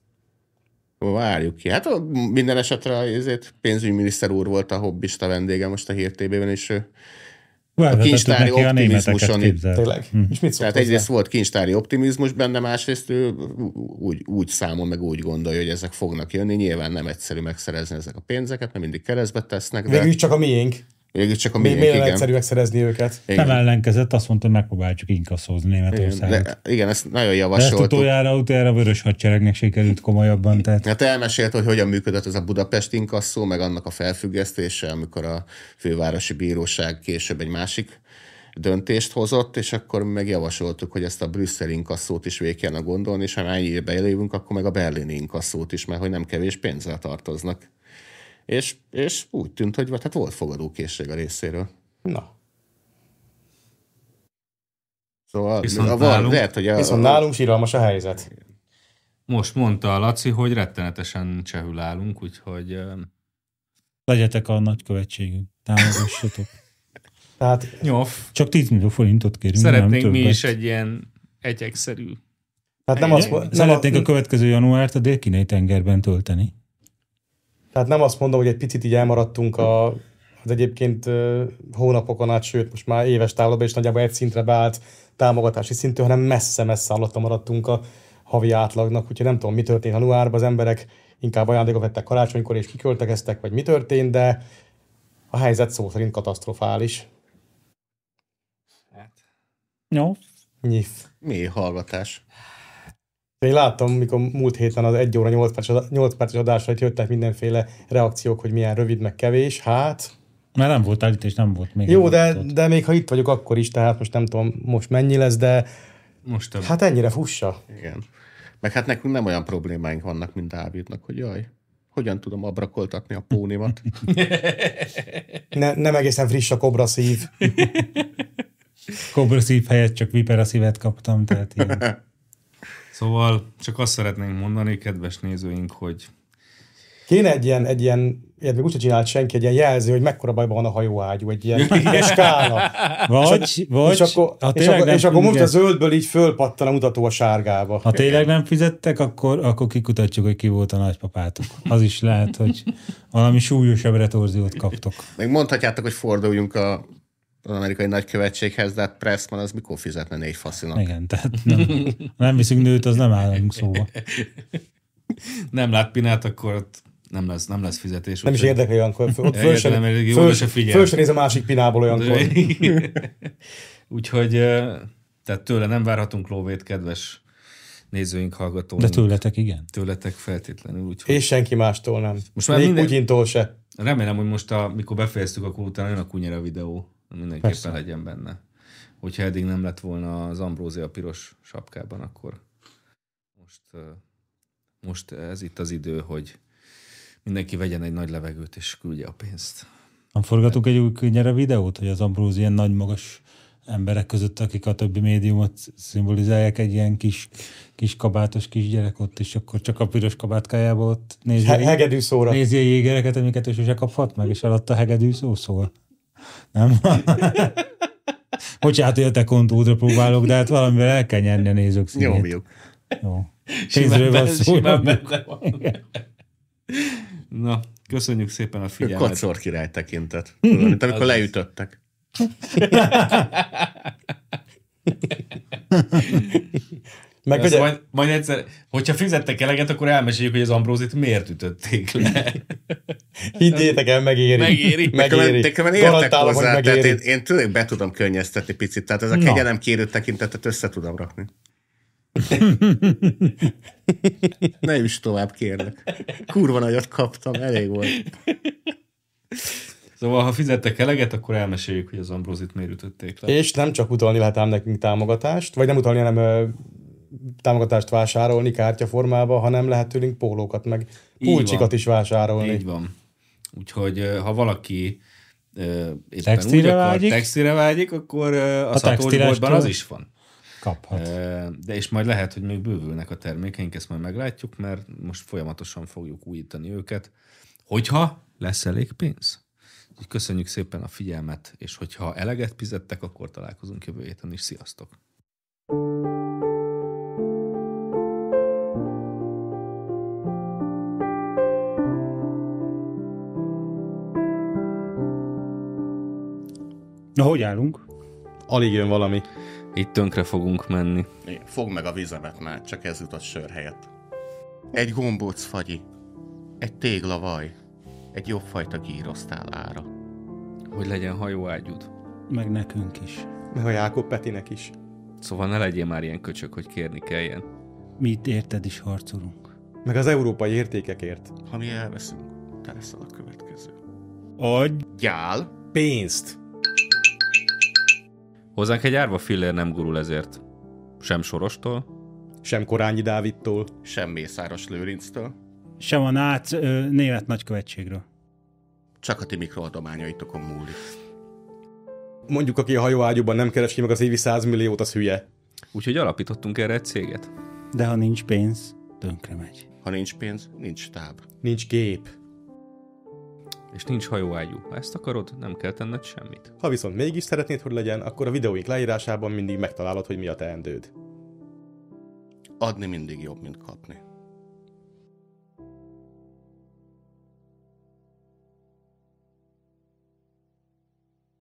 D: Várjuk ki. Hát minden esetre azért pénzügyminiszter úr volt a hobbista vendége most a Hír té vében, és ő a kincstári optimizmuson.
C: Tényleg? Hm. És mit
D: Tehát egyrészt volt kincstári optimizmus benne, másrészt ő úgy, úgy számol, meg úgy gondolja, hogy ezek fognak jönni. Nyilván nem egyszerű megszerezni ezek a pénzeket, mert mindig keresztbe tesznek.
C: De... Végül csak a miénk.
D: Végül csak a miénk,
C: igen. Miért egyszerűek szerezni őket?
B: Igen. Nem ellenkezett, azt mondta, hogy megpróbáljuk inkasszózni Németországot.
D: Igen, igen, ezt nagyon javasoltuk.
B: De ezt utoljára, utoljára vörös hadseregnek sikerült komolyabban. Tehát...
D: Hát elmesélt, hogy hogyan működött ez a Budapest inkasszó, meg annak a felfüggesztése, amikor a fővárosi bíróság később egy másik döntést hozott, és akkor meg javasoltuk, hogy ezt a brüsszeli inkasszót is végig kellene gondolni, és ha már ennyire belévünk, akkor meg a berlini inkasszót is, mert hogy nem kevés pénzzel tartoznak. És, és úgy tűnt, hogy hát volt fogadókészség a részéről.
C: Na.
D: Szóval
E: viszont
D: a,
E: nálunk,
D: lehet, hogy a,
C: viszont nálunk síralmas a helyzet.
E: Most mondta a Laci, hogy rettenetesen csehül állunk, úgyhogy...
B: Legyetek a nagykövetségünk, támogassatok.
C: Tehát
E: Nyof.
B: Csak tíz millió forintot kérünk.
E: Szeretnénk mi is egy ilyen egyegszerű.
C: Tehát nem azt, nem
B: Szeretnénk a, a következő januárt a Dél-kínai tengerben tölteni.
C: Tehát nem azt mondom, hogy egy picit így elmaradtunk a, az egyébként hónapokon át, sőt most már éves távlatban is nagyjából egy szintre beállt támogatási szintű, hanem messze-messze alatt maradtunk a havi átlagnak. Úgyhogy nem tudom, mi történt januárban, az emberek inkább ajándékot vettek karácsonykor és kiköltekeztek, vagy mi történt, de a helyzet szó szerint katasztrofális.
E: Hát.
B: Jó.
C: Nyif.
D: Mi hallgatás?
C: Én láttam, mikor múlt héten az egy óra nyolc perces adásra jöttek mindenféle reakciók, hogy milyen rövid, meg kevés. Hát...
B: Mert nem volt állítás, nem volt még.
C: Jó, de, de még ha itt vagyok, akkor is, tehát most nem tudom most mennyi lesz, de
E: most több.
C: Hát ennyire fussa.
D: Igen. Meg hát nekünk nem olyan problémáink vannak, mint Dávidnak, hogy jaj, hogyan tudom abrakoltatni a pónimat.
C: ne, nem egészen friss a kobra szív.
B: Kobra szív helyett csak vipera szívet kaptam, tehát ilyen.
E: Szóval csak azt szeretnénk mondani, kedves nézőink, hogy
C: Kéne egy ilyen, egy ilyen ilyet még úgyse csinált senki, egy ilyen jelző, hogy mekkora bajban van a hajóágyú, egy ilyen, ilyen skála.
B: Vagy,
C: és,
B: vagy,
C: és akkor, és akkor, és akkor most a zöldből így fölpattan a mutató a sárgába.
B: Ha tényleg nem fizettek, akkor, akkor kikutatjuk, hogy ki volt a nagypapátok. Az is lehet, hogy valami súlyosabb retorziót kaptok.
D: Még mondhatjátok, hogy forduljunk a az amerikai nagykövetséghez, de hát Pressman az mikor fizetne négy faszinak?
B: Igen, tehát nem, nem viszünk nőt, az nem állunk szóba.
A: Nem lát Pinát, akkor ott nem lesz, nem lesz fizetés.
C: Nem is érdekli olyankor. Ott föl sem föl néz a másik Pinából olyankor.
A: Úgyhogy tehát tőle nem várhatunk lóvét, kedves nézőink, hallgatóink.
B: De tőletek igen.
A: Tőletek feltétlenül. Úgyhogy...
C: És senki mástól nem.
A: Most már
C: még
A: minden...
C: Putyintól se.
A: Remélem, hogy most, a, mikor befejeztük, akkor utána jön a kunyera videó. Mindenképpen Persze. legyen benne. Hogyha eddig nem lett volna az Ambrózia piros sapkában, akkor most, most ez itt az idő, hogy mindenki vegyen egy nagy levegőt és küldje a pénzt.
B: Nem forgatunk egy új kunyera videót, hogy az Ambróz ilyen nagy magas emberek között, akik a többi médiumot szimbolizálják, egy ilyen kis, kis kabátos kisgyerek ott, és akkor csak a piros kabátkájába ott nézi,
C: He- hegedű szóra.
B: nézi a jégereket, amiket ő sose kaphat meg, és alatt a hegedű szó szól. Nem? Bocsánat, hogy a te kontódra próbálok, de hát valamivel el kell nyerni a nézők színét.
D: Nyomjuk.
B: Jó. Pénzről van szó.
A: Na, köszönjük szépen a figyelmet.
D: Kocor király tekintet. Tudod, mint amikor leütöttek.
A: Meg ugye... majd, majd egyszer, hogyha fizettek eleget, akkor elmeséljük, hogy az Ambrózit miért ütötték le.
C: Higgyétek el, megéri.
A: Megéri.
D: Megéri. Nekem értek hozzá, tehát én, én tőleg be tudom könnyeztetni picit, tehát ez a kegyelem kérő tekintetet össze tudom rakni. Ne is tovább, kérlek. Kurva nagyot kaptam, elég volt.
A: Szóval, ha fizettek eleget, akkor elmeséljük, hogy az Ambrózit miért ütötték le.
C: És nem csak utalni lehet ám nekünk támogatást, vagy nem utalni, hanem ö, támogatást vásárolni kártyaformába, hanem lehet tőlünk pólókat, meg pulcsikat is vásárolni.
A: Így van. Úgyhogy ha valaki ö, éppen
B: textilre
A: úgy
B: vágyik,
A: akar, textilre vágyik, akkor ö, a szatósboltban az is van.
B: Kaphat.
A: De és majd lehet, hogy még bővülnek a termékeink, ezt majd meglátjuk, mert most folyamatosan fogjuk újítani őket, hogyha lesz elég pénz. Köszönjük szépen a figyelmet, és hogyha eleget fizettek, akkor találkozunk jövő héten is. Sziasztok!
B: Na, hogy állunk?
C: Alig jön valami.
A: Itt tönkre fogunk menni.
D: Fogd meg a vizemet már, csak ez jutott sör helyett. Egy gombóc fagyi, egy téglavaj, egy jobb fajta gírosztál ára.
A: Hogy legyen hajóágyúd.
B: Meg nekünk is.
C: Meg a Jákob Petinek is.
A: Szóval ne legyél már ilyen köcsök, hogy kérni kelljen.
B: Mi itt érted is harcolunk.
C: Meg az európai értékekért.
D: Ha mi elveszünk, te leszel a következő.
B: Adjál
C: pénzt!
A: Hozzánk egy árva fillér nem gurul ezért. Sem Sorostól.
C: Sem Korányi Dávidtól.
D: Sem Mészáros Lőrinctől.
B: Sem a nác ö, német nagykövetségről.
D: Csak a ti mikroadományaitokon múlik.
C: Mondjuk, aki a hajóágyúban nem keresi meg az évi száz milliót, az hülye.
A: Úgyhogy alapítottunk erre egy céget.
B: De ha nincs pénz, tönkre megy.
D: Ha nincs pénz, nincs táb.
C: Nincs gép.
A: És nincs hajóágyú. Ha ezt akarod, nem kell tenned semmit.
C: Ha viszont mégis szeretnéd, hogy legyen, akkor a videóink leírásában mindig megtalálod, hogy mi a teendőd.
D: Adni mindig jobb, mint kapni.